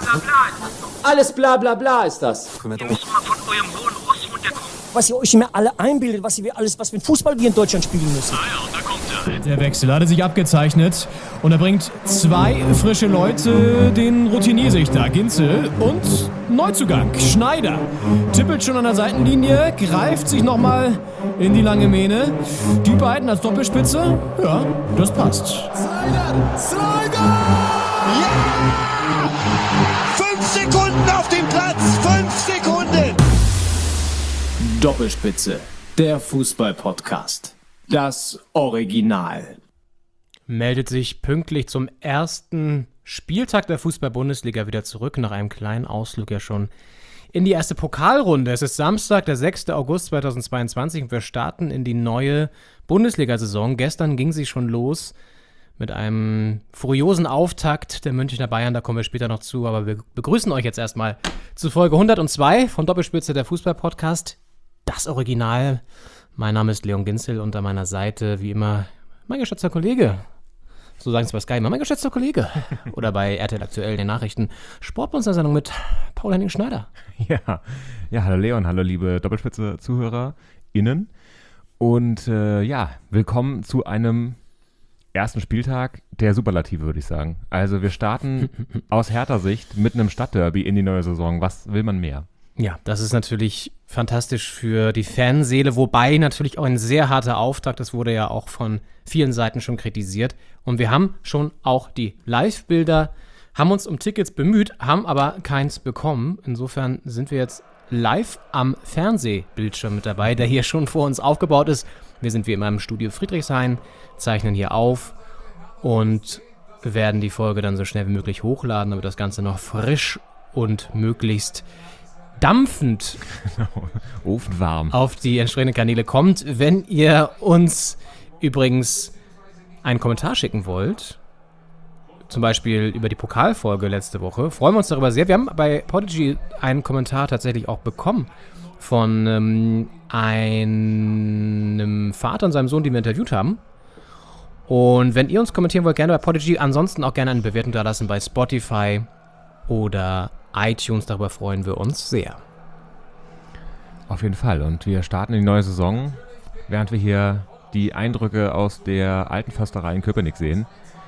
Alles bla bla bla ist das. Ihr müsst mal von eurem hohen Ross runterkommen. Was ihr euch immer alle einbildet, was für ein Fußball wir in Deutschland spielen müssen. Ah ja, da kommt er. Der Wechsel hatte sich abgezeichnet und er bringt 2 frische Leute, den Routiniersichter Ginzel und Neuzugang Schneider. Tippelt schon an der Seitenlinie, greift sich nochmal in die lange Mähne. Die beiden als Doppelspitze, ja, das passt. Slider! Ja! 5 Sekunden auf dem Platz! 5 Sekunden! Doppelspitze, der Fußball-Podcast. Das Original. Meldet sich pünktlich zum ersten Spieltag der Fußball-Bundesliga wieder zurück, nach einem kleinen Ausflug ja schon in die erste Pokalrunde. Es ist Samstag, der 6. August 2022 und wir starten in die neue Bundesliga-Saison. Gestern ging sie schon los mit einem furiosen Auftakt der Münchner Bayern, da kommen wir später noch zu, aber wir begrüßen euch jetzt erstmal zu Folge 102 von Doppelspitze, der Fußball-Podcast, das Original. Mein Name ist Leon Ginzel und an meiner Seite, wie immer, mein geschätzter Kollege, so sagen es bei Sky immer, mein geschätzter Kollege, oder bei RTL Aktuell, den Nachrichten, Sportbundesliga-Sendung mit Paul-Henning Schneider. Ja, hallo Leon, hallo liebe Doppelspitze-ZuhörerInnen und willkommen zu einem ersten Spieltag der Superlative, würde ich sagen. Also wir starten aus Hertha-Sicht mit einem Stadtderby in die neue Saison. Was will man mehr? Ja, das ist natürlich fantastisch für die Fanseele, wobei natürlich auch ein sehr harter Auftakt, das wurde ja auch von vielen Seiten schon kritisiert. Und wir haben schon auch die Live-Bilder, haben uns um Tickets bemüht, haben aber keins bekommen. Insofern sind wir jetzt live am Fernsehbildschirm mit dabei, der hier schon vor uns aufgebaut ist. Wir sind wie immer im Studio Friedrichshain, zeichnen hier auf und werden die Folge dann so schnell wie möglich hochladen, damit das Ganze noch frisch und möglichst dampfend ofenwarm auf die entsprechenden Kanäle kommt. Wenn ihr uns übrigens einen Kommentar schicken wollt, zum Beispiel über die Pokalfolge letzte Woche, freuen wir uns darüber sehr. Wir haben bei Podigy einen Kommentar tatsächlich auch bekommen von einem Vater und seinem Sohn, die wir interviewt haben. Und wenn ihr uns kommentieren wollt, gerne bei Podigy, ansonsten auch gerne eine Bewertung da lassen bei Spotify oder iTunes, darüber freuen wir uns sehr. Auf jeden Fall. Und wir starten in die neue Saison, während wir hier die Eindrücke aus der alten Försterei in Köpenick sehen,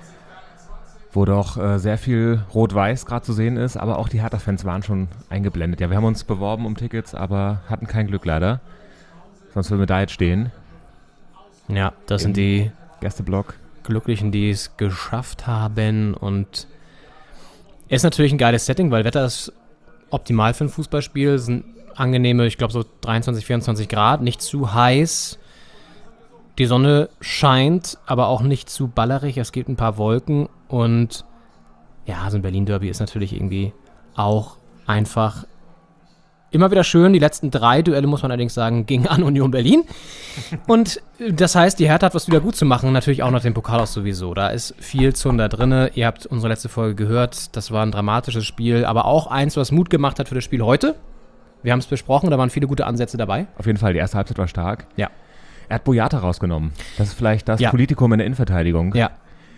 wo doch sehr viel Rot-Weiß gerade zu sehen ist, aber auch die Hertha-Fans waren schon eingeblendet. Ja, wir haben uns beworben um Tickets, aber hatten kein Glück leider. Sonst würden wir da jetzt stehen. Ja, das sind die Gästeblock. Glücklichen, die es geschafft haben, und ist natürlich ein geiles Setting, weil Wetter ist optimal für ein Fußballspiel. Es sind angenehme, ich glaube so 23, 24 Grad, nicht zu heiß. Die Sonne scheint, aber auch nicht zu ballerig. Es gibt ein paar Wolken und ja, so ein Berlin-Derby ist natürlich irgendwie auch einfach immer wieder schön. Die letzten 3 Duelle, muss man allerdings sagen, gingen an Union Berlin. Und das heißt, die Hertha hat was wieder gut zu machen. Natürlich auch nach dem Pokal aus sowieso. Da ist viel Zunder drin. Ihr habt unsere letzte Folge gehört. Das war ein dramatisches Spiel, aber auch eins, was Mut gemacht hat für das Spiel heute. Wir haben es besprochen, da waren viele gute Ansätze dabei. Auf jeden Fall, die erste Halbzeit war stark. Ja. Er hat Boyata rausgenommen. Das ist vielleicht das Politikum in der Innenverteidigung. Ja.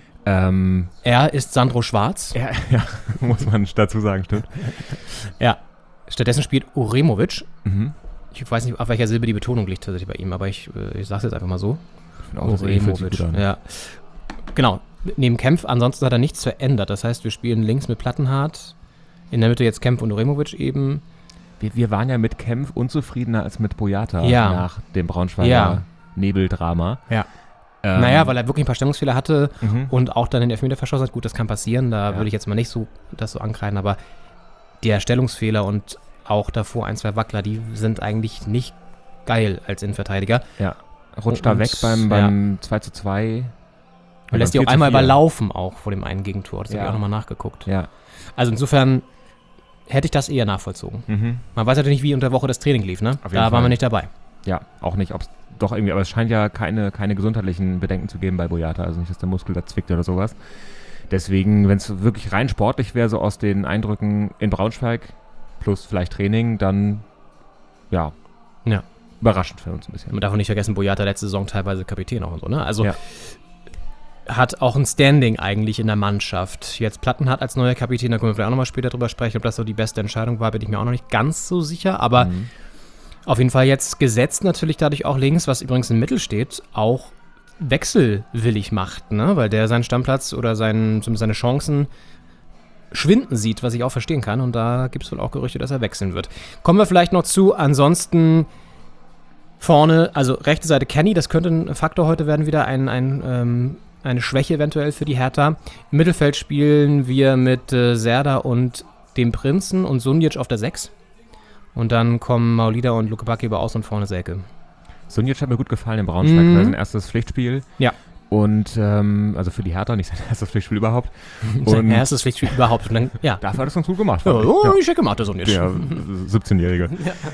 Er ist Sandro Schwarz. Ja, muss man dazu sagen, stimmt. Ja. Stattdessen spielt Uremovic. Mhm. Ich weiß nicht, auf welcher Silbe die Betonung liegt tatsächlich bei ihm, aber ich sage es jetzt einfach mal so. Uremovic. Ja. Genau, neben Kempf, ansonsten hat er nichts verändert. Das heißt, wir spielen links mit Plattenhardt, in der Mitte jetzt Kempf und Uremovic eben. Wir waren ja mit Kempf unzufriedener als mit Boyata nach dem Braunschweiger Nebeldrama. Ja. Naja, weil er wirklich ein paar Stellungsfehler hatte und auch dann den Elfmeter verschossen hat. Gut, das kann passieren, da würde ich jetzt mal nicht so das so ankreiden, aber der Stellungsfehler und auch davor 1, 2 Wackler, die sind eigentlich nicht geil als Innenverteidiger. Ja, rutscht da weg beim 2:2. Er lässt die auch einmal überlaufen auch vor dem einen Gegentor. Das habe ich auch nochmal nachgeguckt. Ja. Also insofern hätte ich das eher nachvollzogen. Man weiß natürlich nicht, wie unter der Woche das Training lief, ne? Da waren wir nicht dabei. Ja, auch nicht, ob es doch irgendwie, aber es scheint ja keine gesundheitlichen Bedenken zu geben bei Boyata, also nicht, dass der Muskel da zwickt oder sowas. Deswegen, wenn es wirklich rein sportlich wäre, so aus den Eindrücken in Braunschweig plus vielleicht Training, dann überraschend für uns ein bisschen. Man darf auch nicht vergessen, Boyata letzte Saison teilweise Kapitän auch und so, ne? Also hat auch ein Standing eigentlich in der Mannschaft. Jetzt Plattenhardt als neuer Kapitän, da können wir vielleicht auch nochmal später drüber sprechen, ob das so die beste Entscheidung war, bin ich mir auch noch nicht ganz so sicher, aber auf jeden Fall jetzt gesetzt natürlich dadurch auch links, was übrigens im Mittel steht, auch wechselwillig macht, ne? Weil der seinen Stammplatz oder zumindest seine Chancen schwinden sieht, was ich auch verstehen kann, und da gibt es wohl auch Gerüchte, dass er wechseln wird. Kommen wir vielleicht noch zu, ansonsten vorne, also rechte Seite Kenny, das könnte ein Faktor heute werden, wieder eine Schwäche eventuell für die Hertha. Im Mittelfeld spielen wir mit Serdar und dem Prinzen und Sunjic auf der 6. Und dann kommen Maulida und Luke Backe über Außen und vorne Selke. Sunjic hat mir gut gefallen in Braunschweig, war sein erstes Pflichtspiel. Ja. Und, also für die Hertha, nicht sein erstes Pflichtspiel überhaupt. Sein erstes Pflichtspiel überhaupt. Und dann, ja. Dafür hat es ganz gut gemacht. Ich hätte gemacht, der Sunjic. Der 17-Jährige.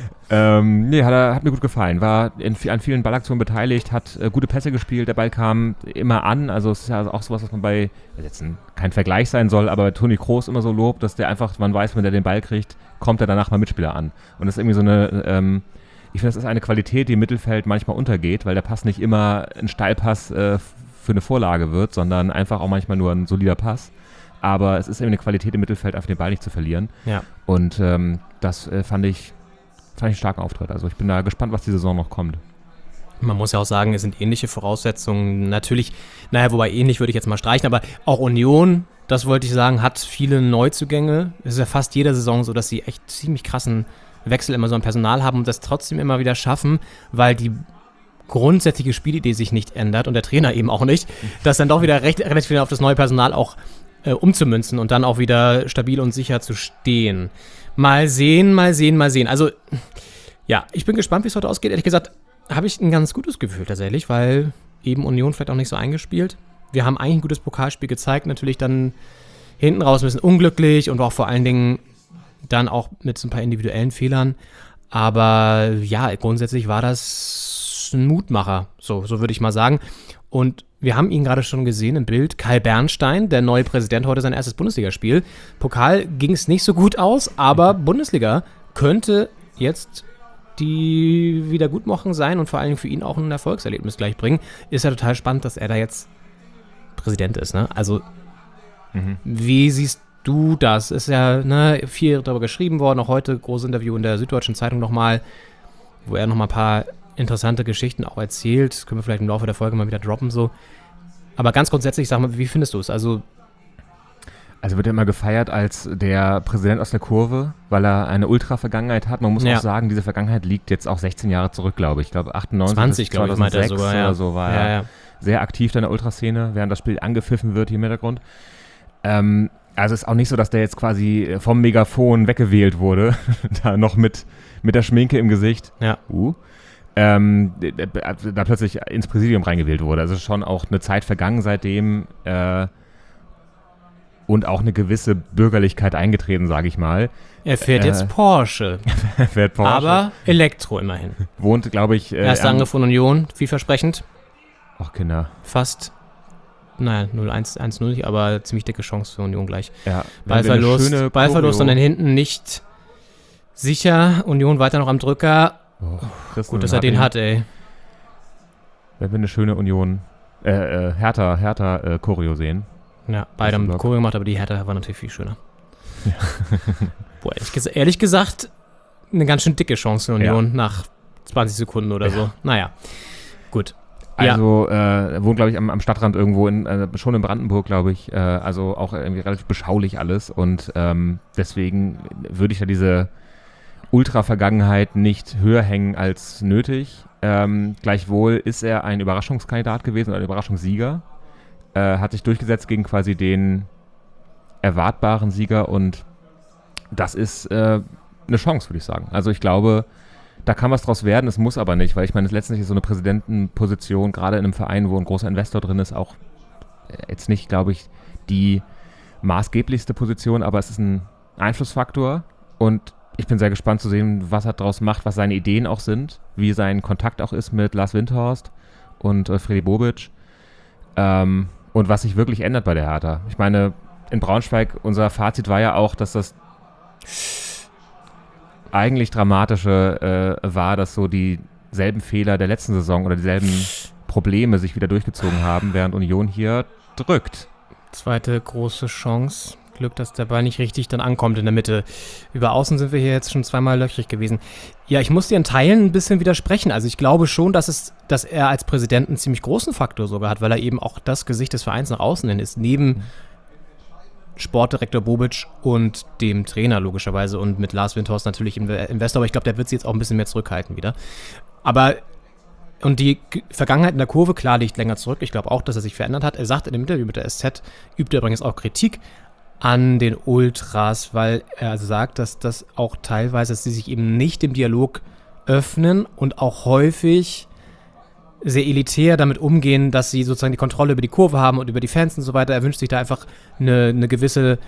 Ja. Hat mir gut gefallen. War an vielen Ballaktionen beteiligt, hat gute Pässe gespielt, der Ball kam immer an. Also es ist ja auch sowas, was man bei, jetzt kein Vergleich sein soll, aber Toni Kroos immer so lobt, dass der einfach, man weiß, wenn der den Ball kriegt, kommt er danach mal Mitspieler an. Und das ist irgendwie so eine, ich finde, das ist eine Qualität, die im Mittelfeld manchmal untergeht, weil der Pass nicht immer ein Steilpass für eine Vorlage wird, sondern einfach auch manchmal nur ein solider Pass. Aber es ist eben eine Qualität im Mittelfeld, einfach den Ball nicht zu verlieren. Ja. Und das fand ich einen starken Auftritt. Also ich bin da gespannt, was die Saison noch kommt. Man muss ja auch sagen, es sind ähnliche Voraussetzungen. Natürlich, wobei ähnlich würde ich jetzt mal streichen, aber auch Union, das wollte ich sagen, hat viele Neuzugänge. Es ist ja fast jede Saison so, dass sie echt ziemlich krassen Wechsel immer so am Personal haben und das trotzdem immer wieder schaffen, weil die grundsätzliche Spielidee sich nicht ändert und der Trainer eben auch nicht, das dann doch wieder relativ wieder auf das neue Personal auch umzumünzen und dann auch wieder stabil und sicher zu stehen. Mal sehen. Also, ja, ich bin gespannt, wie es heute ausgeht. Ehrlich gesagt, habe ich ein ganz gutes Gefühl tatsächlich, weil eben Union vielleicht auch nicht so eingespielt. Wir haben eigentlich ein gutes Pokalspiel gezeigt, natürlich dann hinten raus ein bisschen unglücklich und auch vor allen Dingen dann auch mit so ein paar individuellen Fehlern. Aber ja, grundsätzlich war das ein Mutmacher, so würde ich mal sagen. Und wir haben ihn gerade schon gesehen im Bild. Kai Bernstein, der neue Präsident, heute sein erstes Bundesligaspiel. Pokal ging es nicht so gut aus, aber Bundesliga könnte jetzt die Wiedergutmachung sein und vor allem für ihn auch ein Erfolgserlebnis gleich bringen. Ist ja total spannend, dass er da jetzt Präsident ist, ne? Also, wie siehst du das? Ist ja viel darüber geschrieben worden, auch heute großes Interview in der Süddeutschen Zeitung nochmal, wo er nochmal ein paar interessante Geschichten auch erzählt. Das können wir vielleicht im Laufe der Folge mal wieder droppen, so. Aber ganz grundsätzlich, sag mal, wie findest du es? Also wird er immer gefeiert als der Präsident aus der Kurve, weil er eine Ultra-Vergangenheit hat. Man muss auch sagen, diese Vergangenheit liegt jetzt auch 16 Jahre zurück, glaube ich. Ich glaube 98 20, glaube ich, meinte er sogar, oder so war er sehr aktiv in der Ultraszene, während das Spiel angepfiffen wird hier im Hintergrund. Also ist auch nicht so, dass der jetzt quasi vom Megafon weggewählt wurde, da noch mit der Schminke im Gesicht. Ja. Da plötzlich ins Präsidium reingewählt wurde. Also schon auch eine Zeit vergangen seitdem und auch eine gewisse Bürgerlichkeit eingetreten, sage ich mal. Er fährt jetzt Porsche. Er fährt Porsche. Aber Elektro immerhin. Wohnt, glaube ich... Erster Angriff von Union, vielversprechend. Ach, Kinder. Fast, 0-1-0, aber ziemlich dicke Chance für Union gleich. Ja, Ballverlust und dann hinten nicht sicher. Union weiter noch am Drücker. Gut, dass er den hat, ey. Wenn wir eine schöne Union, Hertha Choreo sehen. Ja, beide haben Choreo gemacht, aber die Hertha war natürlich viel schöner. Ja. Boah, ehrlich gesagt, eine ganz schön dicke Chance für Union nach 20 Sekunden oder so. Naja, gut. Also wohnt, glaube ich, am Stadtrand irgendwo, schon in Brandenburg, glaube ich. Also auch irgendwie relativ beschaulich alles. Und deswegen würde ich da diese Ultra-Vergangenheit nicht höher hängen als nötig. Gleichwohl ist er ein Überraschungskandidat gewesen, ein Überraschungssieger. Hat sich durchgesetzt gegen quasi den erwartbaren Sieger und das ist eine Chance, würde ich sagen. Also ich glaube, da kann was draus werden, es muss aber nicht, weil ich meine, letztendlich ist so eine Präsidentenposition, gerade in einem Verein, wo ein großer Investor drin ist, auch jetzt nicht, glaube ich, die maßgeblichste Position, aber es ist ein Einflussfaktor und ich bin sehr gespannt zu sehen, was er daraus macht, was seine Ideen auch sind, wie sein Kontakt auch ist mit Lars Windhorst und Freddy Bobic und was sich wirklich ändert bei der Hertha. Ich meine, in Braunschweig, unser Fazit war ja auch, dass das eigentlich Dramatische war, dass so dieselben Fehler der letzten Saison oder dieselben Probleme sich wieder durchgezogen haben, während Union hier drückt. Zweite große Chance. Glück, dass der Ball nicht richtig dann ankommt in der Mitte. Über Außen sind wir hier jetzt schon zweimal löchrig gewesen. Ja, ich muss dir in Teilen ein bisschen widersprechen. Also ich glaube schon, dass er als Präsident einen ziemlich großen Faktor sogar hat, weil er eben auch das Gesicht des Vereins nach außen hin ist. Neben Sportdirektor Bobic und dem Trainer logischerweise und mit Lars Windhorst natürlich im Investor. Aber ich glaube, der wird sich jetzt auch ein bisschen mehr zurückhalten wieder. Und die Vergangenheit in der Kurve, klar, liegt länger zurück. Ich glaube auch, dass er sich verändert hat. Er sagt in dem Interview mit der SZ, übt er übrigens auch Kritik an den Ultras, weil er sagt, dass das auch teilweise, dass sie sich eben nicht dem Dialog öffnen und auch häufig sehr elitär damit umgehen, dass sie sozusagen die Kontrolle über die Kurve haben und über die Fans und so weiter. Er wünscht sich da einfach eine gewisse,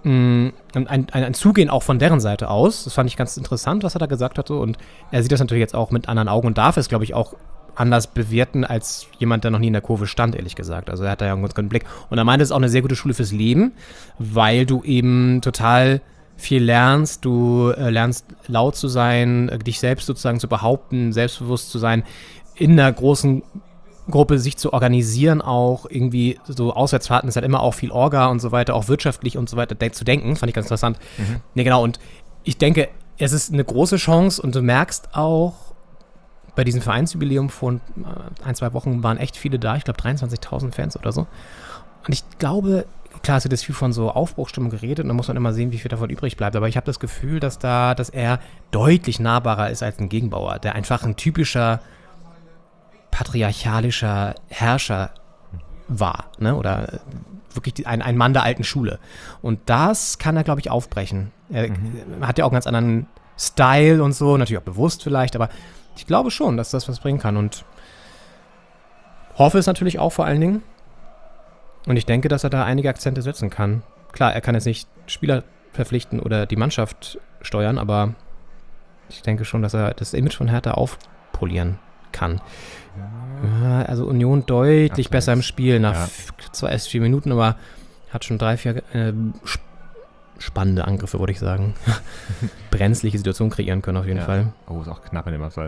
ein Zugehen auch von deren Seite aus. Das fand ich ganz interessant, was er da gesagt hatte, und er sieht das natürlich jetzt auch mit anderen Augen und darf es, glaube ich, auch anders bewerten als jemand, der noch nie in der Kurve stand, ehrlich gesagt. Also er hat da ja einen ganz guten Blick. Und er meinte, es ist auch eine sehr gute Schule fürs Leben, weil du eben total viel lernst. Du lernst laut zu sein, dich selbst sozusagen zu behaupten, selbstbewusst zu sein, in einer großen Gruppe sich zu organisieren auch. Irgendwie so Auswärtsfahrten ist halt immer auch viel Orga und so weiter, auch wirtschaftlich und so weiter zu denken. Fand ich ganz interessant. Ne, genau. Und ich denke, es ist eine große Chance und du merkst auch, bei diesem Vereinsjubiläum vor 1-2 Wochen waren echt viele da. Ich glaube 23.000 Fans oder so. Und ich glaube, klar, es wird jetzt viel von so Aufbruchstimmung geredet und da muss man immer sehen, wie viel davon übrig bleibt. Aber ich habe das Gefühl, dass er deutlich nahbarer ist als ein Gegenbauer, der einfach ein typischer patriarchalischer Herrscher war, ne? Oder wirklich ein Mann der alten Schule. Und das kann er, glaube ich, aufbrechen. Er hat ja auch einen ganz anderen Style und so, natürlich auch bewusst vielleicht, aber ich glaube schon, dass das was bringen kann und hoffe es natürlich auch vor allen Dingen. Und ich denke, dass er da einige Akzente setzen kann. Klar, er kann jetzt nicht Spieler verpflichten oder die Mannschaft steuern, aber ich denke schon, dass er das Image von Hertha aufpolieren kann. Ja, also Union deutlich besser im Spiel, nach zwar erst 4 Minuten, aber hat schon 3-4 spannende Angriffe, würde ich sagen. Brenzliche Situationen kreieren können auf jeden Fall. Oh, ist auch knapp in dem Abseits.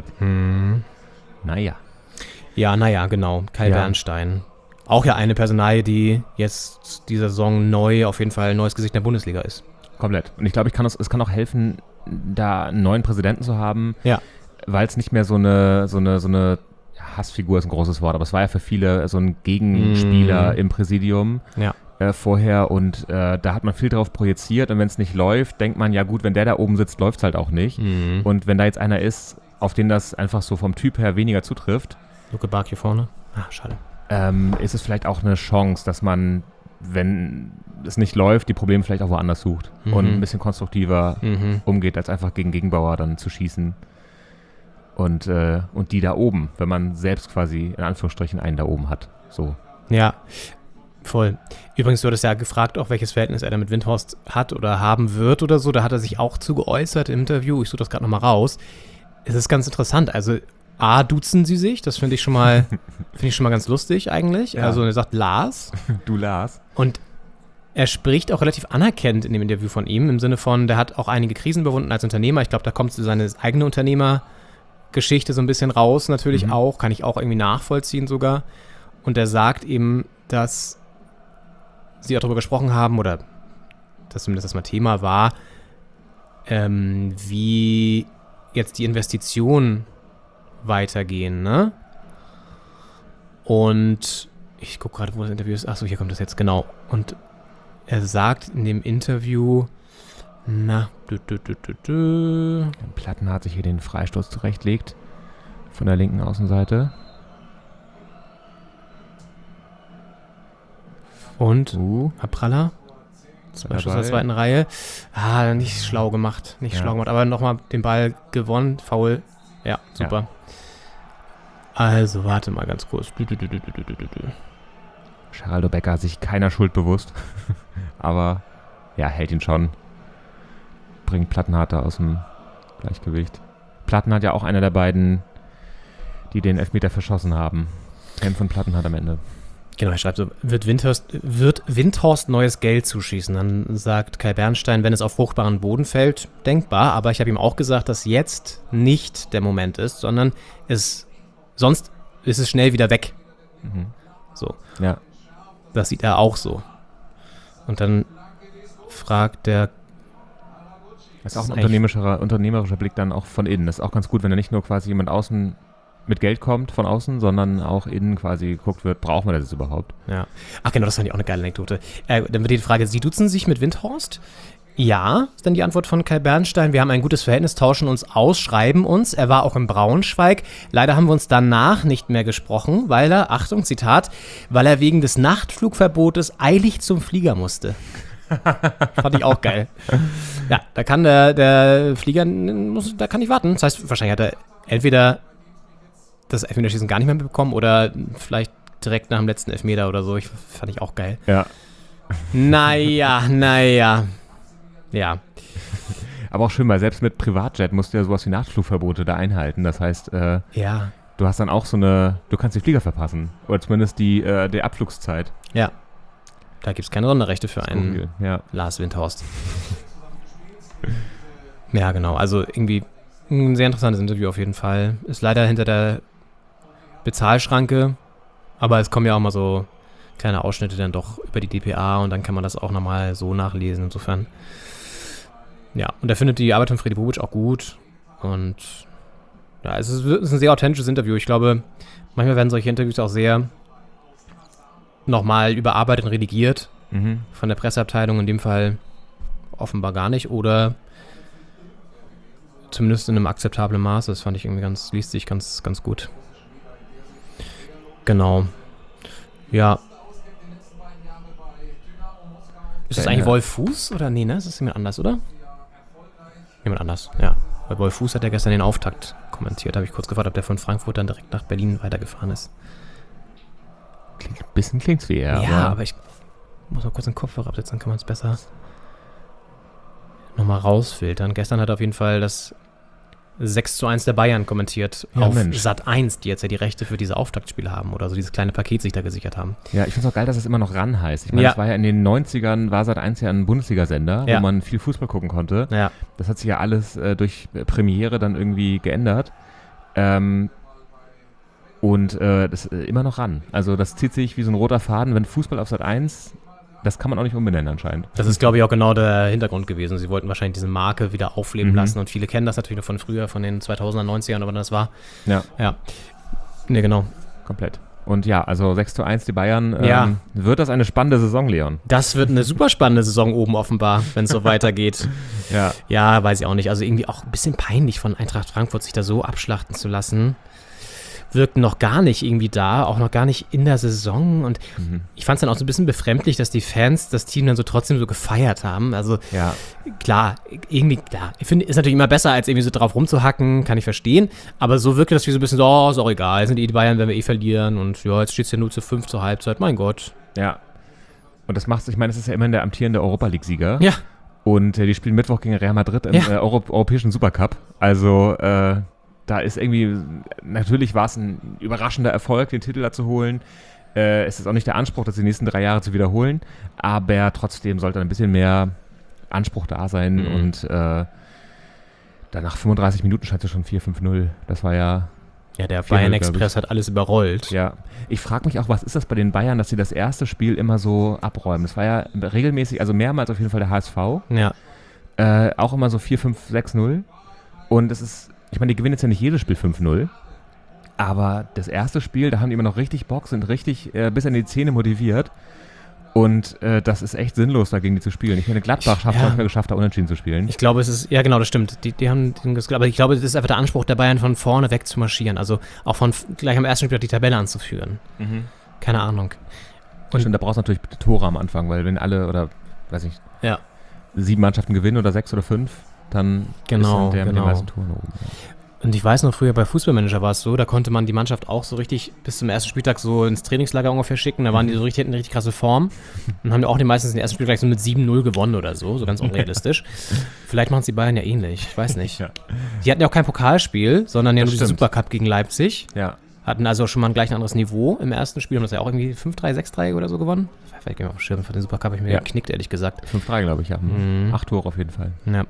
Naja. Ja, naja, genau. Kai Bernstein. Auch ja eine Personalie, die jetzt diese Saison neu, auf jeden Fall ein neues Gesicht in der Bundesliga ist. Komplett. Und ich glaube, es kann auch helfen, da einen neuen Präsidenten zu haben, weil es nicht mehr so eine Hassfigur ist ein großes Wort, aber es war ja für viele so ein Gegenspieler im Präsidium. Ja. Vorher und da hat man viel drauf projiziert und wenn es nicht läuft, denkt man, ja gut, wenn der da oben sitzt, läuft es halt auch nicht. Und wenn da jetzt einer ist, auf den das einfach so vom Typ her weniger zutrifft. Luke Bark hier vorne. Schade. Ist es vielleicht auch eine Chance, dass man, wenn es nicht läuft, die Probleme vielleicht auch woanders sucht und ein bisschen konstruktiver umgeht, als einfach gegen Gegenbauer dann zu schießen. Und die da oben, wenn man selbst quasi in Anführungsstrichen einen da oben hat. So. Ja. Voll. Übrigens, du hattest ja gefragt, auch welches Verhältnis er da mit Windhorst hat oder haben wird oder so. Da hat er sich auch zu geäußert im Interview. Ich suche das gerade nochmal raus. Es ist ganz interessant. Also, duzen sie sich. Das finde ich schon mal ganz lustig eigentlich. Ja. Also, er sagt Lars. Du Lars. Und er spricht auch relativ anerkennend in dem Interview von ihm. Im Sinne von, der hat auch einige Krisen überwunden als Unternehmer. Ich glaube, da kommt seine eigene Unternehmergeschichte so ein bisschen raus. Natürlich auch. Kann ich auch irgendwie nachvollziehen sogar. Und er sagt eben, dass sie auch darüber gesprochen haben, oder dass zumindest das mal Thema war, wie jetzt die Investitionen weitergehen, ne? Und ich gucke gerade, wo das Interview ist. Achso, hier kommt das jetzt, genau. Und er sagt in dem Interview, Platten hat sich hier den Freistoß zurechtlegt von der linken Außenseite. Und Hapralla, zwei Schuss aus der zweiten Reihe. Nicht schlau gemacht. Aber nochmal den Ball gewonnen. Foul. Ja, super. Ja. Also, warte mal ganz kurz. Geraldo Becker hat sich keiner Schuld bewusst. Aber, hält ihn schon. Bringt Plattenhardt aus dem Gleichgewicht. Plattenhardt ja auch einer der beiden, die den Elfmeter verschossen haben. Helm von Plattenhardt am Ende. Genau, er schreibt so, wird Windhorst neues Geld zuschießen? Dann sagt Kai Bernstein, wenn es auf fruchtbaren Boden fällt, denkbar. Aber ich habe ihm auch gesagt, dass jetzt nicht der Moment ist, sondern sonst ist es schnell wieder weg. So. Ja. das sieht er auch so. Und dann fragt der... Das ist auch ein unternehmerischer Blick dann auch von innen. Das ist auch ganz gut, wenn da nicht nur quasi jemand außen mit Geld kommt von außen, sondern auch innen quasi geguckt wird, brauchen wir das jetzt überhaupt? Ja. Ach genau, das fand ich auch eine geile Anekdote. Dann wird die Frage, Sie duzen sich mit Windhorst? Ja, ist dann die Antwort von Kai Bernstein. Wir haben ein gutes Verhältnis, tauschen uns aus, schreiben uns. Er war auch in Braunschweig. Leider haben wir uns danach nicht mehr gesprochen, weil er, Achtung, Zitat, weil er wegen des Nachtflugverbotes eilig zum Flieger musste. Fand ich auch geil. Ja, da kann der Flieger, da kann nicht warten. Das heißt, wahrscheinlich hat er entweder das Elfmeterschießen gar nicht mehr bekommen oder vielleicht direkt nach dem letzten Elfmeter oder so. Fand ich auch geil. Ja. Naja. Ja. Aber auch schön, weil selbst mit Privatjet musst du ja sowas wie Nachtflugverbote da einhalten. Das heißt, ja. Du hast dann auch du kannst die Flieger verpassen. Oder zumindest die Abflugszeit. Ja. Da gibt es keine Sonderrechte für einen ja. Lars Windhorst. Ja, genau. Also irgendwie ein sehr interessantes Interview auf jeden Fall. Ist leider hinter der Bezahlschranke, aber es kommen ja auch mal so kleine Ausschnitte dann doch über die dpa und dann kann man das auch nochmal so nachlesen. Insofern, ja. Und er findet die Arbeit von Fredi Bobic auch gut und ja, es ist ein sehr authentisches Interview. Ich glaube, manchmal werden solche Interviews auch sehr nochmal überarbeitet und redigiert von der Presseabteilung, in dem Fall offenbar gar nicht oder zumindest in einem akzeptablen Maße. Das fand ich irgendwie liest sich ganz, ganz gut. Genau. Ja. Ist das eigentlich Wolf Fuß oder nee, ne? Ist das jemand anders, oder? Jemand anders, ja. Weil Wolf Fuß hat ja gestern den Auftakt kommentiert. Da habe ich kurz gefragt, ob der von Frankfurt dann direkt nach Berlin weitergefahren ist. Klingt's wie er. Ja, aber ich muss mal kurz den Kopfhörer absetzen, dann kann man es besser nochmal rausfiltern. Gestern hat er auf jeden Fall das 6:1 der Bayern kommentiert auf Sat.1, die jetzt ja die Rechte für diese Auftaktspiele haben oder so dieses kleine Paket sich da gesichert haben. Ja, ich finde es auch geil, dass es immer noch RAN heißt. Ich meine, es war ja in den 90ern, war Sat.1 ja ein Bundesliga-Sender, wo man viel Fußball gucken konnte. Ja. Das hat sich ja alles durch Premiere dann irgendwie geändert. Und das ist immer noch RAN. Also das zieht sich wie so ein roter Faden, wenn Fußball auf Sat.1, das kann man auch nicht umbenennen anscheinend. Das ist, glaube ich, auch genau der Hintergrund gewesen. Sie wollten wahrscheinlich diese Marke wieder aufleben lassen und viele kennen das natürlich noch von früher, von den 2000er, 90ern, aber das war. Ja. Ne, genau. Komplett. Und ja, also 6:1 die Bayern. Wird das eine spannende Saison, Leon? Das wird eine super spannende Saison oben offenbar, wenn es so weitergeht. Ja, weiß ich auch nicht. Also irgendwie auch ein bisschen peinlich von Eintracht Frankfurt, sich da so abschlachten zu lassen. Wirkten noch gar nicht irgendwie da, auch noch gar nicht in der Saison und ich fand es dann auch so ein bisschen befremdlich, dass die Fans das Team dann so trotzdem so gefeiert haben. Also klar, ich finde, ist natürlich immer besser, als irgendwie so drauf rumzuhacken, kann ich verstehen, aber so wirkte das wie so ein bisschen so, ist auch egal, sind die Bayern, wenn wir verlieren und ja, jetzt steht es ja nur zu 5 zur Halbzeit, mein Gott. Ja, und das macht's, ich meine, es ist ja immerhin der amtierende Europa-League-Sieger. Ja. Und die spielen Mittwoch gegen Real Madrid im europäischen Supercup, also da ist irgendwie, natürlich war es ein überraschender Erfolg, den Titel da zu holen. Es ist auch nicht der Anspruch, das die nächsten 3 Jahre zu wiederholen, aber trotzdem sollte ein bisschen mehr Anspruch da sein und dann nach 35 Minuten scheint es schon 4-5-0. Das war ja... Ja, der Bayern Express hat alles überrollt. Ja, ich frage mich auch, was ist das bei den Bayern, dass sie das erste Spiel immer so abräumen? Das war ja regelmäßig, also mehrmals auf jeden Fall der HSV. Ja. Auch immer so 4-5-6-0 und es ist... Ich meine, die gewinnen jetzt ja nicht jedes Spiel 5-0, aber das erste Spiel, da haben die immer noch richtig Bock, sind richtig bis an die Zähne motiviert und das ist echt sinnlos, dagegen die zu spielen. Ich meine, Gladbach hat es nicht mehr geschafft, da unentschieden zu spielen. Ich glaube, es ist, ja genau, das stimmt, die haben das, aber ich glaube, das ist einfach der Anspruch der Bayern, von vorne weg zu marschieren, also auch von gleich am ersten Spiel die Tabelle anzuführen. Keine Ahnung. Und stimmt, da brauchst du natürlich Tore am Anfang, weil wenn alle, oder weiß ich, 7 Mannschaften gewinnen oder 6 oder 5, dann ist der mit den meisten Toren oben. Und ich weiß noch, früher bei Fußballmanager war es so, da konnte man die Mannschaft auch so richtig bis zum ersten Spieltag so ins Trainingslager ungefähr schicken, da waren die so richtig, hatten eine richtig krasse Form und haben auch die meistens den ersten Spiel gleich so mit 7-0 gewonnen oder so ganz unrealistisch. Vielleicht machen es die Bayern ja ähnlich, ich weiß nicht. Die hatten ja auch kein Pokalspiel, sondern ja nur diesen Supercup gegen Leipzig. Ja. Hatten also schon mal gleich ein anderes Niveau im ersten Spiel, haben das ja auch irgendwie 5-3, 6-3 oder so gewonnen. Vielleicht gehen wir auf Schirm für den Supercup, habe ich mir geknickt, ehrlich gesagt. 5-3, glaube ich, ja. 8 Tore auf jeden Fall.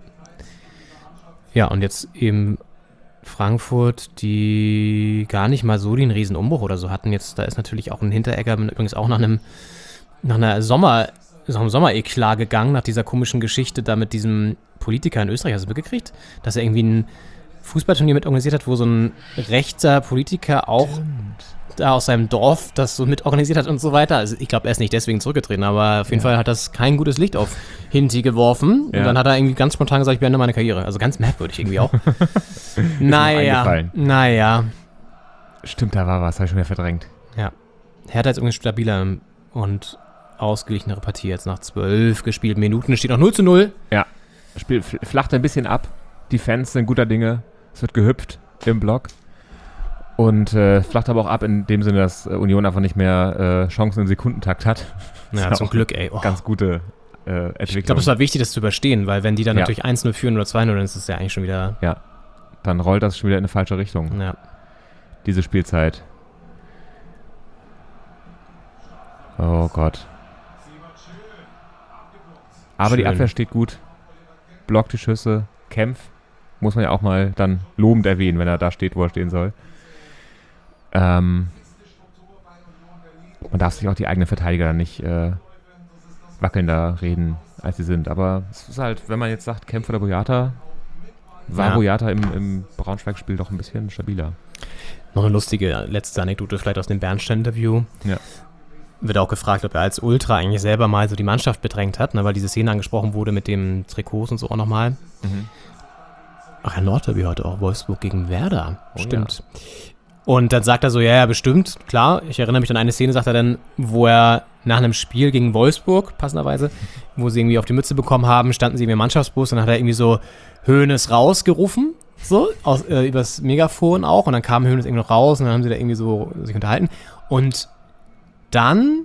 Ja, und jetzt eben Frankfurt, die gar nicht mal so den Riesenumbruch oder so hatten. Jetzt, da ist natürlich auch ein Hinteregger, übrigens auch nach einem nach einem Sommer-Eklat gegangen, nach dieser komischen Geschichte da mit diesem Politiker in Österreich. Hast du mitgekriegt? Dass er irgendwie ein Fußballturnier mit organisiert hat, wo so ein rechter Politiker auch da aus seinem Dorf das so mit organisiert hat und so weiter. Also ich glaube, er ist nicht deswegen zurückgetreten, aber auf jeden Fall hat das kein gutes Licht auf Hinti geworfen. Ja. Und dann hat er irgendwie ganz spontan gesagt, ich beende meine Karriere. Also ganz merkwürdig irgendwie auch. Naja. Stimmt, da war was, habe ich schon wieder verdrängt. Ja. Hertha ist irgendwie stabiler und ausgeglichenere Partie jetzt nach 12 gespielten Minuten. Steht noch 0:0. Ja, Spiel flacht ein bisschen ab. Die Fans sind guter Dinge. Es wird gehüpft im Block. Und flacht aber auch ab in dem Sinne, dass Union einfach nicht mehr Chancen im Sekundentakt hat. Ja, zum Glück, ey. Oh. Ganz gute Entwicklung. Ich glaube, es war wichtig, das zu überstehen, weil wenn die dann Ja. natürlich 1:0 führen oder 2:0, dann ist es ja eigentlich schon wieder... Ja, dann rollt das schon wieder in eine falsche Richtung, Ja. diese Spielzeit. Oh Gott. Aber die Schön. Abwehr steht gut. Blockt die Schüsse, kämpft. Muss man ja auch mal dann lobend erwähnen, wenn er da steht, wo er stehen soll. Man darf sich auch die eigenen Verteidiger dann nicht wackelnder reden, als sie sind. Aber es ist halt, wenn man jetzt sagt, Kempf oder Boyata, war Ja. Boyata im Braunschweig-Spiel doch ein bisschen stabiler. Noch eine lustige letzte Anekdote vielleicht aus dem Bernstein-Interview. Ja. Wird auch gefragt, ob er als Ultra eigentlich selber mal so die Mannschaft bedrängt hat, ne, weil diese Szene angesprochen wurde mit dem Trikots und so auch nochmal. Mhm. Ach ja, Nordderby heute auch, Wolfsburg gegen Werder. Oh, Stimmt. Und dann sagt er so, ja, bestimmt, klar. Ich erinnere mich an eine Szene, sagt er dann, wo er nach einem Spiel gegen Wolfsburg, passenderweise, wo sie irgendwie auf die Mütze bekommen haben, standen sie im Mannschaftsbus und dann hat er irgendwie so Hoeneß rausgerufen, so, übers Megafon auch. Und dann kam Hoeneß irgendwie noch raus und dann haben sie da irgendwie so sich unterhalten. Und dann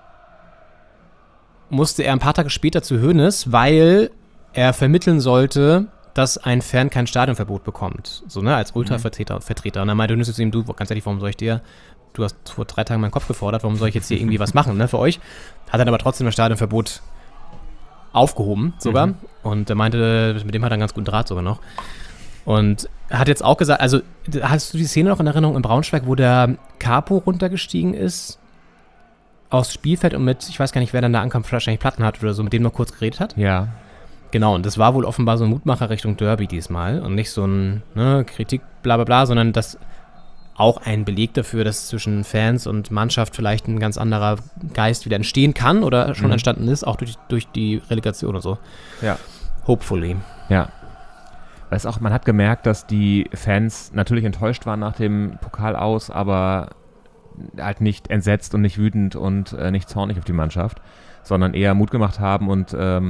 musste er ein paar Tage später zu Hoeneß, weil er vermitteln sollte, dass ein Fan kein Stadionverbot bekommt. So, ne, als Ultra-Vertreter. Und dann meinte Hoeneß zu ihm, du, ganz ehrlich, warum soll ich dir, du hast vor 3 Tagen meinen Kopf gefordert, warum soll ich jetzt hier irgendwie was machen, ne, für euch? Hat dann aber trotzdem das Stadionverbot aufgehoben, sogar. Und er meinte, mit dem hat er einen ganz guten Draht sogar noch. Und er hat jetzt auch gesagt, also, hast du die Szene noch in Erinnerung in Braunschweig, wo der Capo runtergestiegen ist aufs Spielfeld und mit, ich weiß gar nicht, wer dann da ankam, wahrscheinlich Platten hat oder so, mit dem noch kurz geredet hat? Ja. Genau, und das war wohl offenbar so ein Mutmacher Richtung Derby diesmal und nicht so ein Kritik, bla bla bla, sondern das auch ein Beleg dafür, dass zwischen Fans und Mannschaft vielleicht ein ganz anderer Geist wieder entstehen kann oder schon entstanden ist, auch durch die Relegation und so. Ja. Hopefully. Ja. Weil es auch, man hat gemerkt, dass die Fans natürlich enttäuscht waren nach dem Pokal aus, aber halt nicht entsetzt und nicht wütend und nicht zornig auf die Mannschaft, sondern eher Mut gemacht haben und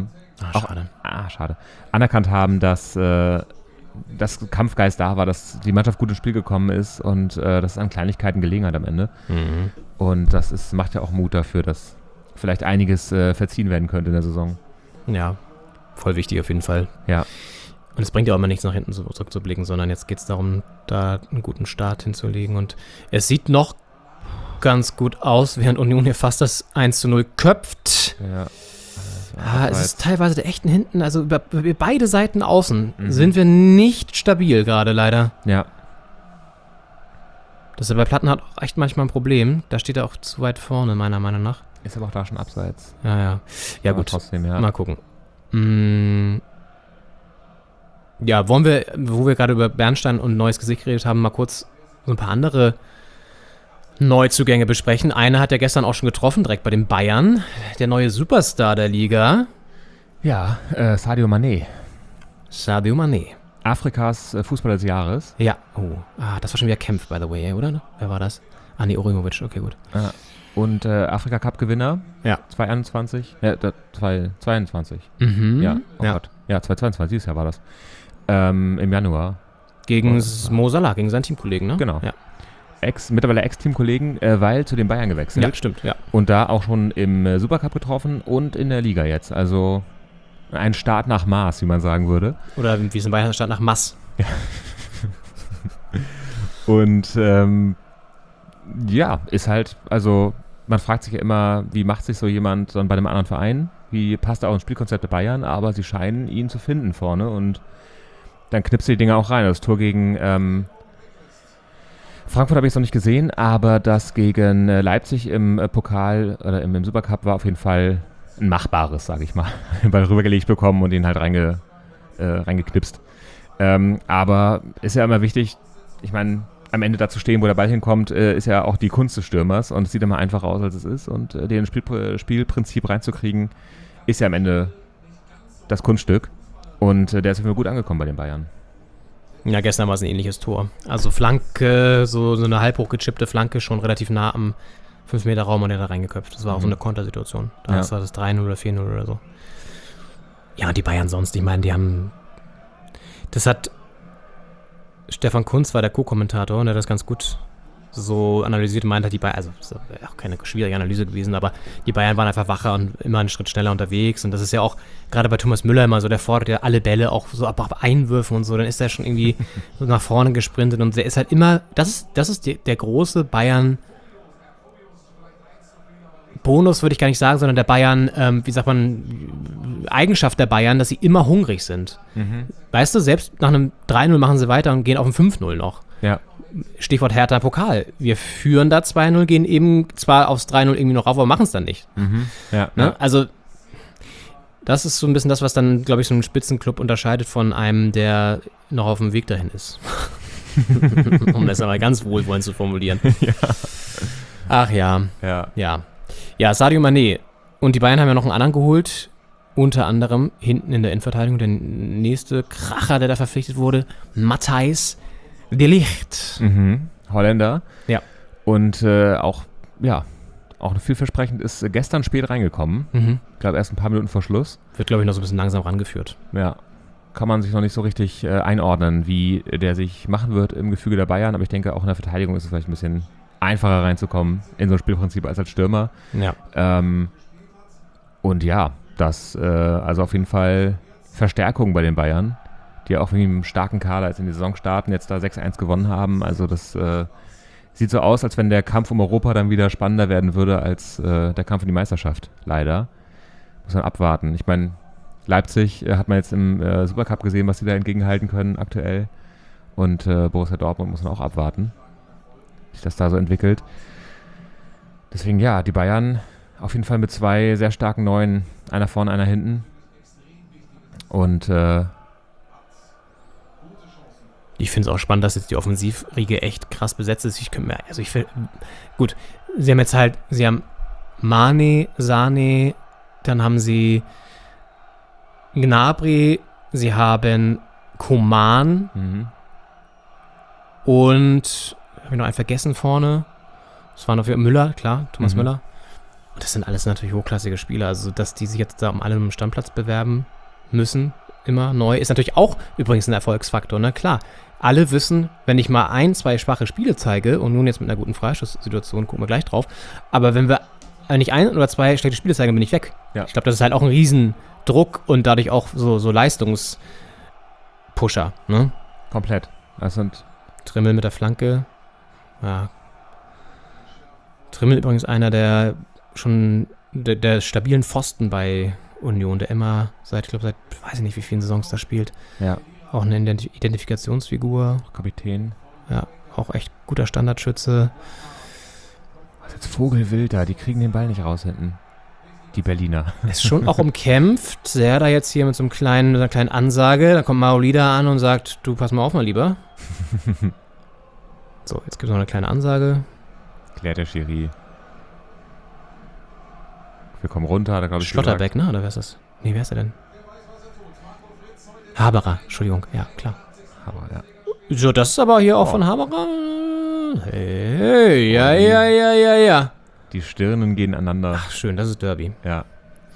schade. Anerkannt haben, dass das Kampfgeist da war, dass die Mannschaft gut ins Spiel gekommen ist und dass es an Kleinigkeiten gelegen hat am Ende. Mhm. Und das macht ja auch Mut dafür, dass vielleicht einiges verziehen werden könnte in der Saison. Ja, voll wichtig auf jeden Fall. Ja. Und es bringt ja auch immer nichts nach hinten zurückzublicken, sondern jetzt geht es darum, da einen guten Start hinzulegen. Und es sieht noch ganz gut aus, während Union hier fast das 1:0 köpft. Ja. Es ist teilweise der echten hinten, also über beide Seiten außen sind wir nicht stabil gerade leider. Ja. Das ist bei Platten hat auch echt manchmal ein Problem. Da steht er auch zu weit vorne, meiner Meinung nach. Ist aber auch da schon abseits. Ja Aber gut. Trotzdem, ja. Mal gucken. Ja, wollen wir, wo wir gerade über Bernstein und neues Gesicht geredet haben, mal kurz so ein paar andere Neuzugänge besprechen. Einer hat ja gestern auch schon getroffen, direkt bei den Bayern. Der neue Superstar der Liga. Ja, Sadio Mané. Sadio Mané. Afrikas Fußballer des Jahres. Ja, das war schon wieder Kempf, by the way, oder? Wer war das? Nee, Orimovic, okay, gut. Und Afrika-Cup-Gewinner. Ja. 2021. 2022. Mhm. Ja, Gott. Ja, 2022, dieses Jahr war das. Im Januar. Gegen Mo Salah, gegen seinen Teamkollegen, ne? Genau. Ja, Mittlerweile Ex-Teamkollegen, weil zu den Bayern gewechselt. ja stimmt, ja. Und da auch schon im Supercup getroffen und in der Liga jetzt. Also ein Start nach Maß, wie man sagen würde. Oder wie es in Bayern stand, nach Mass. Und ist halt, also man fragt sich ja immer, wie macht sich so jemand dann bei einem anderen Verein? Wie passt er auch ins Spielkonzept der Bayern? Aber sie scheinen ihn zu finden vorne und dann knipst die Dinger auch rein. Das Tor gegen Frankfurt habe ich jetzt noch nicht gesehen, aber das gegen Leipzig im Pokal oder im Supercup war auf jeden Fall ein machbares, sage ich mal. Den Ball rübergelegt bekommen und ihn halt reingeknipst. Aber ist ja immer wichtig, ich meine, am Ende da zu stehen, wo der Ball hinkommt, ist ja auch die Kunst des Stürmers und es sieht immer einfacher aus, als es ist. Und den Spielprinzip reinzukriegen, ist ja am Ende das Kunststück. Und der ist immer gut angekommen bei den Bayern. Ja, gestern war es ein ähnliches Tor. Also Flanke, so eine halb hochgechippte Flanke, schon relativ nah am 5-Meter-Raum und der da reingeköpft. Das war auch so eine Kontersituation. Da war das 3-0 oder 4-0 oder so. Ja, und die Bayern sonst, ich meine, die haben... Das hat... Stefan Kunz war der Co-Kommentator und der hat das ganz gut so analysiert und meinte, die Bayern, also das ist auch keine schwierige Analyse gewesen, aber die Bayern waren einfach wacher und immer einen Schritt schneller unterwegs und das ist ja auch gerade bei Thomas Müller immer so, der fordert ja alle Bälle auch so ab Einwürfen und so, dann ist er schon irgendwie so nach vorne gesprintet und der ist halt immer, das ist der große Bayern Bonus würde ich gar nicht sagen, sondern der Bayern, Eigenschaft der Bayern, dass sie immer hungrig sind. Mhm. Weißt du, selbst nach einem 3-0 machen sie weiter und gehen auf ein 5-0 noch. Ja. Stichwort Hertha Pokal. Wir führen da 2-0, gehen eben zwar aufs 3-0 irgendwie noch rauf, aber machen es dann nicht. Mhm. Ja, ne? ja. Also, das ist so ein bisschen das, was dann, glaube ich, so einen Spitzenclub unterscheidet von einem, der noch auf dem Weg dahin ist. Um das aber ganz wohlwollend zu formulieren. Ja. Ach ja. Ja. Ja, Sadio Mané. Und die Bayern haben ja noch einen anderen geholt. Unter anderem hinten in der Innenverteidigung der nächste Kracher, der da verpflichtet wurde. Matthijs de Ligt. Mhm. Holländer. Ja. Und auch vielversprechend ist gestern spät reingekommen. Mhm. Ich glaube, erst ein paar Minuten vor Schluss. Wird, glaube ich, noch so ein bisschen langsam rangeführt. Ja. Kann man sich noch nicht so richtig einordnen, wie der sich machen wird im Gefüge der Bayern. Aber ich denke, auch in der Verteidigung ist es vielleicht ein bisschen einfacher reinzukommen in so ein Spielprinzip als Stürmer. Ja. Und ja, das also auf jeden Fall Verstärkung bei den Bayern, die ja auch mit einem starken Kader jetzt in die Saison starten, jetzt da 6-1 gewonnen haben. Also das sieht so aus, als wenn der Kampf um Europa dann wieder spannender werden würde als der Kampf um die Meisterschaft. Leider. Muss man abwarten. Ich meine, Leipzig hat man jetzt im Supercup gesehen, was sie da entgegenhalten können aktuell. Und Borussia Dortmund muss man auch abwarten, sich das da so entwickelt. Deswegen ja, die Bayern auf jeden Fall mit 2 sehr starken Neuen, einer vorne, einer hinten. Und ich finde es auch spannend, dass jetzt die Offensivriege echt krass besetzt ist. Gut, sie haben Mane, Sané, dann haben sie Gnabry, sie haben Coman und habe ich noch einen vergessen vorne? Das war noch Müller, klar, Thomas Müller. Und das sind alles natürlich hochklassige Spieler. Also, dass die sich jetzt da um einen Stammplatz bewerben müssen, immer neu, ist natürlich auch übrigens ein Erfolgsfaktor. Ne? Klar, alle wissen, wenn ich mal 1-2 schwache Spiele zeige und nun jetzt mit einer guten Freistoßsituation, gucken wir gleich drauf, aber wenn ich 1 oder 2 schlechte Spiele zeige, bin ich weg. Ja. Ich glaube, das ist halt auch ein Riesendruck und dadurch auch so Leistungspusher. Ne? Komplett. Das sind Trimmel mit der Flanke. Ja. Trimmel übrigens einer der stabilen Pfosten bei Union, der immer seit weiß ich nicht, wie vielen Saisons da spielt. Ja. Auch eine Identifikationsfigur. Kapitän. Ja, auch echt guter Standardschütze. Was ist jetzt Vogelwild da? Die kriegen den Ball nicht raus hinten. Die Berliner. Ist schon auch umkämpft. Serda jetzt hier mit mit einer kleinen Ansage. Da kommt Maolida an und sagt, du, pass mal auf, mal lieber. So, jetzt gibt es noch eine kleine Ansage. Klärt der Schiri. Wir kommen runter, da glaube ich. Schlotterbeck, ne? Oder wer ist das? Nee, wer ist er denn? Haberer, Entschuldigung, ja, klar. Haberer, ja. So, das ist aber hier auch von Haberer. Hey, ja. Die Stirnen gehen aneinander. Ach, schön, das ist Derby. Ja.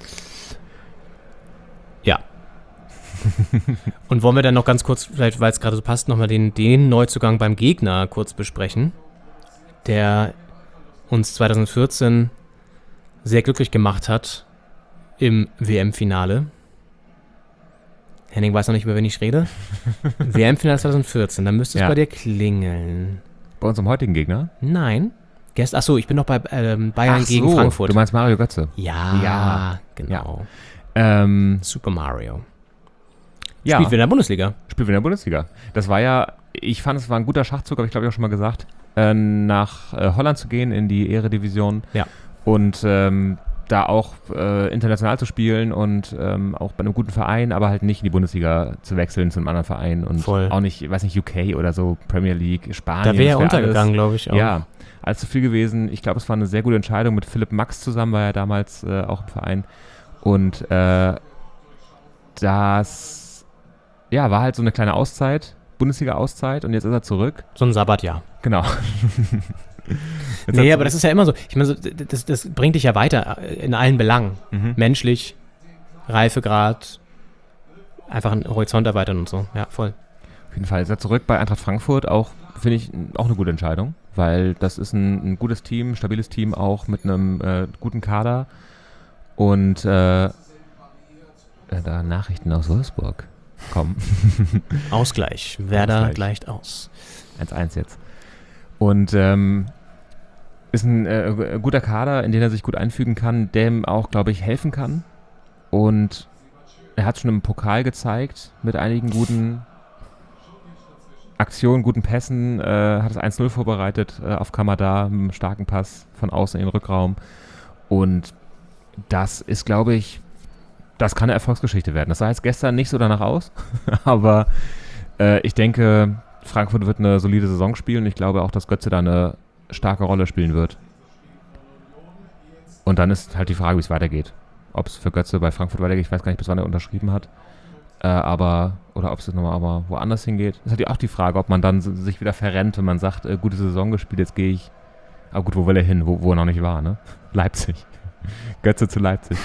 Ja. Und wollen wir dann noch ganz kurz, vielleicht weil es gerade so passt, nochmal den Neuzugang beim Gegner kurz besprechen, der uns 2014 sehr glücklich gemacht hat im WM-Finale. Henning weiß noch nicht, über wen ich rede. WM-Finale 2014, da müsste es bei dir klingeln. Bei unserem heutigen Gegner? Nein. Achso, ich bin noch bei Bayern gegen Frankfurt. Du meinst Mario Götze? Ja, genau. Ja. Super Mario. Ja. Spielt wieder in der Bundesliga. Das war ja, ich fand, es war ein guter Schachzug, habe ich glaube ich auch schon mal gesagt. nach Holland zu gehen, in die Eredivision. Ja. Und da auch international zu spielen und auch bei einem guten Verein, aber halt nicht in die Bundesliga zu wechseln zu einem anderen Verein und Voll. auch nicht, weiß nicht, UK oder so, Premier League, Spanien. Da wäre er das wär untergegangen, alles- glaube ich. Auch. Ja, alles zu viel gewesen. Ich glaube, es war eine sehr gute Entscheidung. Mit Philipp Max zusammen war er damals auch im Verein. Und das war halt so eine kleine Auszeit, Bundesliga-Auszeit, und jetzt ist er zurück. So ein Sabbatjahr. Genau. Nee, aber das ist ja immer so. Ich meine, so, das bringt dich ja weiter in allen Belangen. Menschlich, Reifegrad, einfach einen Horizont erweitern und so. Ja, voll. Auf jeden Fall ist er zurück bei Eintracht Frankfurt, auch, finde ich, auch eine gute Entscheidung, weil das ist ein gutes Team, stabiles Team, auch mit einem guten Kader. Und da Nachrichten aus Wolfsburg kommen. Ausgleich. Werder Ausgleich. gleicht aus. 1-1 jetzt. Und ist ein guter Kader, in den er sich gut einfügen kann, der ihm auch, glaube ich, helfen kann. Und er hat schon im Pokal gezeigt, mit einigen guten Aktionen, guten Pässen, hat das 1-0 vorbereitet auf Kamada, mit einem starken Pass von außen in den Rückraum. Und das ist, glaube ich, das kann eine Erfolgsgeschichte werden. Das sah jetzt gestern nicht so danach aus, aber ich denke, Frankfurt wird eine solide Saison spielen und ich glaube auch, dass Götze da eine starke Rolle spielen wird. Und dann ist halt die Frage, wie es weitergeht. Ob es für Götze bei Frankfurt weitergeht, ich weiß gar nicht, bis wann er unterschrieben hat. Oder ob es nochmal aber woanders hingeht. Das ist halt auch die Frage, ob man dann sich wieder verrennt, wenn man sagt, gute Saison gespielt, jetzt gehe ich. Aber gut, wo will er hin? Wo er noch nicht war, ne? Leipzig. Götze zu Leipzig.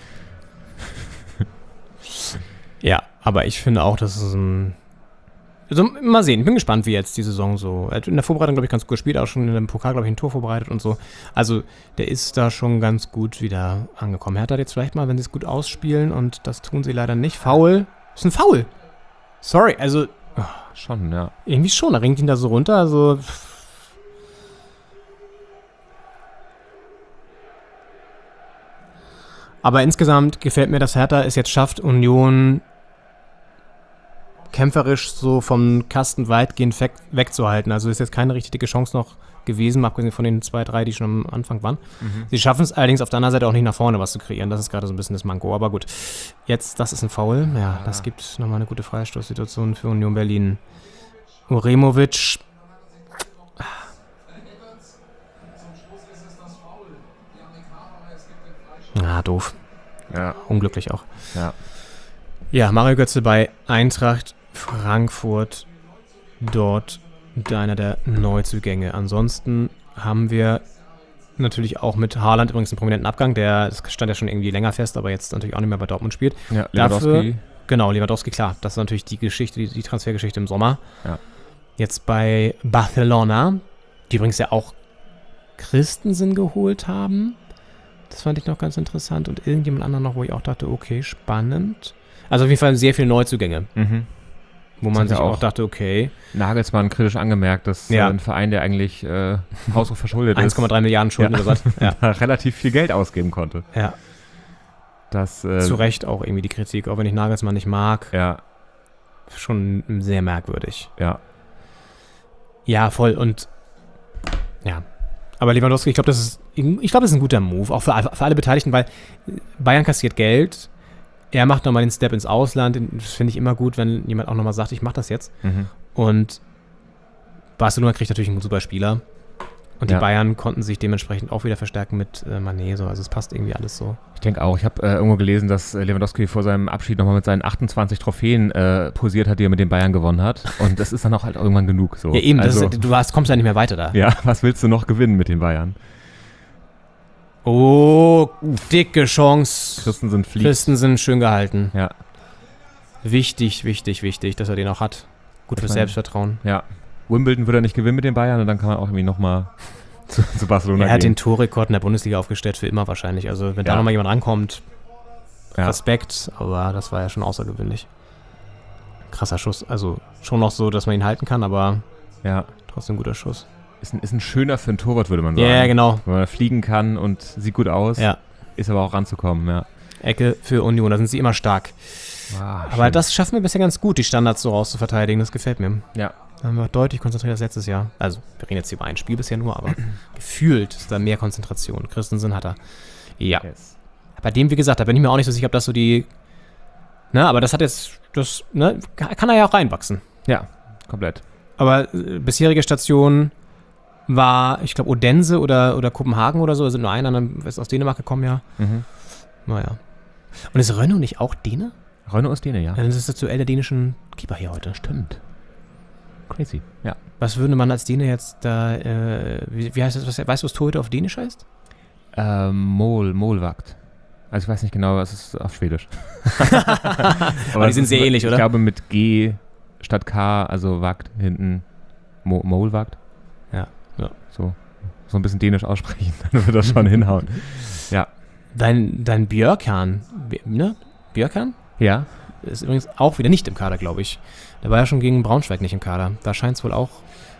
Ja, aber ich finde auch, dass es ein... Also, mal sehen, ich bin gespannt, wie jetzt die Saison so... Er hat in der Vorbereitung, glaube ich, ganz gut gespielt, auch schon in dem Pokal, glaube ich, ein Tor vorbereitet und so. Also, der ist da schon ganz gut wieder angekommen. Er hat jetzt vielleicht mal, wenn sie es gut ausspielen, und das tun sie leider nicht. Foul. Ist ein Foul. Sorry, also... Schon, ja. Irgendwie schon, er ringt ihn da so runter, also... Aber insgesamt gefällt mir, dass Hertha es jetzt schafft, Union kämpferisch so vom Kasten weitgehend wegzuhalten. Also ist jetzt keine richtige Chance noch gewesen, mal abgesehen von den 2, 3, die schon am Anfang waren. Sie schaffen es allerdings auf der anderen Seite auch nicht nach vorne was zu kreieren. Das ist gerade so ein bisschen das Manko. Aber gut, jetzt, das ist ein Foul. Ja, das gibt nochmal eine gute Freistoßsituation für Union Berlin. Uremovic. Doof. Ja. Unglücklich auch. Ja. Ja, Mario Götze bei Eintracht Frankfurt. Dort einer der Neuzugänge. Ansonsten haben wir natürlich auch mit Haaland übrigens einen prominenten Abgang. Das stand ja schon irgendwie länger fest, aber jetzt natürlich auch nicht mehr bei Dortmund spielt. Ja, Dafür, genau, Lewandowski, klar. Das ist natürlich die Geschichte, die Transfergeschichte im Sommer. Ja. Jetzt bei Barcelona, die übrigens ja auch Christensen geholt haben. Das fand ich noch ganz interessant. Und irgendjemand anderen noch, wo ich auch dachte, okay, spannend. Also auf jeden Fall sehr viele Neuzugänge. Wo man sich auch dachte, okay. Nagelsmann kritisch angemerkt, dass ein Verein, der eigentlich haushoch verschuldet ist, 1,3 Milliarden Schulden oder was. Ja. relativ viel Geld ausgeben konnte. Ja. Das, zu Recht auch irgendwie die Kritik, auch wenn ich Nagelsmann nicht mag. Ja. Schon sehr merkwürdig. Ja. Ja, voll. Und ja. Aber Lewandowski, ich glaube, das ist ein guter Move, auch für alle Beteiligten, weil Bayern kassiert Geld. Er macht nochmal den Step ins Ausland. Das finde ich immer gut, wenn jemand auch nochmal sagt, ich mache das jetzt. Und Barcelona kriegt natürlich einen super Spieler. Und die Bayern konnten sich dementsprechend auch wieder verstärken mit Mané. So. Also es passt irgendwie alles so. Ich denke auch. Ich habe irgendwo gelesen, dass Lewandowski vor seinem Abschied nochmal mit seinen 28 Trophäen posiert hat, die er mit den Bayern gewonnen hat. Und das ist dann auch halt irgendwann genug. So. Ja eben, also, du kommst ja nicht mehr weiter da. Ja, was willst du noch gewinnen mit den Bayern? Oh, dicke Chance. Christensen schön gehalten. Ja. Wichtig, dass er den auch hat. Gut fürs Selbstvertrauen. Ja. Wimbledon würde er nicht gewinnen mit den Bayern und dann kann man auch irgendwie nochmal zu Barcelona gehen. Er hat den Torrekord in der Bundesliga aufgestellt für immer wahrscheinlich. Also wenn da nochmal jemand rankommt, Respekt, aber das war ja schon außergewöhnlich. Krasser Schuss. Also schon noch so, dass man ihn halten kann, aber trotzdem ein guter Schuss. Ist ein schöner für einen Torwart, würde man sagen. Ja, genau. Wenn man fliegen kann und sieht gut aus, ist aber auch ranzukommen, ja. Ecke für Union, da sind sie immer stark. Wow, aber das schaffen wir bisher ganz gut, die Standards so rauszuverteidigen, das gefällt mir. Ja, Da haben wir deutlich konzentriert als letztes Jahr. Also, wir reden jetzt hier über ein Spiel bisher nur, aber gefühlt ist da mehr Konzentration. Christensen hat er. Ja. Yes. Bei dem, wie gesagt, da bin ich mir auch nicht so sicher, ob das so die... Ne, aber das hat jetzt... Das, ne, kann er ja auch reinwachsen. Ja, komplett. Aber bisherige Station war, ich glaube, Odense oder Kopenhagen oder so. Da sind nur einer, dann ist aus Dänemark gekommen, ja. Mhm. Naja. Und ist Rönno nicht auch Däne? Rönno ist Däne, ja. Dann ist das Duell der dänischen Keeper hier heute. Stimmt. Crazy, ja. Was würde man als Däne jetzt da, wie heißt das, weißt du, was Torhüter auf Dänisch heißt? Målvakt. Also ich weiß nicht genau, was ist auf Schwedisch. Aber die sind sehr ähnlich, oder? Ich glaube mit G statt K, also Wagt hinten, Målvakt. Ja. So ein bisschen dänisch aussprechen, dann wird das schon hinhauen. Ja. Dein Björkan, ne? Björkan? Ja. Ist übrigens auch wieder nicht im Kader, glaube ich. Der war ja schon gegen Braunschweig nicht im Kader. Da scheint es wohl auch...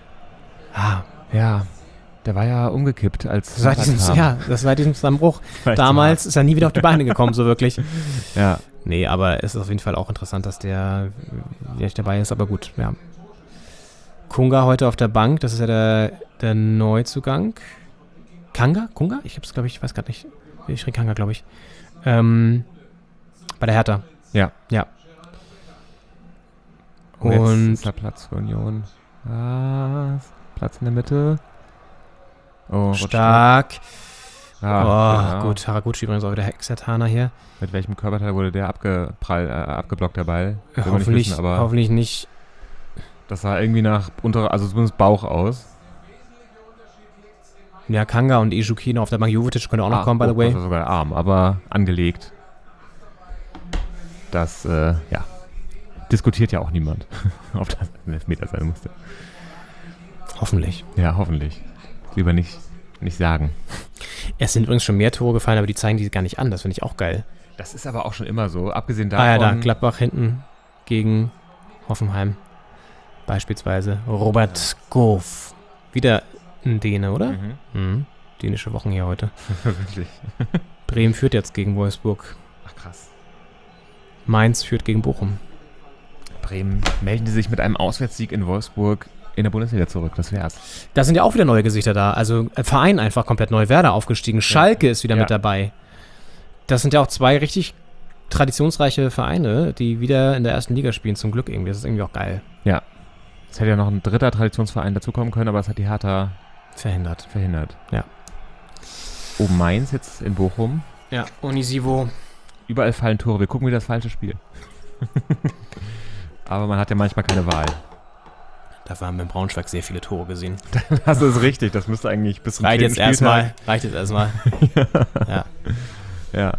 Ja, der war ja umgekippt als... Seit diesem Zusammenbruch. Damals ist er nie wieder auf die Beine gekommen, so wirklich. Ja. Nee, aber es ist auf jeden Fall auch interessant, dass der nicht dabei ist, aber gut, ja. Kunga heute auf der Bank, das ist ja der Neuzugang. Kunga? Ich hab's, glaube ich weiß gerade nicht. Ich schrie Kanga, glaube ich. Bei der Hertha. Ja. Und jetzt ist da Platz für Union. Platz in der Mitte. Oh, stark. Genau. Gut. Haraguchi übrigens auch wieder Hexertaner hier. Mit welchem Körperteil wurde der abgeblockt, der Ball? Hoffentlich nicht. Das sah irgendwie nach also zumindest Bauch aus. Ja, Kanga und Ijuki noch auf der Bank. Jovetic könnte auch noch kommen, by the way. Das war sogar Arm, aber angelegt. Das, diskutiert ja auch niemand, ob das ein Elfmeter sein musste. Hoffentlich. Ja, hoffentlich. Lieber nicht sagen. Es sind übrigens schon mehr Tore gefallen, aber die zeigen die gar nicht an. Das finde ich auch geil. Das ist aber auch schon immer so. Abgesehen davon... da Gladbach hinten gegen Hoffenheim. Beispielsweise Robert Goff. Wieder ein Däne, oder? Mhm. Dänische Wochen hier heute. Wirklich. Bremen führt jetzt gegen Wolfsburg. Ach, krass. Mainz führt gegen Bochum. Bremen melden die sich mit einem Auswärtssieg in Wolfsburg in der Bundesliga zurück. Das wär's. Da sind ja auch wieder neue Gesichter da. Also Verein einfach komplett neu. Werder aufgestiegen. Schalke ist wieder mit dabei. Das sind ja auch zwei richtig traditionsreiche Vereine, die wieder in der ersten Liga spielen. Zum Glück irgendwie. Das ist irgendwie auch geil. Ja. Es hätte ja noch ein dritter Traditionsverein dazukommen können, aber das hat die Hertha verhindert. Ja. Oben Mainz jetzt in Bochum. Ja, Onisivo. Überall fallen Tore. Wir gucken wieder das falsche Spiel. Aber man hat ja manchmal keine Wahl. Dafür haben wir in Braunschweig sehr viele Tore gesehen. Das ist richtig. Das müsste eigentlich bis zum Reicht jetzt erstmal. Ja.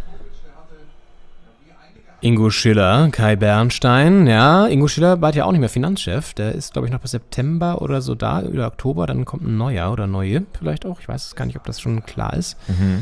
Ingo Schiller, Kai Bernstein. Ja, Ingo Schiller war ja auch nicht mehr Finanzchef. Der ist, glaube ich, noch bis September oder so da, oder Oktober. Dann kommt ein neuer oder neue vielleicht auch. Ich weiß es gar nicht, ob das schon klar ist.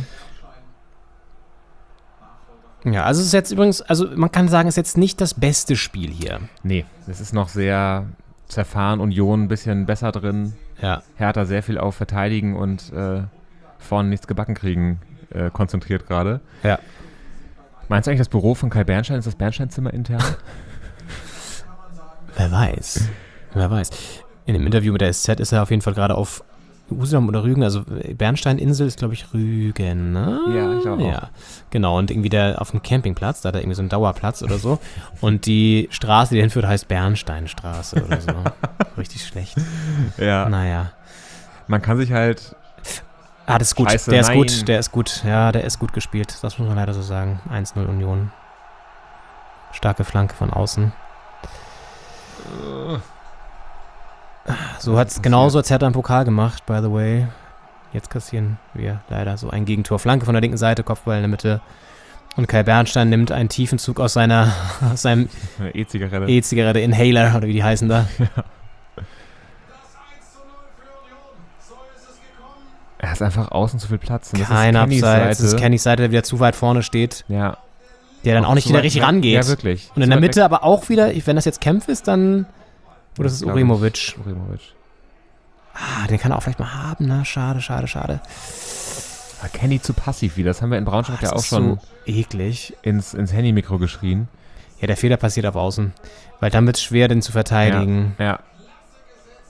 Ja, also es ist jetzt übrigens, also man kann sagen, es ist jetzt nicht das beste Spiel hier. Nee, es ist noch sehr zerfahren, Union ein bisschen besser drin. Ja. Hertha sehr viel auf Verteidigen und vorne nichts gebacken kriegen konzentriert gerade. Ja. Meinst du eigentlich, das Büro von Kai Bernstein ist das Bernsteinzimmer intern? Wer weiß. In dem Interview mit der SZ ist er auf jeden Fall gerade auf Usedom oder Rügen, also Bernsteininsel ist, glaube ich, Rügen, ne? Ja, ich glaube auch. Ja, genau, und irgendwie der auf dem Campingplatz, da hat er irgendwie so einen Dauerplatz oder so und die Straße, die hinführt, heißt Bernsteinstraße oder so. Richtig schlecht. Ja. Naja. Man kann sich halt... das ist gut, Scheiße, der ist gut. Ja, der ist gut gespielt, das muss man leider so sagen. 1-0 Union. Starke Flanke von außen. Genauso als Hertha im Pokal gemacht, by the way. Jetzt kassieren wir leider so ein Gegentor. Flanke von der linken Seite, Kopfball in der Mitte. Und Kai Bernstein nimmt einen tiefen Zug aus seinem E-Zigarette, Inhaler, oder wie die heißen da. Ja. Er ist einfach außen zu viel Platz. Kein Abseits. Das ist Kennys Seite, der wieder zu weit vorne steht. Ja. Der dann auch nicht wieder richtig rangeht. Ja, wirklich. Und in der Mitte aber auch wieder, wenn das jetzt Kempf ist, dann... Oder das ist Urimovic. Den kann er auch vielleicht mal haben, ne? Schade. Aber Kenny zu passiv wieder. Das haben wir in Braunschweig ja auch schon so eklig ins Handy-Mikro geschrien. Ja, der Fehler passiert auf Außen. Weil dann wird es schwer, den zu verteidigen. Ja.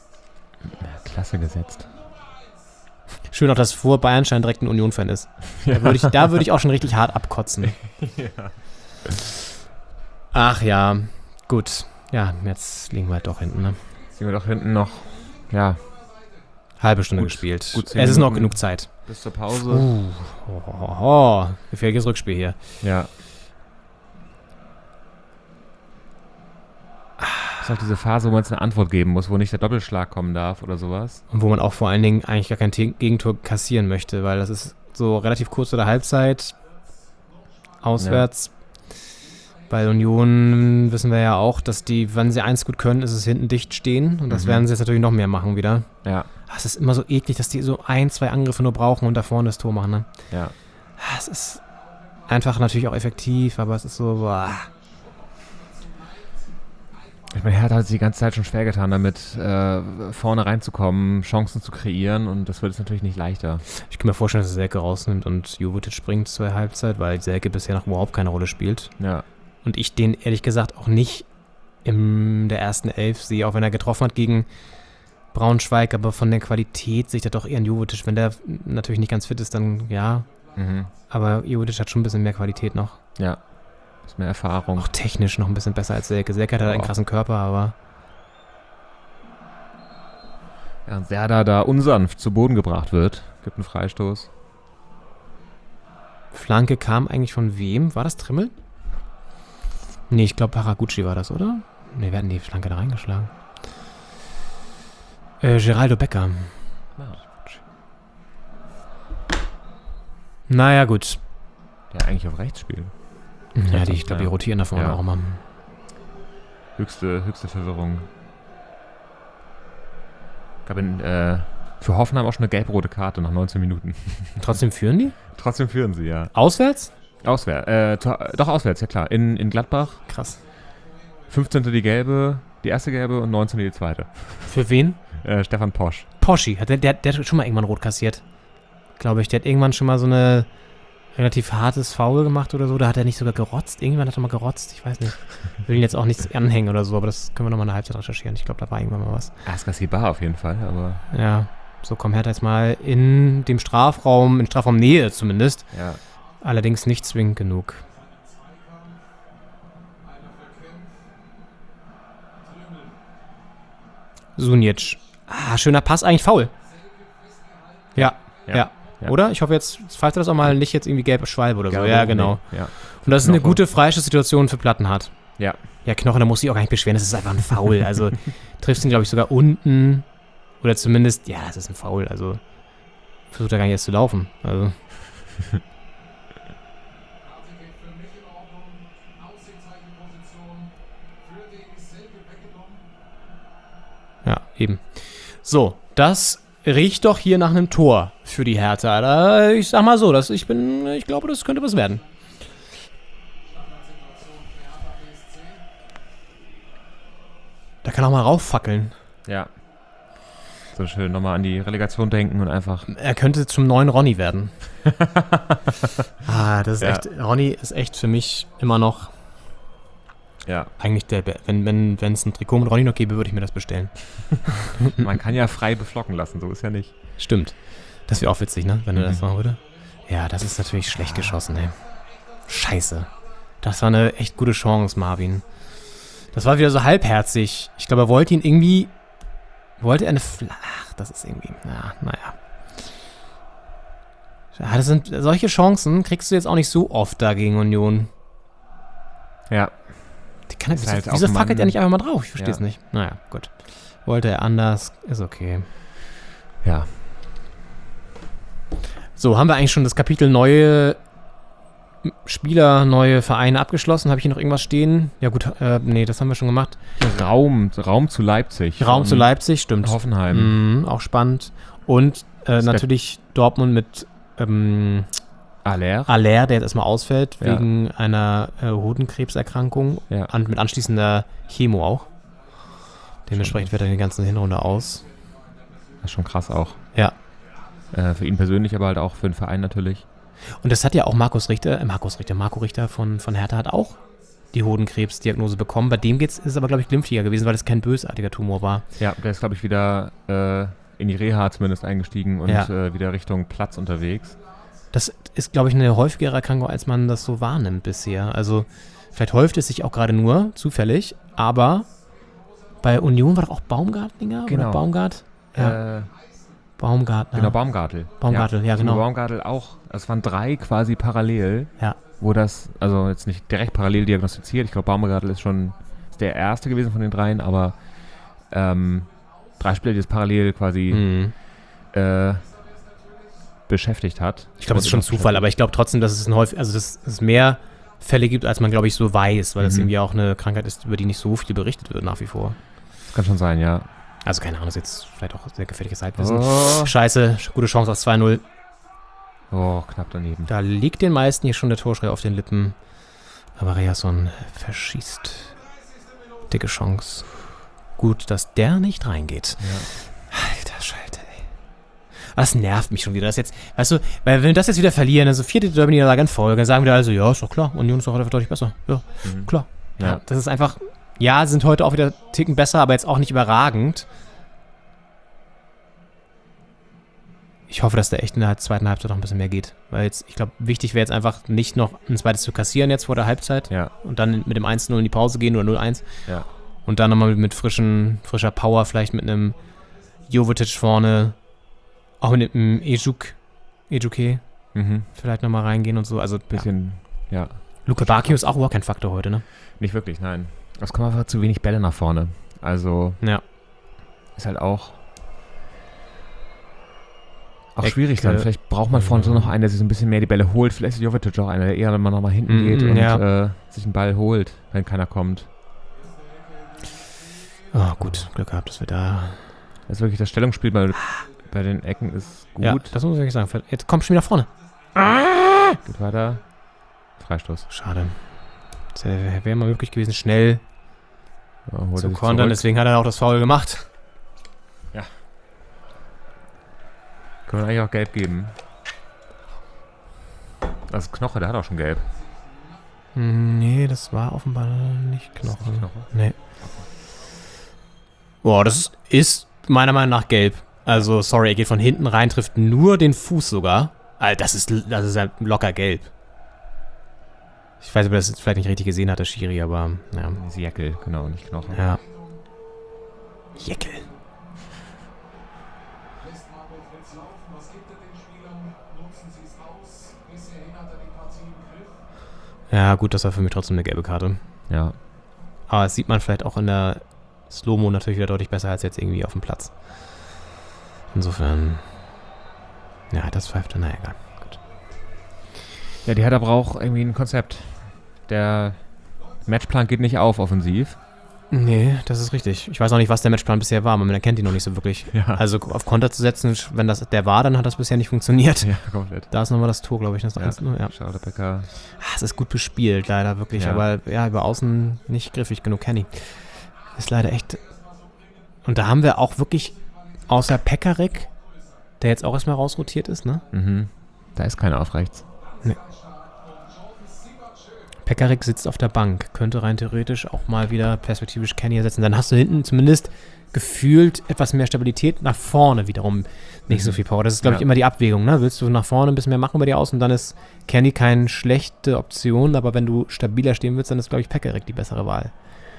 Klasse gesetzt. Schön auch, dass vor Bayernstein direkt ein Union-Fan ist. Da würde ich auch schon richtig hart abkotzen. Ja. Ach ja, gut. Ja, jetzt liegen wir halt doch hinten, ne? Sind wir doch hinten noch, ja, Halbe Stunde Gut, gespielt. gut 10 Es ist noch Minuten. genug Zeit. bis zur Pause. Gefährliches Rückspiel hier. Ja. Das ist auch diese Phase, wo man jetzt eine Antwort geben muss, wo nicht der Doppelschlag kommen darf oder sowas. Und wo man auch vor allen Dingen eigentlich gar kein Gegentor kassieren möchte, weil das ist so relativ kurz vor der Halbzeit auswärts. Ja. Bei Union wissen wir ja auch, dass die, wenn sie eins gut können, ist es hinten dicht stehen. Und das werden sie jetzt natürlich noch mehr machen wieder. Ja. Es ist immer so eklig, dass die so 1-2 Angriffe nur brauchen und da vorne das Tor machen. Ne? Ja. Es ist einfach natürlich auch effektiv, aber es ist so, boah. Ich meine, Hertha hat sich die ganze Zeit schon schwer getan, damit vorne reinzukommen, Chancen zu kreieren, und das wird jetzt natürlich nicht leichter. Ich kann mir vorstellen, dass Selke rausnimmt und Jovetic springt zur Halbzeit, weil Selke bisher noch überhaupt keine Rolle spielt. Ja. Und ich den ehrlich gesagt auch nicht in der ersten Elf sehe, auch wenn er getroffen hat gegen Braunschweig, aber von der Qualität sehe ich da doch eher einen Jovetic. Wenn der natürlich nicht ganz fit ist, dann ja. Aber Jovetic hat schon ein bisschen mehr Qualität noch. Ja. Ist mehr Erfahrung. Auch technisch noch ein bisschen besser als Selke. Selke hat halt einen krassen Körper, aber... Ja, und Serdar da unsanft zu Boden gebracht wird. Gibt einen Freistoß. Flanke kam eigentlich von wem? War das Trimmel? Nee, ich glaube Haraguchi war das, oder? Nee, wir hatten die Flanke da reingeschlagen. Geraldo Becker. Naja, gut. Der eigentlich auf rechts spielt. Ja, ich glaube, die rotieren da vorne auch immer. Höchste Verwirrung. Ich glaube, für Hoffenheim auch schon eine gelb-rote Karte nach 19 Minuten. Trotzdem führen die? Trotzdem führen sie, ja. Auswärts? Auswärts. Doch, auswärts, ja klar. In Gladbach. Krass. 15. die erste gelbe und 19. die zweite. Für wen? Stefan Posch. Poschi. Der hat schon mal irgendwann rot kassiert. Glaube ich. Der hat irgendwann schon mal so eine relativ hartes Foul gemacht oder so. Da hat er nicht sogar gerotzt. Irgendwann hat er mal gerotzt. Ich weiß nicht. Ich will ihn jetzt auch nichts anhängen oder so, aber das können wir nochmal in der Halbzeit recherchieren. Ich glaube, da war irgendwann mal was. Askasibar auf jeden Fall, aber... Ja, so kommt Hertha jetzt mal in dem Strafraum, in Strafraumnähe zumindest. Ja. Allerdings nicht zwingend genug. Sunic. Schöner Pass, eigentlich faul. Ja. Oder? Ich hoffe, jetzt pfeift er das auch mal nicht jetzt irgendwie gelbe Schwalbe oder so. Ja, genau. Nee. Ja. Und das ist eine gute Freistoßsituation für Plattenhardt. Ja. Ja, Knochen, da muss ich auch gar nicht beschweren, das ist einfach ein Foul. Also triffst ihn, glaube ich, sogar unten. Oder zumindest, ja, das ist ein Foul. Also versucht er gar nicht erst zu laufen. Also. Ja, eben. So, das riecht doch hier nach einem Tor für die Hertha. Ich sag mal so, ich glaube, das könnte was werden. Da kann auch mal rauffackeln. Ja. So schön nochmal an die Relegation denken und einfach... Er könnte zum neuen Ronny werden. Das ist echt... Ronny ist echt für mich immer noch... Ja. Eigentlich wenn es ein Trikot mit Ronny noch gäbe, würde ich mir das bestellen. Man kann ja frei beflocken lassen, so ist ja nicht. Stimmt. Das wäre auch witzig, ne? Wenn er das machen würde. Ja, das ist natürlich schlecht geschossen, ey. Scheiße. Das war eine echt gute Chance, Marvin. Das war wieder so halbherzig. Ich glaube, er wollte ihn irgendwie... Wollte er eine... Ach, das ist irgendwie... Naja. Ja, das sind solche Chancen, kriegst du jetzt auch nicht so oft da gegen Union. Ja. Wieso fackelt er nicht einfach mal drauf? Ich verstehe es nicht. Naja, gut. Wollte er anders, ist okay. Ja. So, haben wir eigentlich schon das Kapitel neue Spieler, neue Vereine abgeschlossen? Habe ich hier noch irgendwas stehen? Ja gut, nee, das haben wir schon gemacht. Raum zu Leipzig. Raum zu Leipzig, stimmt. Hoffenheim. Auch spannend. Und natürlich Dortmund mit Aller, der jetzt erstmal ausfällt, wegen einer Hodenkrebserkrankung mit anschließender Chemo auch. Dementsprechend fällt er in der ganzen Hinrunde aus. Das ist schon krass auch. Ja. Für ihn persönlich, aber halt auch für den Verein natürlich. Und das hat ja auch Marco Richter von Hertha hat auch die Hodenkrebsdiagnose bekommen. Bei dem ist es aber, glaube ich, glimpflicher gewesen, weil es kein bösartiger Tumor war. Ja, der ist, glaube ich, wieder in die Reha zumindest eingestiegen und wieder Richtung Platz unterwegs. Das ist, glaube ich, eine häufigere Erkrankung, als man das so wahrnimmt bisher. Also vielleicht häuft es sich auch gerade nur, zufällig, aber bei Union war doch auch Baumgartlinger Genau. oder Baumgart? Ja. Baumgartner. Genau, Baumgartel. Baumgartel, ja, genau. Baumgartel auch, es waren 3 quasi parallel, Ja. wo das, also jetzt nicht direkt parallel diagnostiziert, ich glaube Baumgartel ist der erste gewesen von den 3, aber 3 Spieler, die das parallel quasi beschäftigt hat. Ich glaube, das ist schon Zufall, aber ich glaube trotzdem, dass es mehr Fälle gibt, als man, glaube ich, so weiß, weil das irgendwie auch eine Krankheit ist, über die nicht so viel berichtet wird nach wie vor. Das kann schon sein, ja. Also keine Ahnung, das ist jetzt vielleicht auch sehr gefährliches Halbwissen. Oh. Scheiße, gute Chance auf 2-0. Oh, knapp daneben. Da liegt den meisten hier schon der Torschrei auf den Lippen. Aber Reasson verschießt. Dicke Chance. Gut, dass der nicht reingeht. Ja. Alter Schelte, ey. Das nervt mich schon wieder. Das jetzt, weißt du, weil wenn wir das jetzt wieder verlieren, dann so 4. Derby-Niederlage in Folge, dann sagen wir also, ja, ist doch klar, Union ist doch heute deutlich besser. Ja, klar. Ja, das ist einfach, ja, sind heute auch wieder Ticken besser, aber jetzt auch nicht überragend. Ich hoffe, dass der echt in der zweiten Halbzeit noch ein bisschen mehr geht. Weil jetzt, ich glaube, wichtig wäre jetzt einfach nicht noch ein zweites zu kassieren jetzt vor der Halbzeit. Ja. Und dann mit dem 1-0 in die Pause gehen oder 0-1. Ja. Und dann nochmal mit frischer Power, vielleicht mit einem Jovetic vorne, auch mit einem Ejuke vielleicht nochmal reingehen und so. Also Bisschen, ja. Luke Bacchio ist auch überhaupt kein Faktor heute, ne? Nicht wirklich, nein. Es kommen einfach zu wenig Bälle nach vorne. Also Ja. ist halt auch schwierig dann. Vielleicht braucht man vorne so noch einen, der sich so ein bisschen mehr die Bälle holt. Vielleicht ist Jovetic auch einer, der eher mal nochmal hinten geht und sich einen Ball holt, wenn keiner kommt. Oh, gut. Glück gehabt, dass wir da... Das ist wirklich das Stellungsspiel bei den Ecken ist gut. Ja, das muss ich wirklich sagen. Jetzt komm schon wieder vorne. Geht weiter. Freistoß. Schade. Das wäre mal möglich gewesen, schnell Ja, zu kontern. Deswegen hat er auch das Foul gemacht. Können wir eigentlich auch gelb geben. Das ist Knoche, der hat auch schon gelb. Nee, das war offenbar nicht Knoche. Nee. Boah, das ist meiner Meinung nach gelb. Also, sorry, er geht von hinten rein, trifft nur den Fuß sogar. Alter, das ist ja locker gelb. Ich weiß, ob er das jetzt vielleicht nicht richtig gesehen hat, der Schiri, aber ja. Das ist Jäckel, genau, nicht Knoche. Ja. Jäckel. Ja, gut, das war für mich trotzdem eine gelbe Karte. Ja. Aber das sieht man vielleicht auch in der Slow-Mo natürlich wieder deutlich besser als jetzt irgendwie auf dem Platz. Insofern, ja, das pfeift dann, naja, egal. Gut. Ja, die Hertha braucht irgendwie ein Konzept. Der Matchplan geht nicht auf offensiv. Nee, das ist richtig. Ich weiß auch nicht, was der Matchplan bisher war, man erkennt ihn noch nicht so wirklich. Ja. Also auf Konter zu setzen, wenn das der war, dann hat das bisher nicht funktioniert. Ja, komplett. Da ist nochmal das Tor, glaube ich. Das 1-0, ja. Schade, Becker. Es ist gut bespielt, leider wirklich. Ja. Aber ja, über außen nicht griffig genug. Kenny. Ist leider echt. Und da haben wir auch wirklich, außer Pekarik, der jetzt auch erstmal rausrotiert ist, ne? Mhm. Da ist keiner auf rechts. Nee. Pekarik sitzt auf der Bank, könnte rein theoretisch auch mal wieder perspektivisch Kenny ersetzen. Dann hast du hinten zumindest gefühlt etwas mehr Stabilität, nach vorne wiederum nicht so viel Power. Das ist, glaube ich, immer die Abwägung. Ne? Willst du nach vorne ein bisschen mehr machen bei dir aus und dann ist Kenny keine schlechte Option, aber wenn du stabiler stehen willst, dann ist, glaube ich, Pekarik die bessere Wahl.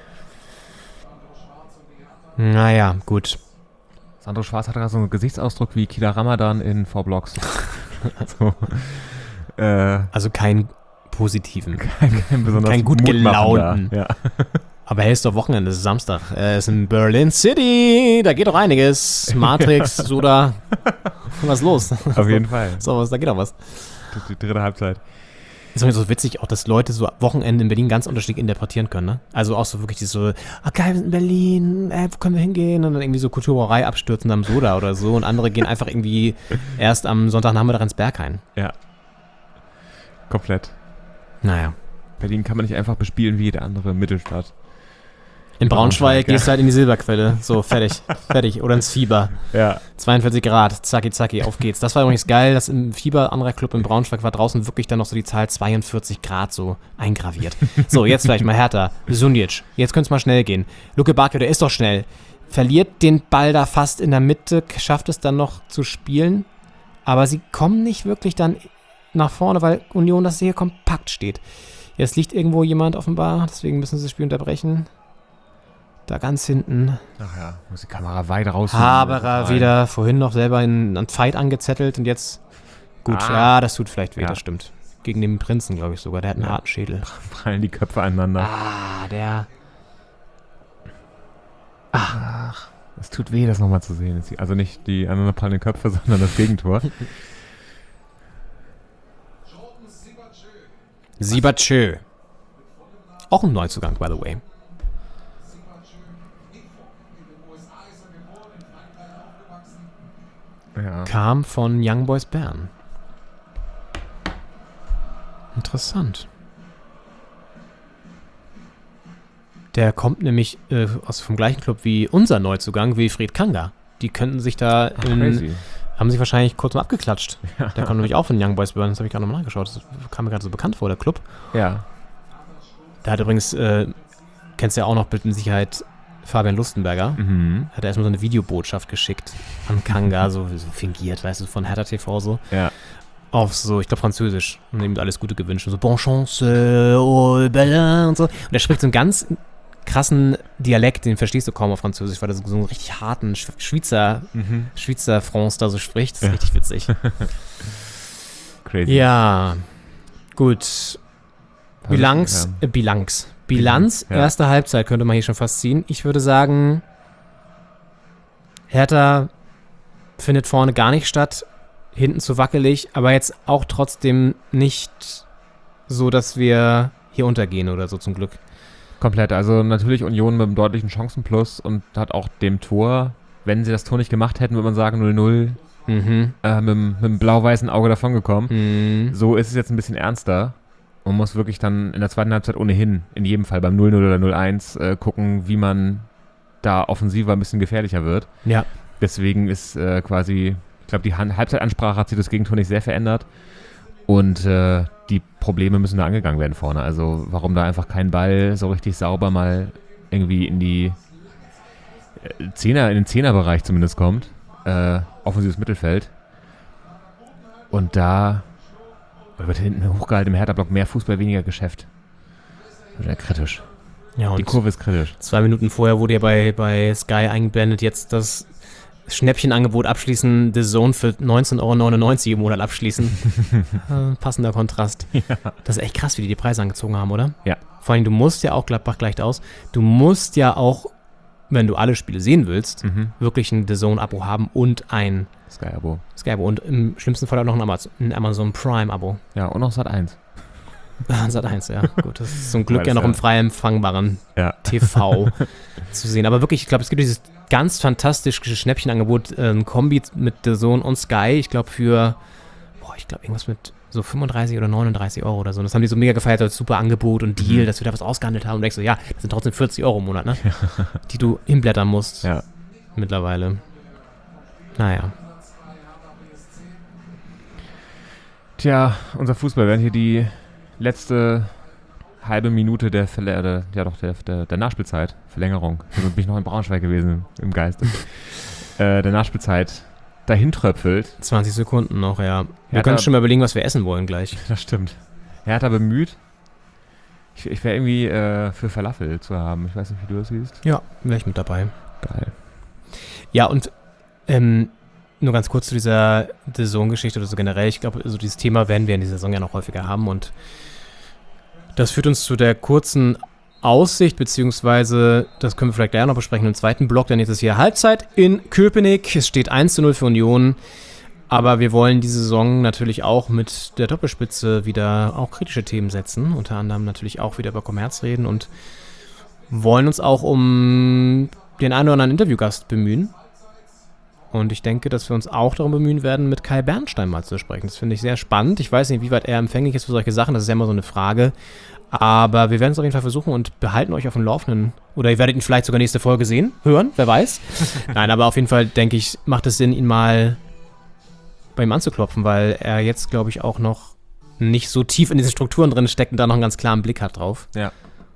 Naja, gut. Sandro Schwarz hat gerade so einen Gesichtsausdruck wie Kila Ramadan in 4 Blocks. So. Also keinen positiven. Kein besonders Kein gut gelaunten. Ja. Aber hey, ist doch Wochenende, es ist Samstag. Es ist in Berlin City, da geht doch einiges. Matrix, Soda. Was ist los? Auf jeden Fall. So, da geht doch was. Die dritte Halbzeit. Ist auch so witzig, auch dass Leute so Wochenende in Berlin ganz unterschiedlich interpretieren können, ne? Also auch so wirklich dieses so, geil, wir sind in Berlin, wo können wir hingehen? Und dann irgendwie so Kulturbrauerei abstürzen am Soda oder so. Und andere gehen einfach irgendwie erst am Sonntagnachmittag ins Berghain. Ja. Komplett. Naja. Berlin kann man nicht einfach bespielen wie jede andere Mittelstadt. In Braunschweig ja. gehst du halt in die Silberquelle. So, fertig. Oder ins Fieber. Ja. 42 Grad, zacki, auf geht's. Das war übrigens geil, dass im Fieber, anderer Club in Braunschweig, war draußen wirklich dann noch so die Zahl 42 Grad so eingraviert. So, jetzt vielleicht mal Hertha. Sunjic. Jetzt könnte es mal schnell gehen. Luke Bacchio, der ist doch schnell. verliert den Ball da fast in der Mitte, schafft es dann noch zu spielen, aber sie kommen nicht wirklich dann nach vorne, weil Union das hier kompakt steht. Jetzt liegt irgendwo jemand offenbar, deswegen müssen sie das Spiel unterbrechen. Da ganz hinten. Ach ja, muss die Kamera weit raus. Haberer wieder vorhin noch selber in einen Fight angezettelt und jetzt. Gut, ja, das tut vielleicht weh, das stimmt. Gegen den Prinzen, glaube ich sogar. Der hat einen harten Schädel. Prallen die Köpfe aneinander. Der. Ach, es tut weh, das nochmal zu sehen. Also nicht die aneinanderprallenden Köpfe, sondern das Gegentor. Siebertschö. Auch ein Neuzugang, by the way. Ja. Kam von Young Boys Bern. Interessant. Der kommt nämlich vom gleichen Club wie unser Neuzugang, Wilfried Kanga. Die könnten sich da haben sich wahrscheinlich kurz mal abgeklatscht. Ja. Der kommt nämlich auch von Young Boys Bern. Das habe ich gerade nochmal nachgeschaut. Das kam mir gerade so bekannt vor, der Club. Ja. Da hat übrigens, kennst du ja auch noch mit Sicherheit Fabian Lustenberger. Hat er erstmal so eine Videobotschaft geschickt an Kanga, so fingiert, weißt du, von Hertha TV so. Ja. Auf so, ich glaube, Französisch. Und ihm alles Gute gewünscht. Und so, Bonne Chance, oh, Bella und so. Und er spricht so einen ganz krassen Dialekt, den verstehst du kaum auf Französisch, weil er so einen richtig harten Schweizer France da so spricht. Das ist richtig witzig. Crazy. Ja, gut. Bilanz, erste Halbzeit könnte man hier schon fast ziehen. Ich würde sagen, Hertha findet vorne gar nicht statt, hinten zu wackelig, aber jetzt auch trotzdem nicht so, dass wir hier untergehen oder so, zum Glück. Komplett, also natürlich Union mit einem deutlichen Chancenplus und hat auch dem Tor, wenn sie das Tor nicht gemacht hätten, würde man sagen 0-0, mit einem blau-weißen Auge davongekommen. So ist es jetzt ein bisschen ernster. Man muss wirklich dann in der zweiten Halbzeit ohnehin, in jedem Fall beim 0-0 oder 0-1, gucken, wie man da offensiver ein bisschen gefährlicher wird. Ja. Deswegen ist quasi, ich glaube, die Halbzeitansprache hat sich das Gegentor nicht sehr verändert. Und die Probleme müssen da angegangen werden vorne. Also warum da einfach kein Ball so richtig sauber mal irgendwie in die in den Zehnerbereich zumindest kommt. Offensives Mittelfeld. Und da wird hinten hochgehalten im Hertha-Block mehr Fußball, weniger Geschäft. Wird ja kritisch. Ja, und die Kurve ist kritisch. 2 Minuten vorher wurde ja bei Sky eingeblendet, jetzt das Schnäppchenangebot abschließen, The Zone für 19,99 € im Monat abschließen. Passender Kontrast. Ja. Das ist echt krass, wie die Preise angezogen haben, oder? Ja. Vor allem, du musst ja auch, Gladbach gleicht aus, du musst ja auch, wenn du alle Spiele sehen willst, wirklich ein The Zone-Abo haben und ein Sky-Abo. Und im schlimmsten Fall auch noch ein Amazon Prime-Abo. Ja, und noch Sat.1. Sat.1, ja. Gut, das ist zum Glück ja noch im frei empfangbaren TV zu sehen. Aber wirklich, ich glaube, es gibt dieses ganz fantastische Schnäppchenangebot, ein Kombi mit The Zone und Sky. Ich glaube irgendwas mit so 35 oder 39 € oder so. Und das haben die so mega gefeiert als super Angebot und Deal, dass wir da was ausgehandelt haben. Und denkst so, ja, das sind trotzdem 40 € im Monat, ne? Die du hinblättern musst. Ja. Mittlerweile. Naja. Tja, unser Fußball, während hier die letzte halbe Minute der Nachspielzeit, Verlängerung, da bin ich noch in Braunschweig gewesen, im Geiste, der Nachspielzeit dahin tröpfelt. 20 Sekunden noch, ja. Wir können schon mal überlegen, was wir essen wollen gleich. Das stimmt. Hertha bemüht. Ich wäre irgendwie für Falafel zu haben. Ich weiß nicht, wie du das siehst. Ja, wäre ich mit dabei. Geil. Ja, und nur ganz kurz zu dieser Saisongeschichte oder so generell. Ich glaube, so dieses Thema werden wir in dieser Saison ja noch häufiger haben und das führt uns zu der kurzen Aussicht, beziehungsweise, das können wir vielleicht gleich noch besprechen im zweiten Block, denn jetzt ist hier Halbzeit in Köpenick. Es steht 1:0 für Union, aber wir wollen diese Saison natürlich auch mit der Doppelspitze wieder auch kritische Themen setzen, unter anderem natürlich auch wieder über Kommerz reden und wollen uns auch um den einen oder anderen Interviewgast bemühen. Und ich denke, dass wir uns auch darum bemühen werden, mit Kai Bernstein mal zu sprechen. Das finde ich sehr spannend. Ich weiß nicht, wie weit er empfänglich ist für solche Sachen. Das ist ja immer so eine Frage. Aber wir werden es auf jeden Fall versuchen und behalten euch auf dem Laufenden. Oder ihr werdet ihn vielleicht sogar nächste Folge hören, wer weiß. Nein, aber auf jeden Fall, denke ich, macht es Sinn, ihn mal bei ihm anzuklopfen, weil er jetzt, glaube ich, auch noch nicht so tief in diesen Strukturen drin steckt und da noch einen ganz klaren Blick hat drauf. Ja.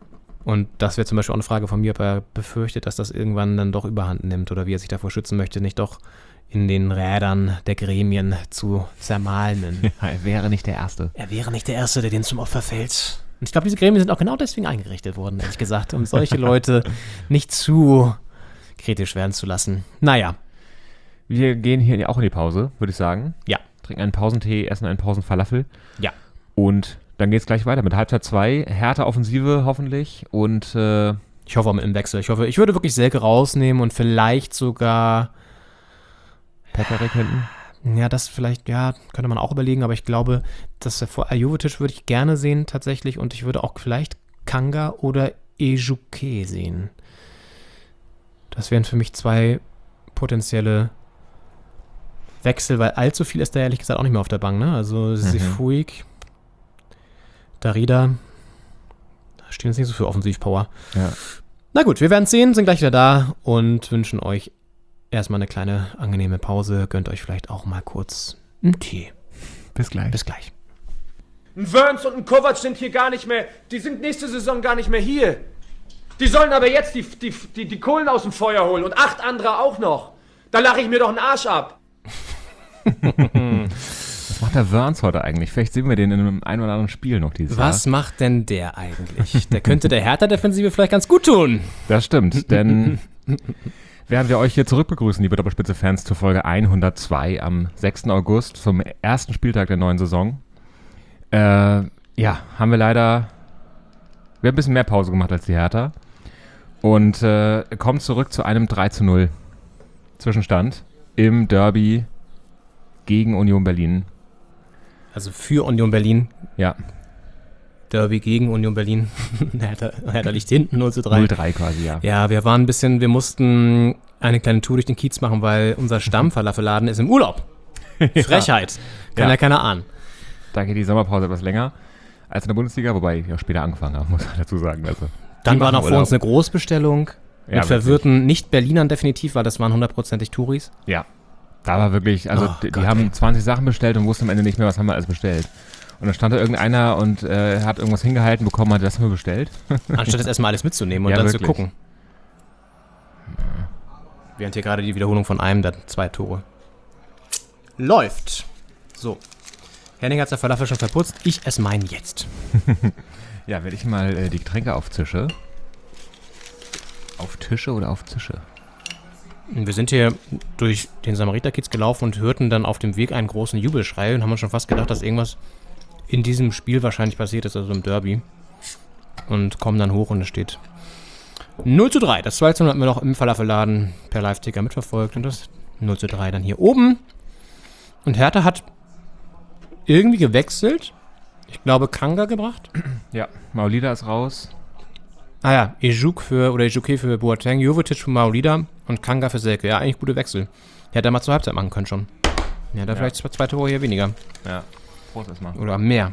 Und das wäre zum Beispiel auch eine Frage von mir, ob er befürchtet, dass das irgendwann dann doch überhand nimmt oder wie er sich davor schützen möchte, nicht doch in den Rädern der Gremien zu zermalmen. Er wäre nicht der Erste. Er wäre nicht der Erste, der denen zum Opfer fällt. Und ich glaube, diese Gremien sind auch genau deswegen eingerichtet worden, ehrlich gesagt, um solche Leute nicht zu kritisch werden zu lassen. Naja. Wir gehen hier auch in die Pause, würde ich sagen. Ja. Trinken einen Pausentee, essen einen Pausenfalafel. Ja. Und dann geht es gleich weiter mit Halbzeit 2. Härte Offensive hoffentlich. Und ich hoffe auch mit dem Wechsel. Ich würde wirklich Selke rausnehmen und vielleicht sogar Pekarik hinten. Ja, das vielleicht, ja, könnte man auch überlegen, aber ich glaube, dass vor Jovetic würde ich gerne sehen tatsächlich und ich würde auch vielleicht Kanga oder Ejuke sehen. Das wären für mich 2 potenzielle Wechsel, weil allzu viel ist da ehrlich gesagt auch nicht mehr auf der Bank, ne? Also Sefuig, Darida, da stehen jetzt nicht so viel Offensivpower. Ja. Na gut, wir werden sehen, sind gleich wieder da und wünschen euch erstmal eine kleine angenehme Pause. Gönnt euch vielleicht auch mal kurz einen Tee. Bis gleich. Bis gleich. Ein Wörns und ein Kovac sind hier gar nicht mehr, die sind nächste Saison gar nicht mehr hier. Die sollen aber jetzt die Kohlen aus dem Feuer holen und 8 andere auch noch. Da lache ich mir doch einen Arsch ab. Was macht der Wörns heute eigentlich? Vielleicht sehen wir den in einem ein oder anderen Spiel noch dieses Jahr. Was macht denn der eigentlich? Der könnte der Hertha-Defensive vielleicht ganz gut tun. Das stimmt, denn während wir euch hier zurückbegrüßen, liebe Doppelspitze-Fans, zur Folge 102 am 6. August, zum ersten Spieltag der neuen Saison, haben wir leider ein bisschen mehr Pause gemacht als die Hertha und kommen zurück zu einem 3:0 Zwischenstand im Derby gegen Union Berlin. Also für Union Berlin. Ja. Derby gegen Union Berlin. Hertha liegt hinten 0:3. 0:3 quasi, ja. Ja, wir mussten eine kleine Tour durch den Kiez machen, weil unser Stammfalafelladen ist im Urlaub. Frechheit. Kann ja keiner ahnen. Da geht die Sommerpause etwas länger als in der Bundesliga, wobei ich auch später angefangen habe, muss man dazu sagen. Also, dann war noch vor uns eine Großbestellung mit verwirrten Nicht-Berlinern definitiv, weil das waren 100%ig Touris. Ja, da war wirklich, also die haben 20 Sachen bestellt und wussten am Ende nicht mehr, was haben wir alles bestellt. Und dann stand da irgendeiner und hat irgendwas hingehalten bekommen, hat das haben wir bestellt. Anstatt das erstmal alles mitzunehmen und ja, dann wirklich. zu gucken. Ja. Während hier gerade die Wiederholung von einem der 2 Tore läuft. So. Henning hat der Falafel schon verputzt. Ich esse meinen jetzt. Ja, wenn ich mal die Getränke aufzische. Auf Tische oder auf Zische? Wir sind hier durch den Samariterkiez gelaufen und hörten dann auf dem Weg einen großen Jubelschrei und haben uns schon fast gedacht, dass irgendwas in diesem Spiel wahrscheinlich passiert ist, also im Derby. Und kommen dann hoch und es steht 0:3. Das 2:0 hatten wir noch im Falafelladen per Live-Ticker mitverfolgt und das 0:3 dann hier oben. Und Hertha hat irgendwie gewechselt. Ich glaube, Kanga gebracht. Ja, Maulida ist raus. Ah ja, Ejuke für Boateng, Jovetic für Maulida und Kanga für Selke. Ja, eigentlich gute Wechsel. Hätte er mal zur Halbzeit machen können schon. Ja, da vielleicht 2 Tore hier weniger. Ja, Prost erstmal. Oder mehr.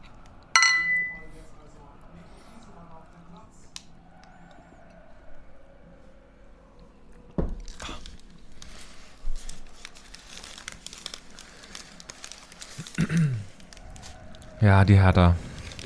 Ja, die Hertha.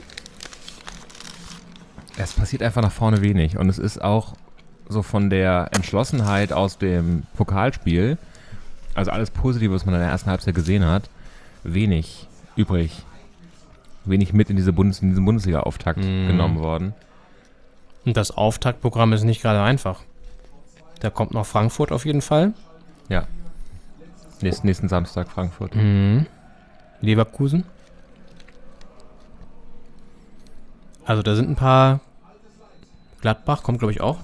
Es passiert einfach nach vorne wenig. Und es ist auch so von der Entschlossenheit aus dem Pokalspiel, also alles Positive, was man in der ersten Halbzeit gesehen hat, wenig übrig. Wenig mit in diesen Bundesliga-Auftakt genommen worden. Und das Auftaktprogramm ist nicht gerade einfach. Da kommt noch Frankfurt auf jeden Fall. Ja. Nächsten Samstag Frankfurt. Leverkusen. Also da sind ein paar. Gladbach kommt, glaube ich, auch.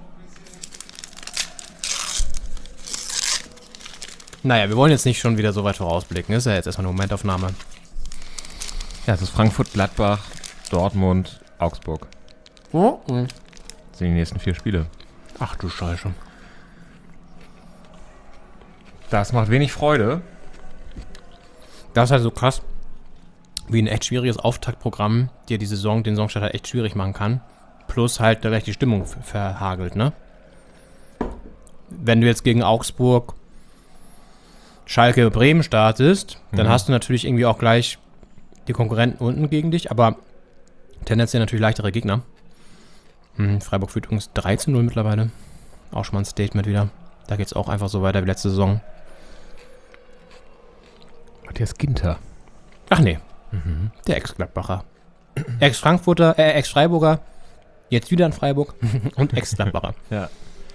Naja, wir wollen jetzt nicht schon wieder so weit vorausblicken. Das ist ja jetzt erstmal eine Momentaufnahme. Ja, es ist Frankfurt, Gladbach, Dortmund, Augsburg. Oh. Das sind die nächsten 4 Spiele. Ach du Scheiße. Das macht wenig Freude. Das ist halt so krass, wie ein echt schwieriges Auftaktprogramm dir die Saison, den Saisonstart halt echt schwierig machen kann. Plus halt gleich die Stimmung verhagelt, ne? Wenn du jetzt gegen Augsburg, Schalke, Bremen startest, dann hast du natürlich irgendwie auch gleich die Konkurrenten unten gegen dich, aber tendenziell natürlich leichtere Gegner. Freiburg führt übrigens 3-0 mittlerweile. Auch schon mal ein Statement wieder. Da geht es auch einfach so weiter wie letzte Saison. Matthias Ginter. Ach nee, der Ex-Gladbacher. Ex-Frankfurter, Ex-Freiburger. Jetzt wieder in Freiburg und Ex-Gladbacher. Ja.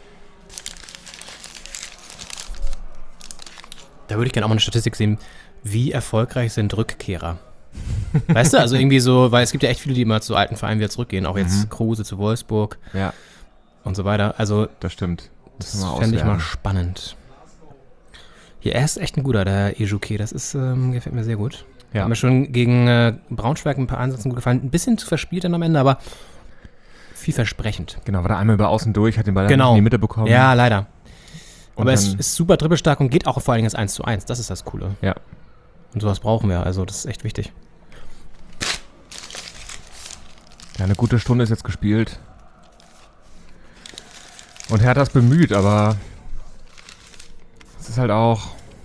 Da würde ich gerne auch mal eine Statistik sehen, wie erfolgreich sind Rückkehrer. Weißt du, also irgendwie so, weil es gibt ja echt viele, die immer zu alten Vereinen wieder zurückgehen, auch jetzt Kruse zu Wolfsburg und so weiter. Also Das stimmt. das fände ich mal spannend. Hier, er ist echt ein guter, der Ejuke, das ist, gefällt mir sehr gut. Ja. Hat mir schon gegen Braunschweig ein paar Ansätze gut gefallen. Ein bisschen zu verspielt dann am Ende, aber vielversprechend. Genau, war da einmal über außen durch, hat den Ball dann Genau. in die Mitte bekommen. Ja, leider. Und Aber es dann- ist super dribbelstark und geht auch vor allen Dingen das 1:1. Das ist das Coole. Ja. Und sowas brauchen wir, also das ist echt wichtig. Ja, eine gute Stunde ist jetzt gespielt. Und Hertha ist bemüht, aber es ist halt auch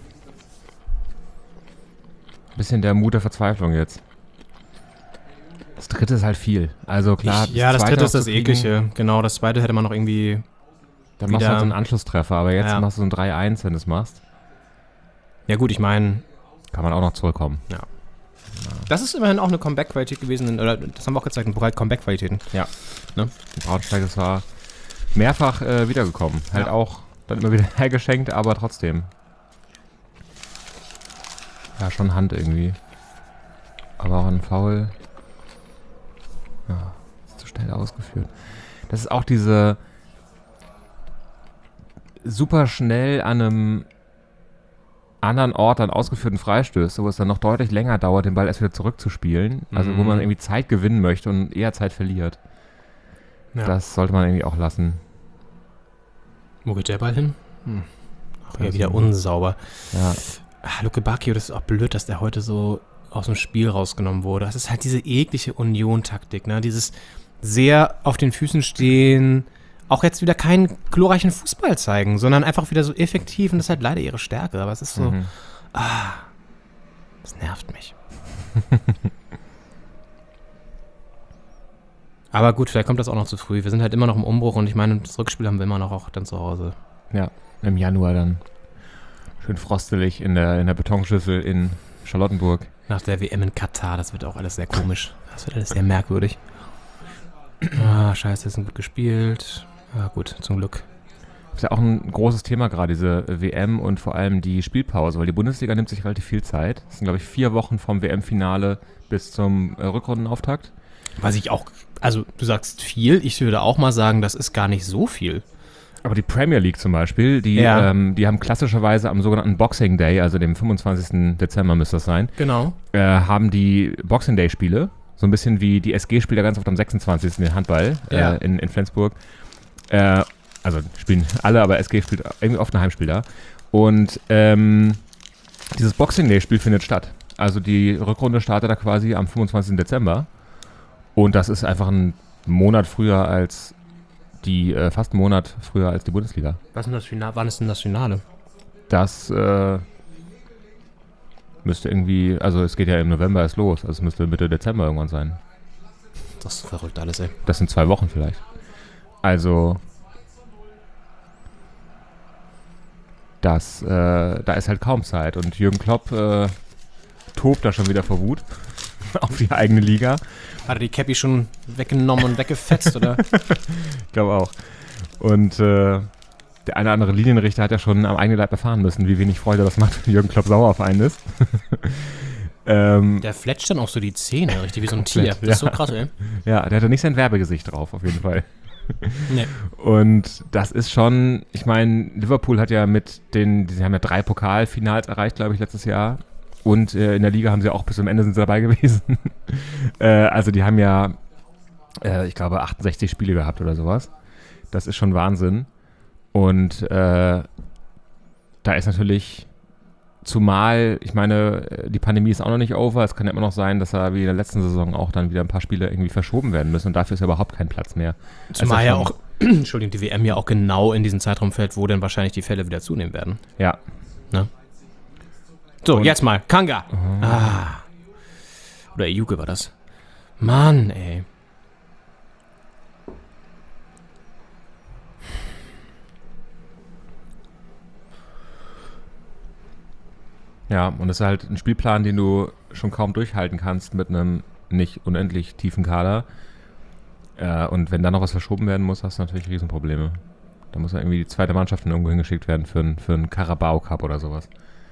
ein bisschen der Mut der Verzweiflung jetzt. Das dritte ist halt viel. Also klar, das zweite dritte noch ist das zu kriegen, Eklige. Genau, das zweite hätte man noch irgendwie... Dann machst du wieder- halt so einen Anschlusstreffer, aber jetzt Ja. machst du so ein 3-1, wenn du es machst. Ja gut, ich meine, Kann man auch noch zurückkommen. das ist immerhin auch eine Comeback-Qualität gewesen, oder das haben wir auch gezeigt, ein Pokal Comeback-Qualitäten. Ja. Ne? Die Braunschweig, das war mehrfach wiedergekommen. Halt Ja. auch dann immer wieder hergeschenkt, aber trotzdem. Ja, schon Hand irgendwie. Aber auch ein Foul. Ja, ist zu schnell ausgeführt. Das ist auch diese super schnell an einem anderen Ort dann ausgeführten Freistöße, wo es dann noch deutlich länger dauert, den Ball erst wieder zurückzuspielen. Also wo man irgendwie Zeit gewinnen möchte und eher Zeit verliert. Ja. Das sollte man irgendwie auch lassen. Wo geht der Ball hin? Ach, ja, wieder unsauber. Ja. Luke Bacchio, das ist auch blöd, dass der heute so aus dem Spiel rausgenommen wurde. Das ist halt diese eklige Union-Taktik, ne? Dieses sehr auf den Füßen stehen, auch jetzt wieder keinen glorreichen Fußball zeigen, sondern einfach wieder so effektiv und das ist halt leider ihre Stärke, aber es ist so, das nervt mich. Aber gut, vielleicht kommt das auch noch zu früh. Wir sind halt immer noch im Umbruch und ich meine, das Rückspiel haben wir immer noch auch dann zu Hause. Ja, im Januar dann. Schön frostelig in der Betonschüssel in Charlottenburg. Nach der WM in Katar, das wird auch alles sehr komisch. Das wird alles sehr merkwürdig. Scheiße, ist gut gespielt. Gut, zum Glück. Das ist ja auch ein großes Thema gerade, diese WM und vor allem die Spielpause, weil die Bundesliga nimmt sich relativ viel Zeit. Das sind, glaube ich, 4 Wochen vom WM-Finale bis zum Rückrundenauftakt. Was ich auch, also du sagst viel, ich würde auch mal sagen, das ist gar nicht so viel. Aber die Premier League zum Beispiel, die haben klassischerweise am sogenannten Boxing Day, also dem 25. Dezember müsste das sein, Genau. haben die Boxing Day Spiele. So ein bisschen wie die SG spielt ja ganz oft am 26. den Handball in Flensburg. Also spielen alle, aber SG spielt irgendwie oft ein Heimspiel da. Und dieses Boxing Day Spiel findet statt. Also die Rückrunde startet da quasi am 25. Dezember. Und das ist einfach ein Monat früher als fast einen Monat früher als die Bundesliga. Was ist denn das Finale? Wann ist denn das Finale? Das müsste irgendwie, also es geht ja im November erst los, also es müsste Mitte Dezember irgendwann sein. Das ist verrückt alles, ey. Das sind 2 Wochen vielleicht. Also da ist halt kaum Zeit und Jürgen Klopp tobt da schon wieder vor Wut auf die eigene Liga. Hat er die Cappy schon weggenommen und weggefetzt, oder? Ich glaube auch. Und der eine oder andere Linienrichter hat ja schon am eigenen Leib erfahren müssen, wie wenig Freude das macht, wenn Jürgen Klopp sauer auf einen ist. Der fletscht dann auch so die Zähne, richtig wie so ein Tier. Komplett, Das ist so krass, ey. Ja, der hatte nicht sein Werbegesicht drauf, auf jeden Fall. Nee. Und das ist schon, ich meine, Liverpool hat ja die haben ja 3 Pokalfinals erreicht, glaube ich, letztes Jahr. Und in der Liga haben sie auch bis zum Ende sind sie dabei gewesen. Also die haben ja, ich glaube, 68 Spiele gehabt oder sowas. Das ist schon Wahnsinn. Und da ist natürlich, zumal, ich meine, die Pandemie ist auch noch nicht over. Es kann ja immer noch sein, dass da wie in der letzten Saison auch dann wieder ein paar Spiele irgendwie verschoben werden müssen. Und dafür ist ja überhaupt kein Platz mehr. Zumal Also ja auch, Entschuldigung, die WM ja auch genau in diesen Zeitraum fällt, wo dann wahrscheinlich die Fälle wieder zunehmen werden. Ja. Ne? So, jetzt mal. Kanga. Oder Ejuke war das. Mann, ey. Ja, und das ist halt ein Spielplan, den du schon kaum durchhalten kannst mit einem nicht unendlich tiefen Kader. Und wenn da noch was verschoben werden muss, hast du natürlich Riesenprobleme. Da muss ja irgendwie die zweite Mannschaft dann irgendwo hingeschickt werden für einen Carabao Cup oder sowas.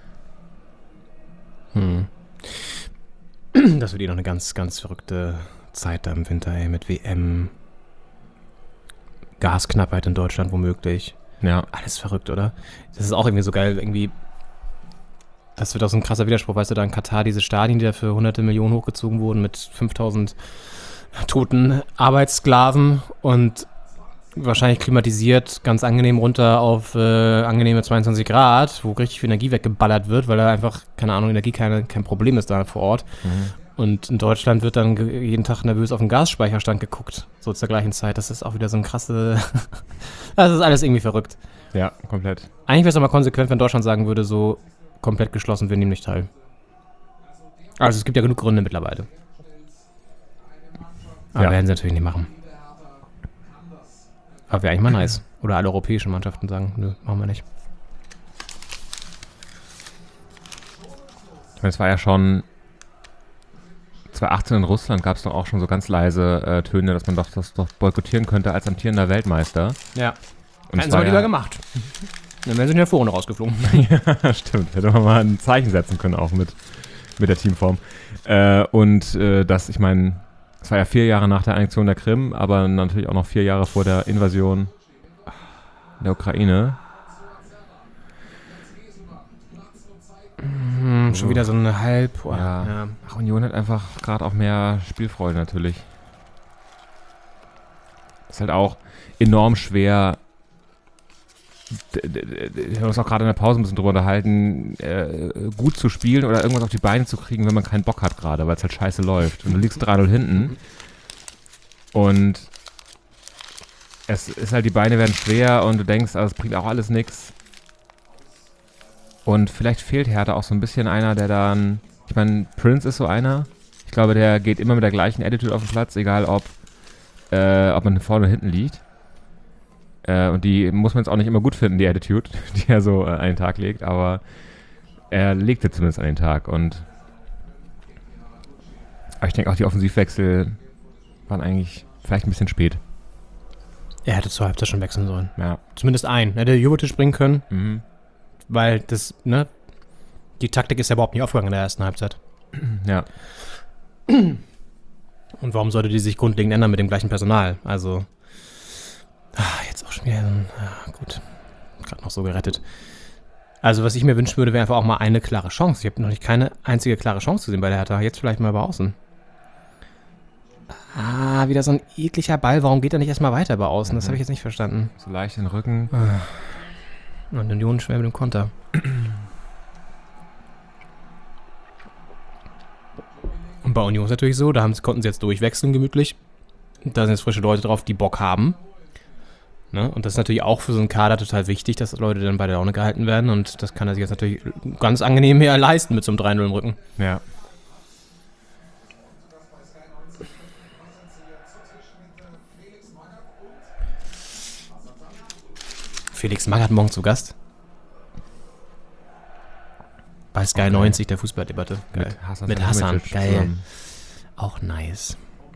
Das wird noch eine ganz, ganz verrückte Zeit da im Winter, ey, mit WM. Gasknappheit in Deutschland womöglich. Ja. Alles verrückt, oder? Das ist auch irgendwie so geil, irgendwie. Das wird auch so ein krasser Widerspruch, weißt du, da in Katar diese Stadien, die da für hunderte Millionen hochgezogen wurden mit 5000 toten Arbeitssklaven und wahrscheinlich klimatisiert, ganz angenehm runter auf angenehme 22 Grad, wo richtig viel Energie weggeballert wird, weil da einfach, keine Ahnung, Energie kein Problem ist da vor Ort. Und in Deutschland wird dann jeden Tag nervös auf den Gasspeicherstand geguckt, so zur gleichen Zeit. Das ist auch wieder so ein krasse... Das ist alles irgendwie verrückt. Ja, komplett. Eigentlich wäre es doch mal konsequent, wenn Deutschland sagen würde, so komplett geschlossen, wir nehmen nicht teil. Also es gibt ja genug Gründe mittlerweile. Aber werden sie natürlich nicht machen. Aber wäre eigentlich mal nice. Oder alle europäischen Mannschaften sagen, nö, machen wir nicht. Ich meine, es war ja schon 2018 in Russland, gab es doch auch schon so ganz leise Töne, dass man doch das doch boykottieren könnte als amtierender Weltmeister. Ja. Und Hätten sie mal lieber gemacht. Dann wären sie in der Vorrunde rausgeflogen. Ja, stimmt. Hätte man mal ein Zeichen setzen können, auch mit der Teamform. Ich meine, es war ja 4 Jahre nach der Annexion der Krim, aber natürlich auch noch 4 Jahre vor der Invasion der Ukraine. Schon wieder so eine halb... Ja. Ach, Union hat einfach gerade auch mehr Spielfreude natürlich. Ist halt auch enorm schwer. Wir haben uns auch gerade in der Pause ein bisschen drüber unterhalten, gut zu spielen oder irgendwas auf die Beine zu kriegen, wenn man keinen Bock hat gerade, weil es halt scheiße läuft. Und du liegst 3-0 hinten und es ist halt, die Beine werden schwer und du denkst, es bringt auch alles nichts. Und vielleicht fehlt Hertha auch so ein bisschen einer, der dann, ich meine, Prince ist so einer, ich glaube, der geht immer mit der gleichen Attitude auf den Platz, egal ob man vorne oder hinten liegt. Und die muss man jetzt auch nicht immer gut finden, die Attitude, die er so an den Tag legt, aber er legte zumindest an den Tag. Aber ich denke auch, die Offensivwechsel waren eigentlich vielleicht ein bisschen spät. Er hätte zur Halbzeit schon wechseln sollen. Ja. Zumindest einen. Er hätte Jovetic bringen können, weil das, ne, die Taktik ist ja überhaupt nicht aufgegangen in der ersten Halbzeit. Ja. Und warum sollte die sich grundlegend ändern mit dem gleichen Personal? Also, jetzt auch schon wieder, gut, gerade noch so gerettet. Also, was ich mir wünschen würde, wäre einfach auch mal eine klare Chance. Ich habe noch nicht keine einzige klare Chance gesehen bei der Hertha. Jetzt vielleicht mal über außen. Wieder so ein ekliger Ball. Warum geht er nicht erstmal weiter über außen? Das habe ich jetzt nicht verstanden. So leicht den Rücken. Und Union schwer mit dem Konter. Und bei Union ist natürlich so, konnten sie jetzt durchwechseln gemütlich. Da sind jetzt frische Leute drauf, die Bock haben. Ne? Und das ist natürlich auch für so einen Kader total wichtig, dass Leute dann bei der Laune gehalten werden. Und das kann er sich jetzt natürlich ganz angenehm mehr leisten mit so einem 3-0 im Rücken. Ja. Felix Magath morgen zu Gast. Bei Sky 90, der Fußballdebatte. Geil. Mit Hassan. Geil. Zusammen. Auch nice.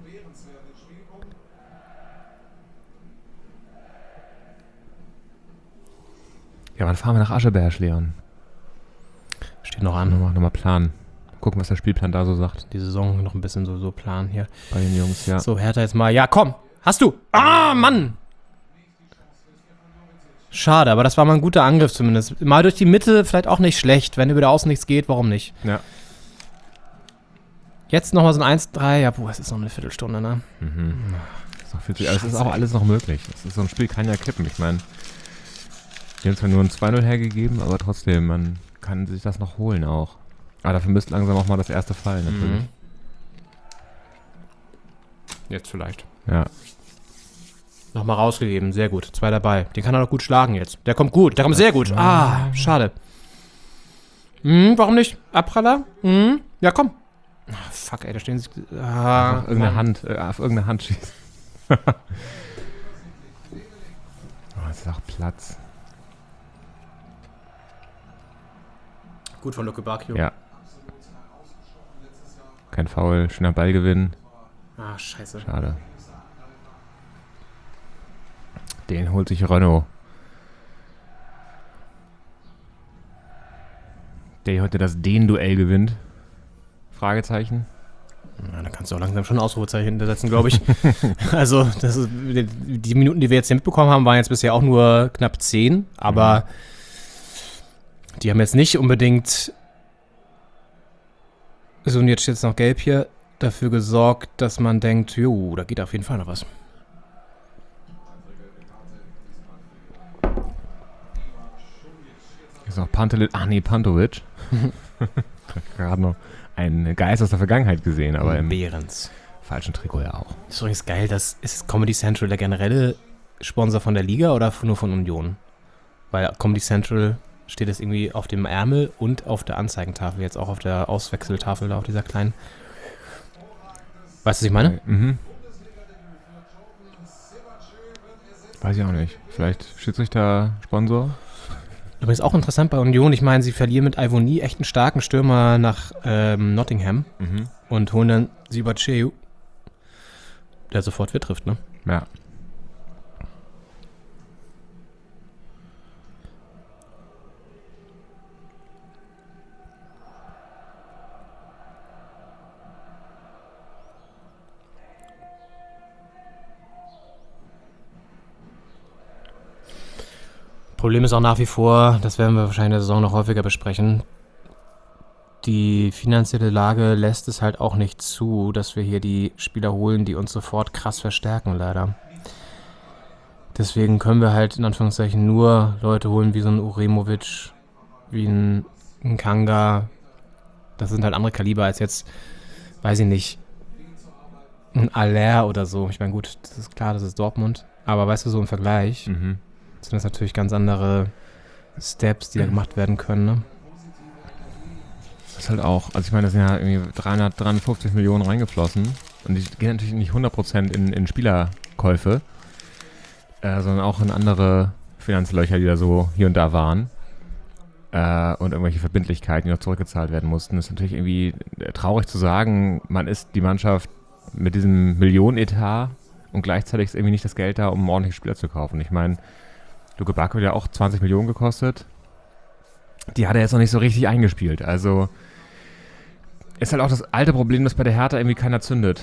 Ja, wann fahren wir nach Ascheberg, Leon? Steht noch an. Nochmal planen. Gucken, was der Spielplan da so sagt. Die Saison noch ein bisschen so planen hier. Bei den Jungs, ja. So, Hertha jetzt mal. Ja, komm. Hast du. Mann. Schade, aber das war mal ein guter Angriff zumindest. Mal durch die Mitte vielleicht auch nicht schlecht. Wenn über der Außen nichts geht, warum nicht? Ja. Jetzt nochmal so ein 1-3. Ja, es ist noch eine Viertelstunde, ne? Es ist auch alles noch möglich. So ein Spiel kann ja kippen. Ich meine, die haben zwar nur ein 2-0 hergegeben, aber trotzdem, man kann sich das noch holen auch. Aber dafür müsste langsam auch mal das erste fallen, natürlich. Jetzt vielleicht. Ja. Nochmal rausgegeben, sehr gut. 2 dabei. Den kann er doch gut schlagen jetzt. Der kommt gut, der kommt sehr gut. Schade. Warum nicht? Abpraller? Ja, komm. Fuck, ey, da stehen sie. Auf irgendeine Hand schießen. Das ist auch Platz. Gut von Luke Bacchio. Ja. Kein Foul, schöner Ballgewinn. Ah, scheiße. Schade. Den holt sich Renault. Der heute das Den-Duell gewinnt. Fragezeichen. Ja, da kannst du auch langsam schon ein Ausrufezeichen hintersetzen, glaube ich. Also, das ist, die Minuten, die wir jetzt hier mitbekommen haben, waren jetzt bisher auch nur knapp 10, aber die haben jetzt nicht unbedingt, so und jetzt steht es noch gelb hier, dafür gesorgt, dass man denkt, jo, da geht auf jeden Fall noch was. Ist noch Pantovic. Gerade noch einen Geist aus der Vergangenheit gesehen, aber im Behrens. falschen Trikot ja auch. Ist übrigens geil, ist Comedy Central der generelle Sponsor von der Liga oder nur von Union? Weil Comedy Central steht jetzt irgendwie auf dem Ärmel und auf der Anzeigentafel, jetzt auch auf der Auswechseltafel da, auf dieser kleinen. Weißt du, was ich meine? Mhm. Weiß ich auch nicht. Vielleicht Schiedsrichter, Sponsor? Übrigens auch interessant bei Union, ich meine, sie verlieren mit Ivoni echt einen starken Stürmer nach Nottingham und holen dann Sibacheu, der sofort wieder trifft, ne? Ja. Problem ist auch nach wie vor, das werden wir wahrscheinlich in der Saison noch häufiger besprechen, die finanzielle Lage lässt es halt auch nicht zu, dass wir hier die Spieler holen, die uns sofort krass verstärken, leider. Deswegen können wir halt in Anführungszeichen nur Leute holen wie so ein Uremovic, wie ein Kanga. Das sind halt andere Kaliber als jetzt, weiß ich nicht, ein Aller oder so. Ich meine, gut, das ist klar, das ist Dortmund. Aber weißt du, so im Vergleich sind das natürlich ganz andere Steps, die da gemacht werden können, ne? Das ist halt auch, also ich meine, da sind ja irgendwie 353 Millionen reingeflossen und die gehen natürlich nicht 100% in Spielerkäufe, sondern auch in andere Finanzlöcher, die da so hier und da waren und irgendwelche Verbindlichkeiten, die noch zurückgezahlt werden mussten. Das ist natürlich irgendwie traurig zu sagen, man ist die Mannschaft mit diesem Millionenetat und gleichzeitig ist irgendwie nicht das Geld da, um einen ordentlichen Spieler zu kaufen. Ich meine, Luke Bacchio hat ja auch 20 Millionen gekostet. Die hat er jetzt noch nicht so richtig eingespielt. Also ist halt auch das alte Problem, dass bei der Hertha irgendwie keiner zündet.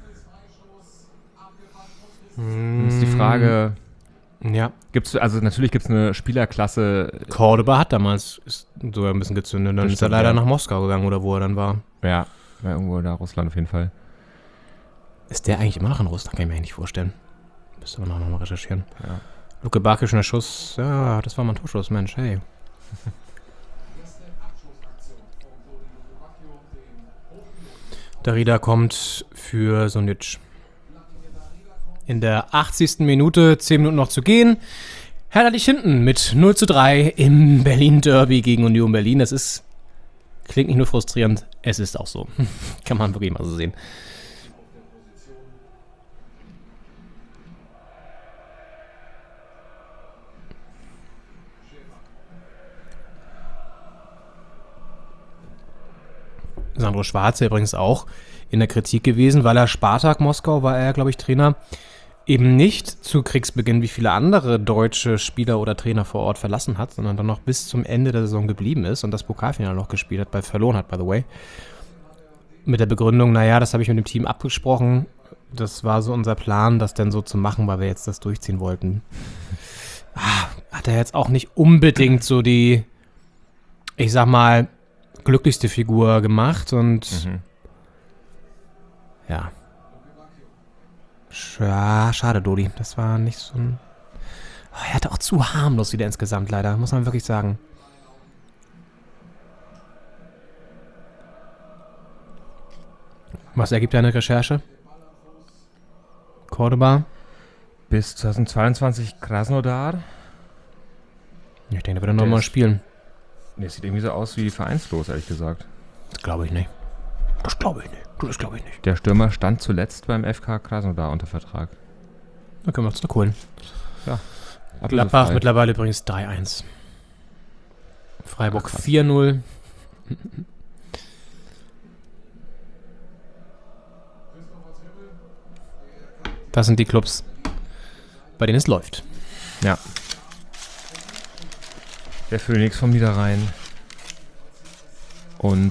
Das ist die Frage, Ja. natürlich gibt es eine Spielerklasse. Cordoba hat damals sogar ein bisschen gezündet. Dann Das ist er stimmt, leider ja. nach Moskau gegangen oder wo er dann war. Ja, irgendwo da Russland auf jeden Fall. Ist der eigentlich immer noch in Russland? Kann ich mir eigentlich nicht vorstellen. Müsste man auch nochmal recherchieren. Ja. Luke Bacchio, schöner Schuss. Ja, das war mal ein Torschuss, Mensch, hey. Darida kommt für Sonic. In der 80. Minute, 10 Minuten noch zu gehen. Hertha liegt hinten mit 0:3 im Berlin-Derby gegen Union Berlin. Das klingt nicht nur frustrierend, es ist auch so. Kann man wirklich mal so sehen. Sandro Schwarze übrigens auch in der Kritik gewesen, weil er Spartak Moskau, war er, glaube ich, Trainer, eben nicht zu Kriegsbeginn wie viele andere deutsche Spieler oder Trainer vor Ort verlassen hat, sondern dann noch bis zum Ende der Saison geblieben ist und das Pokalfinale noch gespielt hat, verloren hat, by the way. Mit der Begründung, naja, das habe ich mit dem Team abgesprochen, das war so unser Plan, das denn so zu machen, weil wir jetzt das durchziehen wollten. Hat er jetzt auch nicht unbedingt so die, ich sag mal, glücklichste Figur gemacht und ja. Schade, Dodi. Das war nicht so ein... Er hatte auch zu harmlos wieder insgesamt, leider. Muss man wirklich sagen. Was ergibt deine Recherche? Cordoba? Bis 2022 Krasnodar. Ich denke, der wird nochmal spielen. Nee, sieht irgendwie so aus wie vereinslos, ehrlich gesagt. Das glaube ich nicht. Das glaube ich nicht. Der Stürmer stand zuletzt beim FK Krasnodar unter Vertrag. Dann können wir uns zurückholen. Ja. Gladbach mittlerweile übrigens 3-1. Freiburg 4-0. Das sind die Clubs, bei denen es läuft. Ja. Der Phoenix vom Niederrhein. Und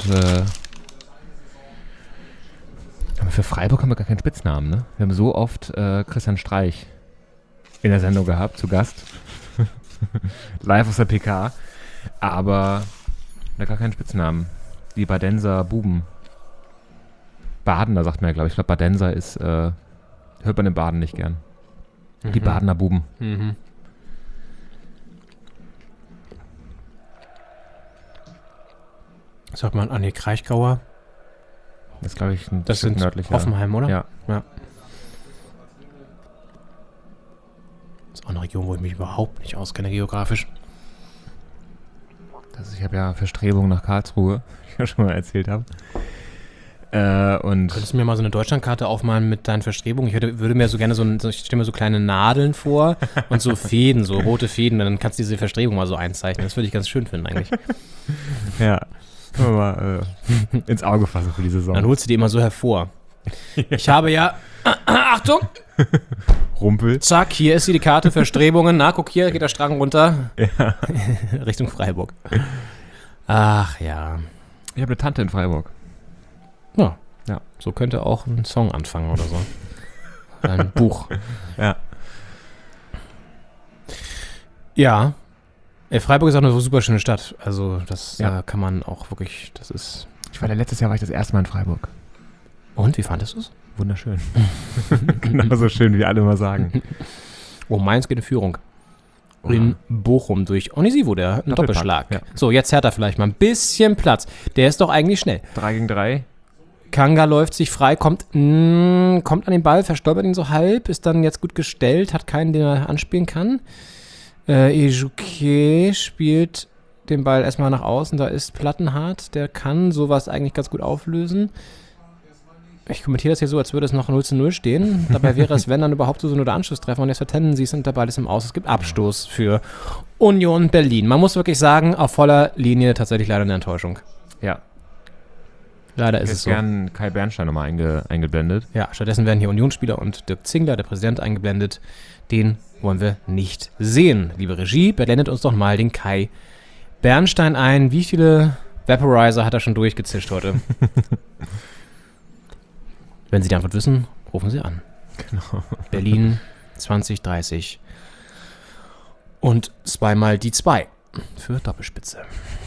aber für Freiburg haben wir gar keinen Spitznamen, ne? Wir haben so oft Christian Streich in der Sendung gehabt, zu Gast. Live aus der PK. Aber gar keinen Spitznamen. Die Badenser Buben. Badener sagt man ja, glaube ich. Ich glaube, Badenser ist, hört man in Baden nicht gern. Die Badener Buben. Mhm. Sagt man an die Kraichgauer? Das ist, glaube ich, ein Das Stück sind nördlicher. Hoffenheim, oder? Ja. Das ist auch eine Region, wo ich mich überhaupt nicht auskenne geografisch. Ich habe ja Verstrebungen nach Karlsruhe, wie ich ja schon mal erzählt habe. Und Könntest du mir mal so eine Deutschlandkarte aufmalen mit deinen Verstrebungen? Würde mir so gerne ich stelle mir so kleine Nadeln vor und so Fäden, so rote Fäden, dann kannst du diese Verstrebung mal so einzeichnen. Das würde ich ganz schön finden eigentlich. ja, können wir mal ins Auge fassen für die Saison. Dann holst du die immer so hervor. Ich habe ja, Achtung, Rumpel. zack, hier ist die Karte, Verstrebungen. Na, guck, hier geht der Strang runter. Ja. Richtung Freiburg. Ach ja. Ich habe eine Tante in Freiburg. Ja. So könnte auch ein Song anfangen oder so. Ein Buch. Ja. Ja. Freiburg ist auch eine super schöne Stadt. Also das Ja. kann man auch wirklich, das ist... Letztes Jahr war ich das erste Mal in Freiburg. Und, wie fandest du es? Wunderschön. Genauso schön, wie alle immer sagen. Oh, Mainz geht in Führung. In Bochum durch Onisivo, der ein Doppelschlag. Ja. So, jetzt hat er vielleicht mal ein bisschen Platz. Der ist doch eigentlich schnell. 3 gegen 3. Kanga läuft sich frei, kommt an den Ball, verstolpert ihn so halb, ist dann jetzt gut gestellt, hat keinen, den er anspielen kann. Ejuke spielt den Ball erstmal nach außen, da ist Plattenhardt, der kann sowas eigentlich ganz gut auflösen. Ich kommentiere das hier so, als würde es noch 0:0 stehen. Dabei wäre es, wenn dann überhaupt so nur der Anschlusstreffer und jetzt vertennen sie es und der Ball ist im Aus. Es gibt Abstoß für Union Berlin. Man muss wirklich sagen, auf voller Linie tatsächlich leider eine Enttäuschung. Ja. Leider Ich ist hätte es so. gern Kai Bernstein nochmal eingeblendet. Ja, stattdessen werden hier Unionsspieler und Dirk Zingler, der Präsident, eingeblendet. Den wollen wir nicht sehen. Liebe Regie, blendet uns doch mal den Kai Bernstein ein. Wie viele Vaporizer hat er schon durchgezischt heute? Wenn Sie die Antwort wissen, rufen Sie an. Genau. Berlin 2030. Und zweimal die 2 für Doppelspitze.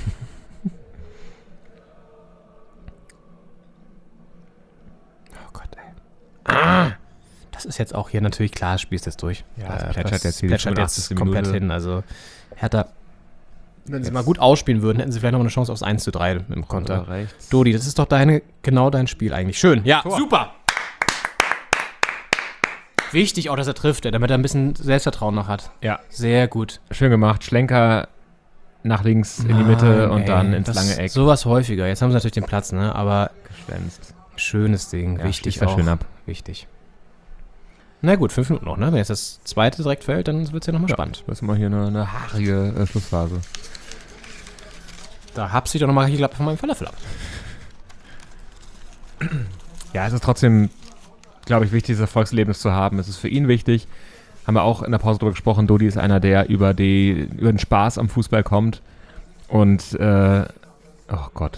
Oh Gott, ey. Das ist jetzt auch hier natürlich klar, das Spiel ist jetzt durch. Ja, es plätschert jetzt hier die plätschert jetzt 85. komplett Minute. hin. Also Hertha, wenn sie mal gut ausspielen würden, hätten sie vielleicht noch eine Chance aufs 1:3 im Konter. Rechts. Dodi, das ist doch genau dein Spiel eigentlich. Schön. Ja, super. Wichtig auch, dass er trifft, damit er ein bisschen Selbstvertrauen noch hat. Ja. Sehr gut. Schön gemacht. Schlenker nach links in die Mitte und dann ins lange Eck. Sowas häufiger. Jetzt haben sie natürlich den Platz, ne? Aber Geschwänzt. schönes Ding. Ja, wichtig schließt er auch. schön ab. Wichtig. Na gut, 5 Minuten noch, ne? Wenn jetzt das zweite direkt fällt, dann wird es ja nochmal spannend. Das ist mal hier eine haarige Schlussphase. Da hab's ich doch nochmal geklappt von meinem Falafel ab. Ja, es ist trotzdem, glaube ich, wichtig, dieses Erfolgserlebnis zu haben. Es ist für ihn wichtig. Haben wir auch in der Pause darüber gesprochen. Dodi ist einer, der über den Spaß am Fußball kommt. Und, oh Gott.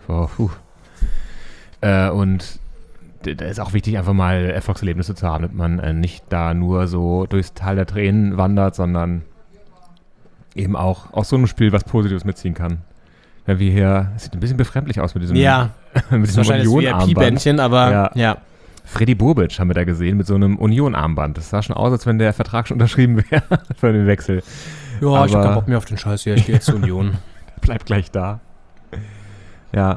Und da ist auch wichtig, einfach mal Erfolgserlebnisse zu haben, damit man nicht da nur so durchs Tal der Tränen wandert, sondern eben auch aus so einem Spiel was Positives mitziehen kann. Wenn wir hier, es sieht ein bisschen befremdlich aus mit diesem, Ja, mit diesem wahrscheinlich das Union-Armband. VIP-Bändchen, aber ja. Freddy Bobic haben wir da gesehen mit so einem Union-Armband. Das sah schon aus, als wenn der Vertrag schon unterschrieben wäre für den Wechsel. Ja, ich hab Aber- keinen Bock mehr auf den Scheiß hier. Ich gehe jetzt zur Union. Bleibt gleich da. Ja.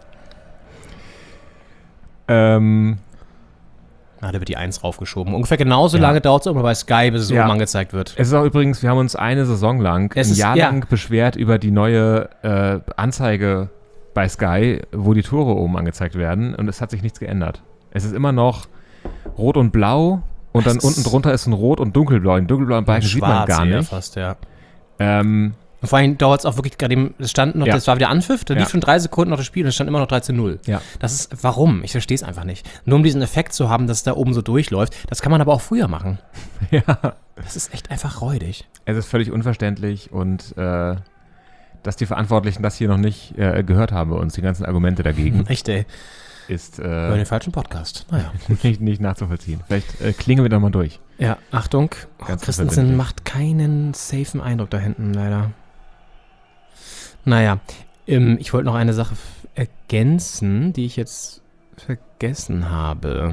Da wird die 1 raufgeschoben. Ungefähr genauso Ja. lange dauert es aber bei Sky, bis es Ja. oben angezeigt wird. Es ist auch übrigens, wir haben uns eine Saison lang, Es ein ist- Jahr ja. lang beschwert über die neue Anzeige bei Sky, wo die Tore oben angezeigt werden, und es hat sich nichts geändert. Es ist immer noch rot und blau und dann ist- unten drunter ist ein rot und dunkelblau. Den dunkelblauen Balken sieht man Schwarz gar eher nicht. fast, ja. Und vor allem dauert es auch wirklich gerade, es stand noch, Ja. das war wieder Anpfiff, da Ja. lief schon 3 Sekunden noch das Spiel und es stand immer noch 3:0. Ja. Das ist, warum? Ich verstehe es einfach nicht. Nur um diesen Effekt zu haben, dass es da oben so durchläuft, das kann man aber auch früher machen. Ja. Das ist echt einfach räudig. Es ist völlig unverständlich und dass die Verantwortlichen das hier noch nicht gehört haben bei uns, die ganzen Argumente dagegen, Echt, ey. ist Über den falschen Podcast. Naja. nicht nachzuvollziehen. Vielleicht klingen wir da mal durch. Ja, Achtung. Ganz Christensen verbindlich. macht keinen safen Eindruck da hinten, leider. Naja, ich wollte noch eine Sache ergänzen, die ich jetzt vergessen habe.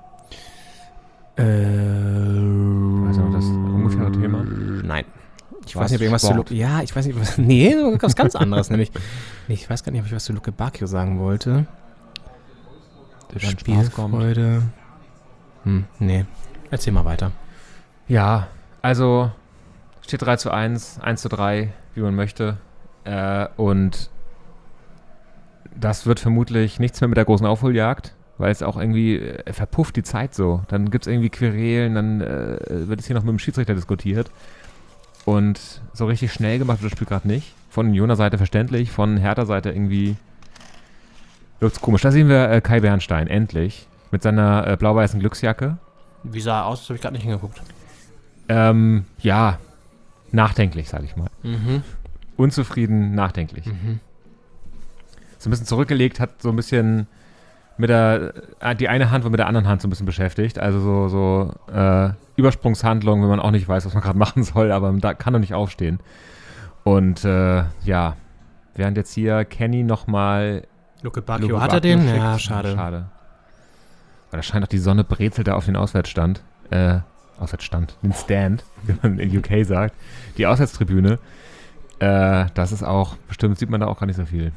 Also das ungefähre Thema? Nein. Ich Was? weiß nicht, ob irgendwas Sport? zu Luke. Ja, ich weiß nicht, was. Nee, was ganz anderes, nämlich. Nee, ich weiß gar nicht, ob ich was zu Luke Bacchio sagen wollte. Der dann Spaß kommt. Spielfreude. Nee. Erzähl mal weiter. Ja, also steht 3:1, 1:3, wie man möchte. Und das wird vermutlich nichts mehr mit der großen Aufholjagd, weil es auch irgendwie verpufft die Zeit so. Dann gibt es irgendwie Querelen, dann wird es hier noch mit dem Schiedsrichter diskutiert. Und so richtig schnell gemacht wird das Spiel gerade nicht. Von Unioner Seite verständlich, von Hertha Seite irgendwie wirkt's komisch. Da sehen wir Kai Bernstein, endlich, mit seiner blau-weißen Glücksjacke. Wie sah er aus? Das habe ich gerade nicht hingeguckt. Ja, nachdenklich, sage ich mal. Unzufrieden, nachdenklich. So ein bisschen zurückgelegt, hat so ein bisschen mit die eine Hand war mit der anderen Hand so ein bisschen beschäftigt. Also so Übersprungshandlung, wenn man auch nicht weiß, was man gerade machen soll, aber da kann er nicht aufstehen. Und ja, während jetzt hier Kenny nochmal Luke Bacchio, hat er den? schickt. Ja, schade. Weil da scheint auch die Sonne brezelt da auf den Auswärtsstand. Den Stand, wie man in UK sagt. Die Auswärtstribüne. Das ist auch, bestimmt sieht man da auch gar nicht so viel.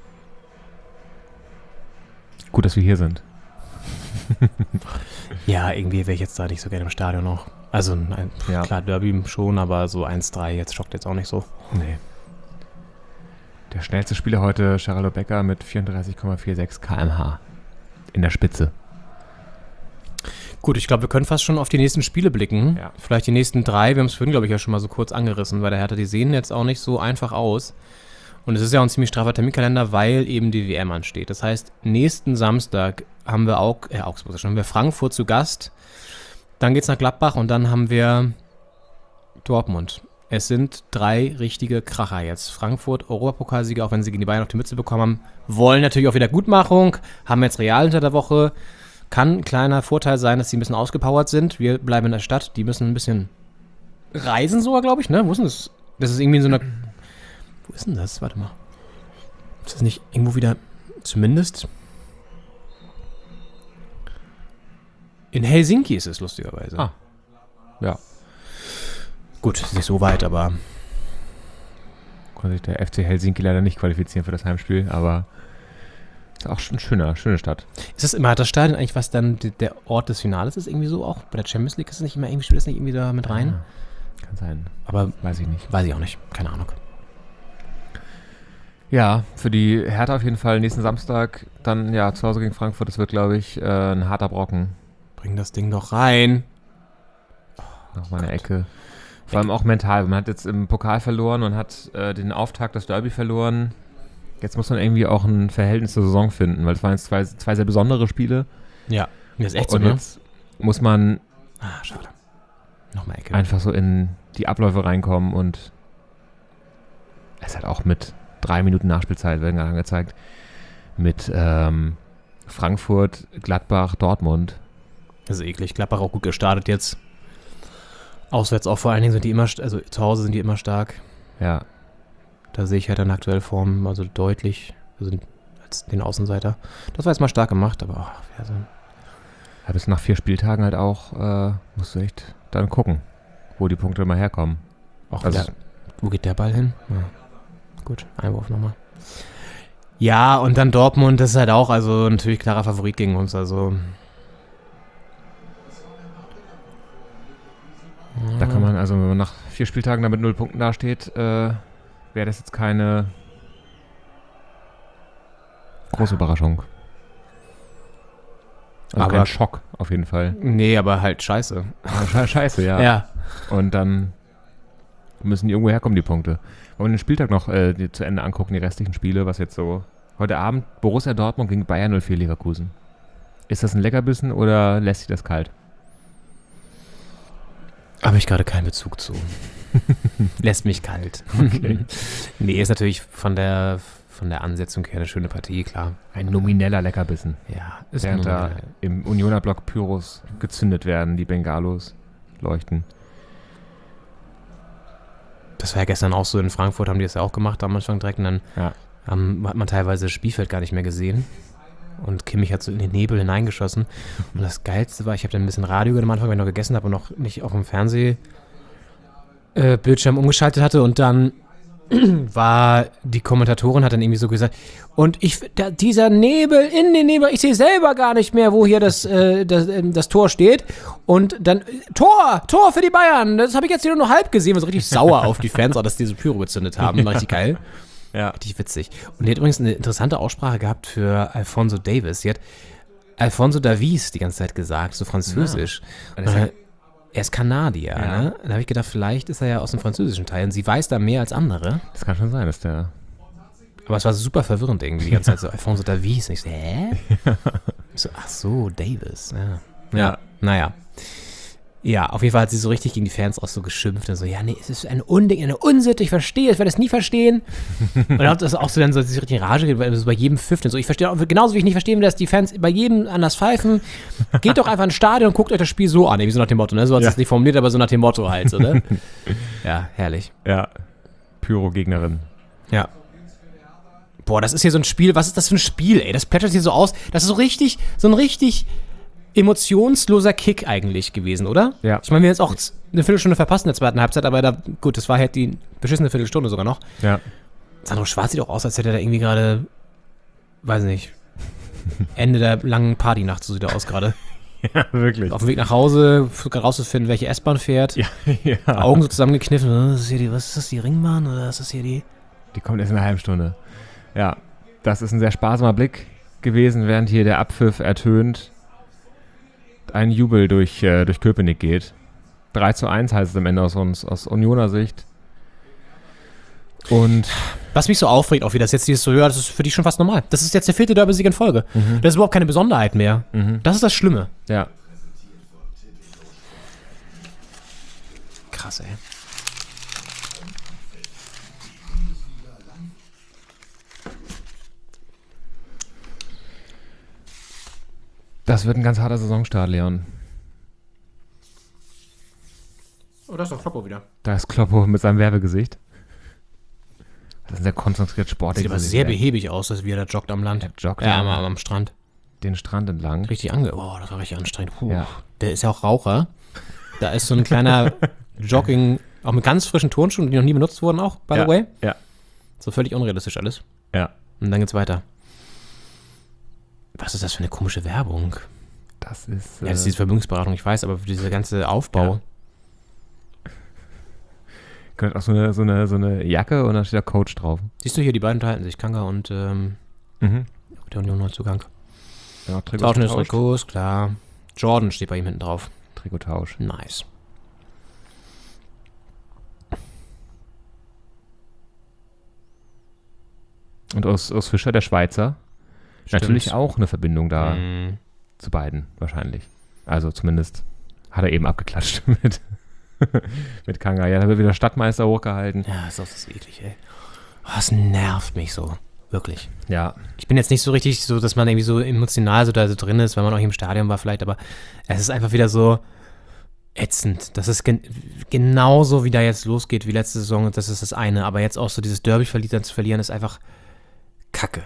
Gut, dass wir hier sind. Ja, irgendwie wäre ich jetzt da nicht so gerne im Stadion noch. Also, Ja. klar, Derby schon, aber so 1:3 jetzt schockt jetzt auch nicht so. Nee. Der schnellste Spieler heute, Charlotte Becker, mit 34,46 km/h. In der Spitze. Gut, ich glaube, wir können fast schon auf die nächsten Spiele blicken. Ja. Vielleicht die nächsten 3. Wir haben es vorhin, glaube ich, ja schon mal so kurz angerissen, weil der Hertha, die sehen jetzt auch nicht so einfach aus. Und es ist ja auch ein ziemlich straffer Terminkalender, weil eben die WM ansteht. Das heißt, nächsten Samstag haben wir Augsburg, schon haben wir Frankfurt zu Gast. Dann geht's nach Gladbach und dann haben wir Dortmund. Es sind 3 richtige Kracher jetzt. Frankfurt, Europapokalsieger, auch wenn sie gegen die Bayern auf die Mütze bekommen haben, wollen natürlich auch wieder Gutmachung, haben jetzt Real hinter der Woche. Kann ein kleiner Vorteil sein, dass sie ein bisschen ausgepowert sind. Wir bleiben in der Stadt, die müssen ein bisschen reisen sogar, glaube ich, ne? Wo ist denn das? Das ist irgendwie in so einer... Wo ist denn das? Warte mal. Ist das nicht irgendwo wieder... Zumindest... In Helsinki ist es lustigerweise. Ah. Ja. Gut, ist nicht so weit, aber... Konnte sich der FC Helsinki leider nicht qualifizieren für das Heimspiel, aber ist auch schon schöne Stadt. Ist das immer das Stadion eigentlich, was dann der Ort des Finales ist, irgendwie so auch? Bei der Champions League ist es nicht immer irgendwie, spielt das nicht irgendwie da mit rein? Kann sein. Aber Weiß ich nicht. weiß ich auch nicht. Keine Ahnung. Ja, für die Hertha auf jeden Fall nächsten Samstag dann ja zu Hause gegen Frankfurt. Das wird, glaube ich, ein harter Brocken. Bring das Ding doch rein. Nach meiner Ecke. Vor allem auch mental. Man hat jetzt im Pokal verloren und hat den Auftakt des Derby verloren. Jetzt muss man irgendwie auch ein Verhältnis zur Saison finden, weil es waren jetzt zwei sehr besondere Spiele. Ja, das ist echt so, Und ne? jetzt muss man Ah, schade. Nochmal Ecke. einfach so in die Abläufe reinkommen und es hat auch mit 3 Minuten Nachspielzeit, werden gerade angezeigt, mit Frankfurt, Gladbach, Dortmund. Das ist eklig. Gladbach auch gut gestartet jetzt. Auswärts auch vor allen Dingen sind die immer, also zu Hause sind die immer stark. Ja, Da sehe ich halt eine aktuelle Form, also deutlich, also als den Außenseiter. Das war jetzt mal stark gemacht, aber also ja, bis nach 4 Spieltagen halt auch, musst du echt dann gucken, wo die Punkte mal herkommen. auch Also- wieder, wo geht der Ball hin? Ja. Gut, Einwurf nochmal. Ja, und dann Dortmund, das ist halt auch, also natürlich klarer Favorit gegen uns, also Da kann man, also wenn man nach 4 Spieltagen da mit 0 Punkten dasteht, wäre das jetzt keine große Überraschung. Also Aber- kein Schock, auf jeden Fall. nee, aber halt scheiße. Aber Scheiße, ja. Ja. Und dann Müssen die irgendwo herkommen, die Punkte. Wollen wir den Spieltag noch zu Ende angucken, die restlichen Spiele, was jetzt so... Heute Abend Borussia Dortmund gegen Bayern 04 Leverkusen. Ist das ein Leckerbissen oder lässt sich das kalt? Habe ich gerade keinen Bezug zu. Lässt mich kalt. Okay. Nee, ist natürlich von der Ansetzung her eine schöne Partie, klar. Ein nomineller Leckerbissen. Ja, ist Während da nominell. im Unioner Block Pyros gezündet werden, die Bengalos leuchten. Das war ja gestern auch so in Frankfurt, haben die das ja auch gemacht am Anfang direkt. Und dann Ja. hat man teilweise das Spielfeld gar nicht mehr gesehen. Und Kimmich hat so in den Nebel hineingeschossen. Und das Geilste war, ich habe dann ein bisschen Radio gehört am Anfang, weil ich noch gegessen habe und noch nicht auf dem Fernsehbildschirm umgeschaltet hatte. Und dann war die Kommentatorin, hat dann irgendwie so gesagt, und dieser Nebel, in den Nebel, ich sehe selber gar nicht mehr, wo hier das Tor steht. Und dann, Tor für die Bayern, das habe ich jetzt hier nur halb gesehen. War so richtig sauer auf die Fans, auch dass die diese Pyro gezündet haben. War richtig geil. Ja. Richtig witzig. Und die hat übrigens eine interessante Aussprache gehabt für Alphonso Davies. Sie hat Alphonso Davies die ganze Zeit gesagt, so französisch. Ja. Er ist Kanadier, Ja. ne? Dann habe ich gedacht, vielleicht ist er ja aus dem französischen Teil und sie weiß da mehr als andere. Das kann schon sein, dass der... Aber es war super verwirrend irgendwie, die ganze Zeit so Alphonso Davies. Und ich so, hä? Ich so, ach so, Davis. Ja. Naja. Ja, auf jeden Fall hat sie so richtig gegen die Fans auch so geschimpft und so, ja, nee, es ist ein Unding, eine Unsitte, ich verstehe, ich werde es nie verstehen. Und dann hat das auch so dann so sich richtig in Rage geht, weil es bei jedem Pfiff so, ich verstehe auch, genauso wie ich nicht verstehe, dass die Fans bei jedem anders pfeifen, geht doch einfach ins Stadion und guckt euch das Spiel so an, wie so nach dem Motto, ne? So hat sie es nicht formuliert, aber so nach dem Motto halt, so, ne? Ja, herrlich. Ja, Pyro-Gegnerin. Ja. Boah, das ist hier so ein Spiel, was ist das für ein Spiel, ey? Das plätschert hier so aus, das ist so ein richtig emotionsloser Kick eigentlich gewesen, oder? Ja. Ich meine, wir haben jetzt auch eine Viertelstunde verpasst in der zweiten Halbzeit, aber gut, das war halt die beschissene Viertelstunde sogar noch. Ja. Sandro Schwarz sieht auch aus, als hätte er da irgendwie gerade, weiß nicht, Ende der langen Partynacht, so sieht er aus gerade. Ja, wirklich. Auf dem Weg nach Hause, rauszufinden, welche S-Bahn fährt. Ja. Augen so zusammengekniffen. Was ist das, die Ringbahn oder ist das hier die? Die kommt erst in einer halben Stunde. Ja, das ist ein sehr sparsamer Blick gewesen, während hier der Abpfiff ertönt. Ein Jubel durch Köpenick geht. 3:1 heißt es am Ende aus Unioner Sicht. Und Was mich so aufregt, auch wie das jetzt dieses so, ja, das ist für dich schon fast normal. Das ist jetzt der 4. Derby-Sieg in Folge. Das ist überhaupt keine Besonderheit mehr. Das ist das Schlimme. ja, Krass, ey. das wird ein ganz harter Saisonstart, Leon. Oh, da ist doch Kloppo wieder. Da ist Kloppo mit seinem Werbegesicht. Das ist ein sehr konzentriert sportlich. Sieht aber sehr behäbig aus, dass wie er da joggt am Land. Er joggt Ja, ja. am Strand. Den Strand entlang. Richtig Oh, das war richtig anstrengend. Puh. Ja. Der ist ja auch Raucher. Da ist so ein kleiner Jogging, auch mit ganz frischen Turnschuhen, die noch nie benutzt wurden auch, by the way. Ja, So völlig unrealistisch alles. ja. Und dann geht's weiter. Was ist das für eine komische Werbung? Das ist... Ja, das ist diese Vermögensberatung, ich weiß, aber für dieser ganze Aufbau. Ja. Gehört auch so eine Jacke und dann steht da Coach drauf. Siehst du hier, die beiden unterhalten sich, Kanga und der Union Neuzugang. Ja, Tauschen des Trikots, klar. Jordan steht bei ihm hinten drauf. Trikottausch. Nice. Und aus Fischer, der Schweizer, natürlich auch eine Verbindung da Mhm. zu beiden, wahrscheinlich. Also zumindest hat er eben abgeklatscht mit Kanga. Ja, da wird wieder Stadtmeister hochgehalten. Ja, ist auch das eklig, ey. Oh, das nervt mich so. Wirklich. Ja, Ich bin jetzt nicht so richtig so, dass man irgendwie so emotional so da so drin ist, weil man auch hier im Stadion war vielleicht, aber es ist einfach wieder so ätzend. Das ist genauso, wie da jetzt losgeht wie letzte Saison, das ist das eine. Aber jetzt auch so dieses Derby zu verlieren, ist einfach Kacke.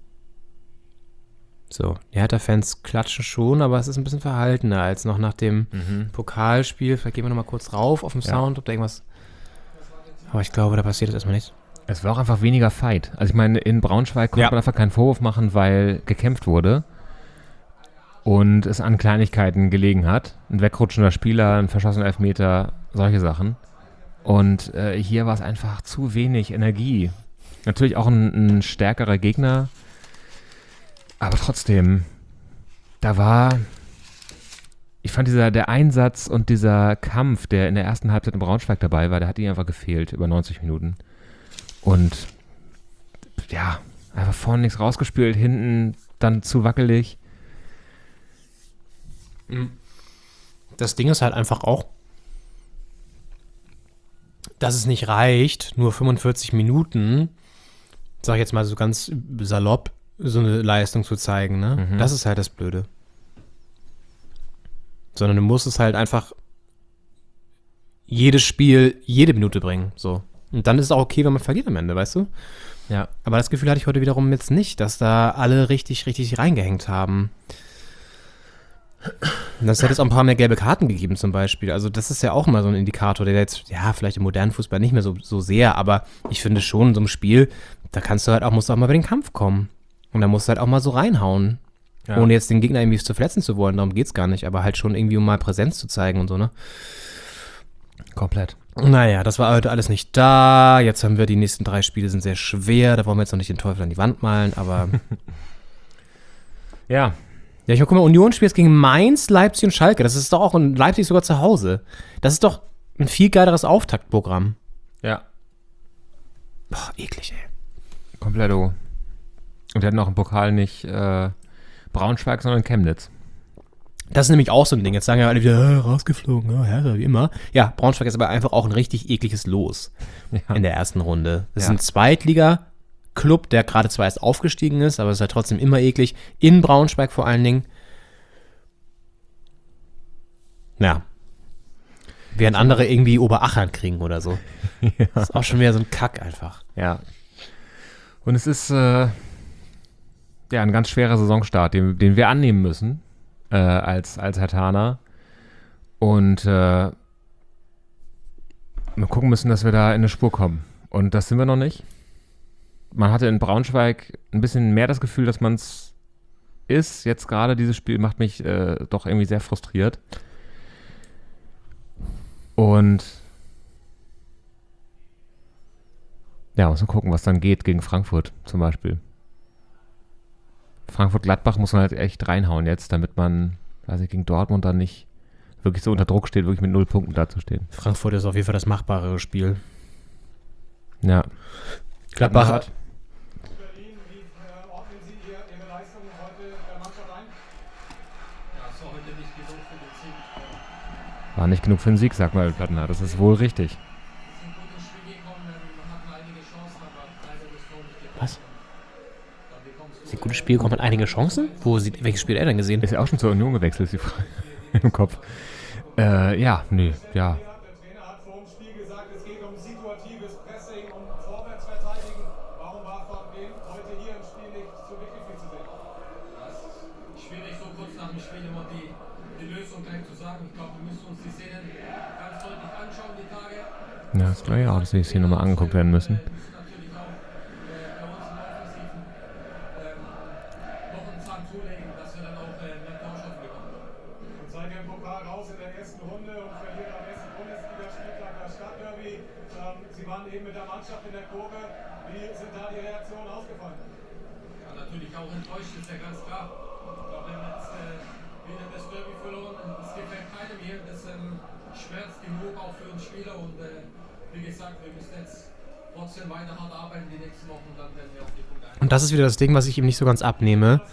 So, die Hertha-Fans klatschen schon, aber es ist ein bisschen verhaltener als noch nach dem Pokalspiel. Vielleicht gehen wir nochmal kurz rauf auf dem Sound, ob da irgendwas... Aber ich glaube, da passiert jetzt erstmal nichts. es war auch einfach weniger Fight. Also ich meine, in Braunschweig konnte man einfach keinen Vorwurf machen, weil gekämpft wurde und es an Kleinigkeiten gelegen hat. Ein wegrutschender Spieler, ein verschossener Elfmeter, solche Sachen. Und hier war es einfach zu wenig Energie. Natürlich auch ein stärkerer Gegner, aber trotzdem, da war ich fand der Einsatz und dieser Kampf, der in der ersten Halbzeit in Braunschweig dabei war, der hat ihm einfach gefehlt über 90 Minuten. Und ja, einfach vorne nichts rausgespielt, hinten dann zu wackelig. Das Ding ist halt einfach auch, dass es nicht reicht, nur 45 Minuten, sag ich jetzt mal so ganz salopp, so eine Leistung zu zeigen, ne? Das ist halt das Blöde. Sondern du musst es halt einfach jedes Spiel, jede Minute bringen, so. Und dann ist es auch okay, wenn man verliert am Ende, weißt du? Ja. Aber das Gefühl hatte ich heute wiederum jetzt nicht, dass da alle richtig, richtig reingehängt haben. Und das hätte es auch ein paar mehr gelbe Karten gegeben zum Beispiel. Also das ist ja auch mal so ein Indikator, der jetzt, ja, vielleicht im modernen Fußball nicht mehr so sehr, aber ich finde schon, in so einem Spiel, da musst du auch mal über den Kampf kommen. Und da musst du halt auch mal so reinhauen. Ja. Ohne jetzt den Gegner irgendwie zu verletzen zu wollen, darum geht's gar nicht, aber halt schon irgendwie, um mal Präsenz zu zeigen und so, ne? Komplett. Naja, das war heute alles nicht da. Jetzt haben wir die nächsten 3 Spiele, sind sehr schwer. Da wollen wir jetzt noch nicht den Teufel an die Wand malen, aber Ja. ja, ich mal, guck mal, Union spielt jetzt gegen Mainz, Leipzig und Schalke. Das ist doch auch in Leipzig sogar zu Hause. Das ist doch ein viel geileres Auftaktprogramm. Ja. Boah, eklig, ey. Kompletto. Und wir hatten auch im Pokal nicht Braunschweig, sondern Chemnitz. Das ist nämlich auch so ein Ding. Jetzt sagen ja alle wieder, rausgeflogen, ja, Hertha, wie immer. Ja, Braunschweig ist aber einfach auch ein richtig ekliges Los in der ersten Runde. Das ist ein Zweitliga-Club, der gerade zwar erst aufgestiegen ist, aber es ist halt trotzdem immer eklig. In Braunschweig vor allen Dingen. Ja. Während andere irgendwie Oberachern kriegen oder so. Ja. Das ist auch schon wieder so ein Kack einfach. Ja. Und es ist ein ganz schwerer Saisonstart, den wir annehmen müssen als Herthaner. Und wir gucken müssen, dass wir da in eine Spur kommen. Und das sind wir noch nicht. Man hatte in Braunschweig ein bisschen mehr das Gefühl, dass man es ist. Jetzt gerade dieses Spiel macht mich doch irgendwie sehr frustriert. Und ja, muss man gucken, was dann geht gegen Frankfurt zum Beispiel. Frankfurt-Gladbach muss man halt echt reinhauen jetzt, damit man, weiß ich, gegen Dortmund dann nicht wirklich so unter Druck steht, wirklich mit 0 Punkten dazustehen. Frankfurt ist auf jeden Fall das machbarere Spiel. Ja. Gladbach hat. Berlin, wie ordnen Sie Ihre Leistungen heute der Mannschaft ein? Ja, es war heute nicht genug für den Sieg. War nicht genug für den Sieg, sagt mal Plattner. Das ist wohl richtig. Was? Ist ein gutes Spiel, kommt man einige Chancen? Welches Spiel hat er denn gesehen? Ist ja auch schon zur Union gewechselt, ist die Frage im Kopf. Ja. Der Trainer hat vor dem Spiel gesagt, es geht um situatives Pressing und Vorwärtsverteidigen. Warum war von dem heute hier im Spiel nicht so wirklich viel zu sehen? Das ist schwierig, so kurz nach dem Spiel immer die Lösung gleich zu sagen. Ich glaube, wir müssen uns die Szenen ganz deutlich anschauen, die Tage. Ja, das glaube ich auch, dass die hier nochmal angeguckt werden müssen. Sie waren eben mit der Mannschaft in der Kurve. Wie sind da die Reaktionen ausgefallen? Ja, natürlich auch enttäuscht, ist ja ganz klar. Wir haben jetzt wieder das Derby verloren. Das gefällt keinem hier. Das schmerzt genug auch für uns Spieler. Und wie gesagt, wir müssen jetzt trotzdem weiter hart arbeiten die nächsten Wochen. Dann werden wir auf die Punkte ein. Und das ist wieder das Ding, was ich ihm nicht so ganz abnehme.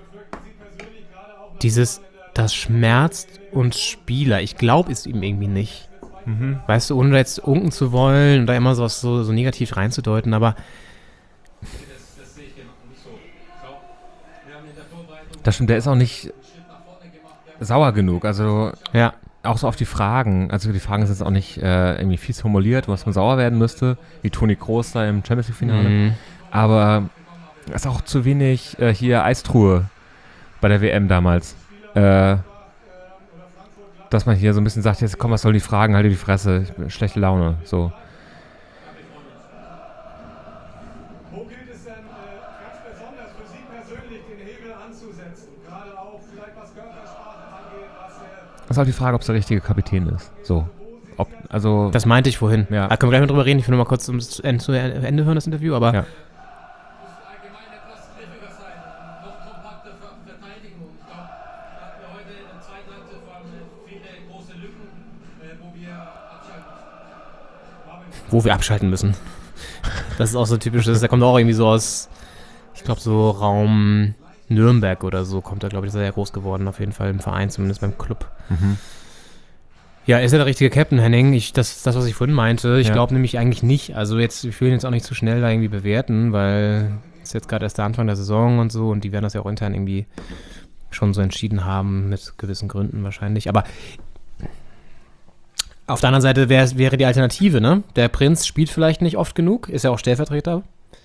Das schmerzt uns Spieler. Ich glaube es ihm irgendwie nicht. Weißt du, ohne da jetzt unken zu wollen und da immer sowas so negativ reinzudeuten, aber Das sehe ich nicht so. Wir haben in der Vorbereitung Das stimmt, der ist auch nicht sauer genug. Also ja. auch so auf die Fragen. Also die Fragen sind jetzt auch nicht irgendwie fies formuliert, was man sauer werden müsste, wie Toni Kroos da im Champions League-Finale. Aber es ist auch zu wenig hier Eistruhe bei der WM damals. Dass man hier so ein bisschen sagt, jetzt komm, was sollen die Fragen, halt dir die Fresse, schlechte Laune, so. Wo gilt es denn ganz besonders für Sie persönlich, den Hebel anzusetzen? Gerade auch vielleicht was Körpersprache angeht, Das ist halt die Frage, ob es der richtige Kapitän ist, so. Also Das meinte ich vorhin. Ja. Da können wir gleich mal drüber reden. Ich will nur mal kurz zu Ende hören, das Interview, aber Ja. allgemein etwas griffiger sein, noch kompakter verteidigen. Und ich glaube, da hatten wir heute in der zweiten Halbzeit vor allem wo wir abschalten müssen. Das ist auch so typisch, der kommt auch irgendwie so aus, ich glaube so Raum Nürnberg oder so, kommt er, glaube ich, sehr groß geworden, auf jeden Fall im Verein, zumindest beim Club. Ja, ist er der richtige Captain, Henning? Das, was ich vorhin meinte, ich glaube nämlich eigentlich nicht. Also jetzt, ich will ihn jetzt auch nicht zu schnell da irgendwie bewerten, weil es jetzt gerade erst der Anfang der Saison und so und die werden das ja auch intern irgendwie schon so entschieden haben, mit gewissen Gründen wahrscheinlich. Aber auf der anderen Seite wäre die Alternative, ne? Der Prinz spielt vielleicht nicht oft genug, ist ja auch Stellvertreter.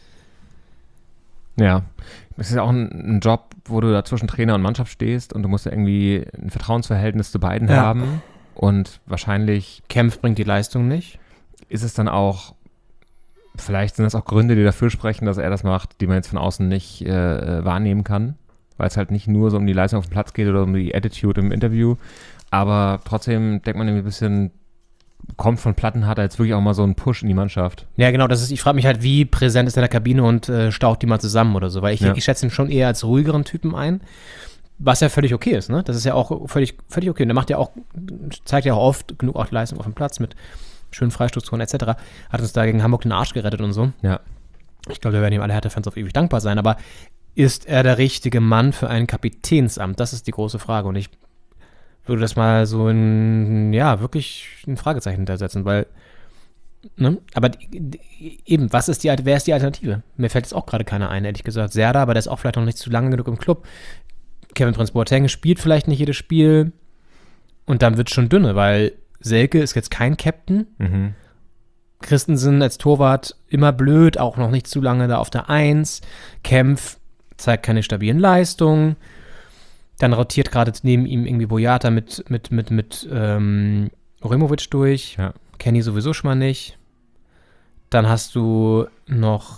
Ja, es ist ja auch ein Job, wo du da zwischen Trainer und Mannschaft stehst und du musst ja irgendwie ein Vertrauensverhältnis zu beiden haben und wahrscheinlich Kempf bringt die Leistung nicht. ist es dann auch, vielleicht sind das auch Gründe, die dafür sprechen, dass er das macht, die man jetzt von außen nicht wahrnehmen kann, weil es halt nicht nur so um die Leistung auf dem Platz geht oder um die Attitude im Interview, aber trotzdem denkt man irgendwie ein bisschen, kommt von Plattenhardt jetzt wirklich auch mal so einen Push in die Mannschaft. Ja, genau, ich frage mich halt, wie präsent ist er in der Kabine und staucht die mal zusammen oder so, weil ich schätze ihn schon eher als ruhigeren Typen ein, was ja völlig okay ist, ne? Das ist ja auch völlig okay. Und der macht ja auch, zeigt ja auch oft genug auch Leistung auf dem Platz mit schönen Freistoßtoren etc. Hat uns da gegen Hamburg den Arsch gerettet und so. Ja. Ich glaube, wir werden ihm alle Hertha-Fans auf ewig dankbar sein, aber ist er der richtige Mann für ein Kapitänsamt? Das ist die große Frage und ich würde das mal so wirklich ein Fragezeichen hintersetzen, weil, ne, aber eben, wer ist die Alternative? Mir fällt jetzt auch gerade keiner ein, ehrlich gesagt. Serda, aber der ist auch vielleicht noch nicht zu lange genug im Club. Kevin Prince Boateng spielt vielleicht nicht jedes Spiel und dann wird es schon dünne, weil Selke ist jetzt kein Captain. Christensen als Torwart immer blöd, auch noch nicht zu lange da auf der 1. Kempf zeigt keine stabilen Leistungen. Dann rotiert gerade neben ihm irgendwie Boyata mit Orimovic durch. Ja. Kenny sowieso schon mal nicht. Dann hast du noch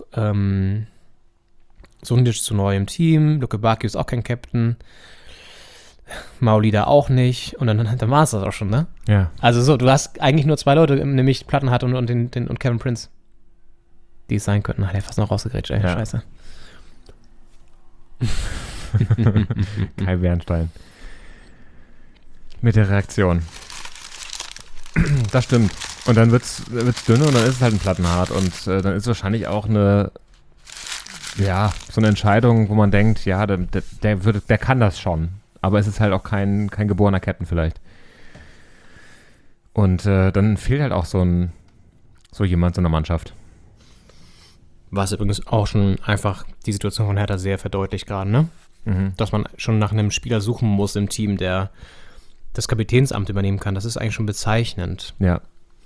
Sundic zu neu im Team. Luke Bakio ist auch kein Captain. Maulida auch nicht. Und dann war es das auch schon, ne? Ja. Also so, du hast eigentlich nur 2 Leute, nämlich Plattenhardt und Kevin Prince, die es sein könnten. Hat er fast noch rausgegrätscht, ey. Ja. Scheiße. Kai Bernstein. Mit der Reaktion. Das stimmt. Und dann wird's dünner und dann ist es halt ein Plattenhardt. Und dann ist es wahrscheinlich auch so eine Entscheidung, wo man denkt, ja, der kann das schon. Aber es ist halt auch kein geborener Captain vielleicht. Und dann fehlt halt auch so jemand, so eine Mannschaft. Was übrigens auch schon einfach die Situation von Hertha sehr verdeutlicht gerade, ne? Dass man schon nach einem Spieler suchen muss im Team, der das Kapitänsamt übernehmen kann. Das ist eigentlich schon bezeichnend. Ja.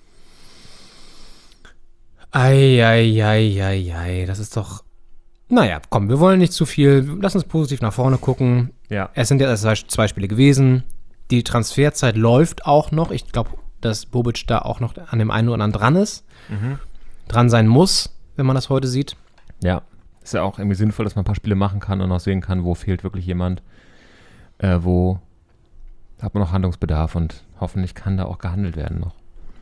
Ei, das ist doch... Naja, komm, wir wollen nicht zu viel. Lass uns positiv nach vorne gucken. Ja. Es sind ja erst 2 Spiele gewesen. Die Transferzeit läuft auch noch. Ich glaube, dass Bobic da auch noch an dem einen oder anderen dran ist. Dran sein muss, wenn man das heute sieht. Ja. Ist ja auch irgendwie sinnvoll, dass man ein paar Spiele machen kann und auch sehen kann, wo fehlt wirklich jemand. Wo hat man noch Handlungsbedarf und hoffentlich kann da auch gehandelt werden noch.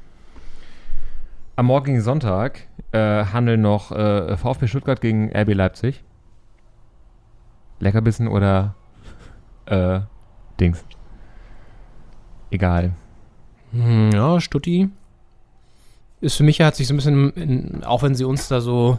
Am morgigen Sonntag handeln noch VfB Stuttgart gegen RB Leipzig. Leckerbissen oder Dings. Egal. Ja, Stutti ist für mich, hat sich so ein bisschen, auch wenn sie uns da so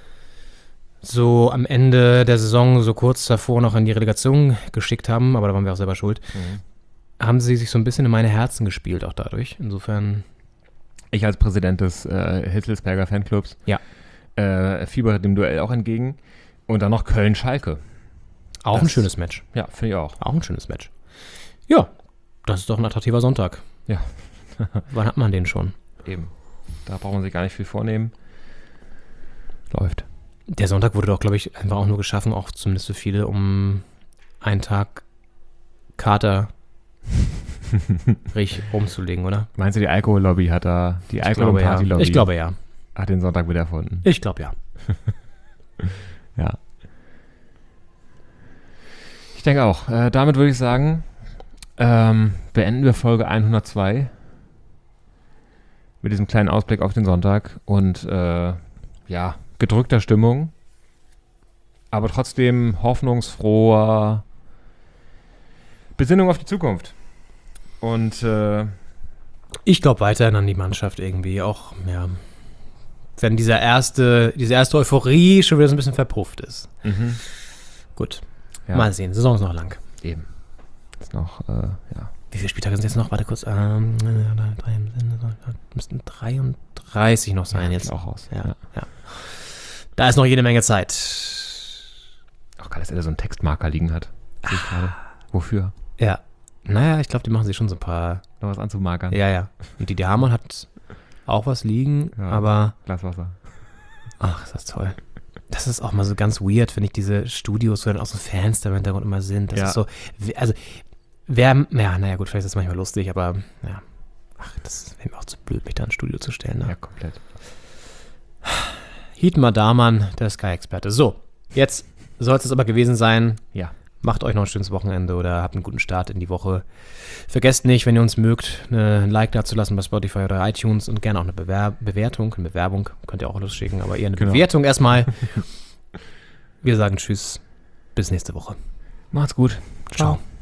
am Ende der Saison so kurz davor noch in die Relegation geschickt haben, aber da waren wir auch selber schuld, haben sie sich so ein bisschen in meine Herzen gespielt, auch dadurch. Insofern... Ich als Präsident des Hitzelsberger Fanclubs fiebere dem Duell auch entgegen. Und dann noch Köln-Schalke. Auch ein schönes Match. Ja, finde ich auch. Auch ein schönes Match. Ja, das ist doch ein attraktiver Sonntag. Ja. Wann hat man den schon? Eben. Da braucht man sich gar nicht viel vornehmen. Läuft. Der Sonntag wurde doch, glaube ich, einfach auch nur geschaffen, auch zumindest für viele, um einen Tag Kater richtig rumzulegen, oder? Meinst du, die Alkohollobby hat da, die Alkohol- und Partylobby Ich glaube ja. hat den Sonntag wieder erfunden? Ich glaube ja. Ja. Ich denke auch. Damit würde ich sagen, beenden wir Folge 102 mit diesem kleinen Ausblick auf den Sonntag und gedrückter Stimmung, aber trotzdem hoffnungsfroher Besinnung auf die Zukunft. Und ich glaube weiterhin an die Mannschaft irgendwie auch, ja. wenn diese erste Euphorie schon wieder so ein bisschen verpufft ist. Gut, Ja. mal sehen. Saison ist noch lang. Eben. Ist noch, ja. Wie viele Spieltage sind jetzt noch? Warte kurz. Müssten 33 noch sein jetzt. Sieht auch aus. Ja. Da ist noch jede Menge Zeit. Auch geil, dass er da so einen Textmarker liegen hat. Sehe ich gerade. Wofür? Ja. Naja, ich glaube, die machen sich schon so ein paar. Noch was anzumarkern? Ja. Und die Hamann hat auch was liegen, Ja. aber. Glas Wasser. Ach, ist das toll. Das ist auch mal so ganz weird, finde ich, diese Studios, wo dann auch so Fans da im Hintergrund immer sind. Das Ja. ist so. Also, naja, gut, vielleicht ist das manchmal lustig, aber ja. Ach, das wäre mir auch zu blöd, mich da ins Studio zu stellen. Ne? Ja, komplett. Hietmar Dahlmann, der Sky-Experte. So, jetzt soll es aber gewesen sein. Ja. Macht euch noch ein schönes Wochenende oder habt einen guten Start in die Woche. Vergesst nicht, wenn ihr uns mögt, ein Like dazulassen bei Spotify oder iTunes und gerne auch eine Bewertung. Eine Bewerbung könnt ihr auch losschicken, aber eher eine Bewertung erstmal. Wir sagen Tschüss, bis nächste Woche. Macht's gut. Ciao.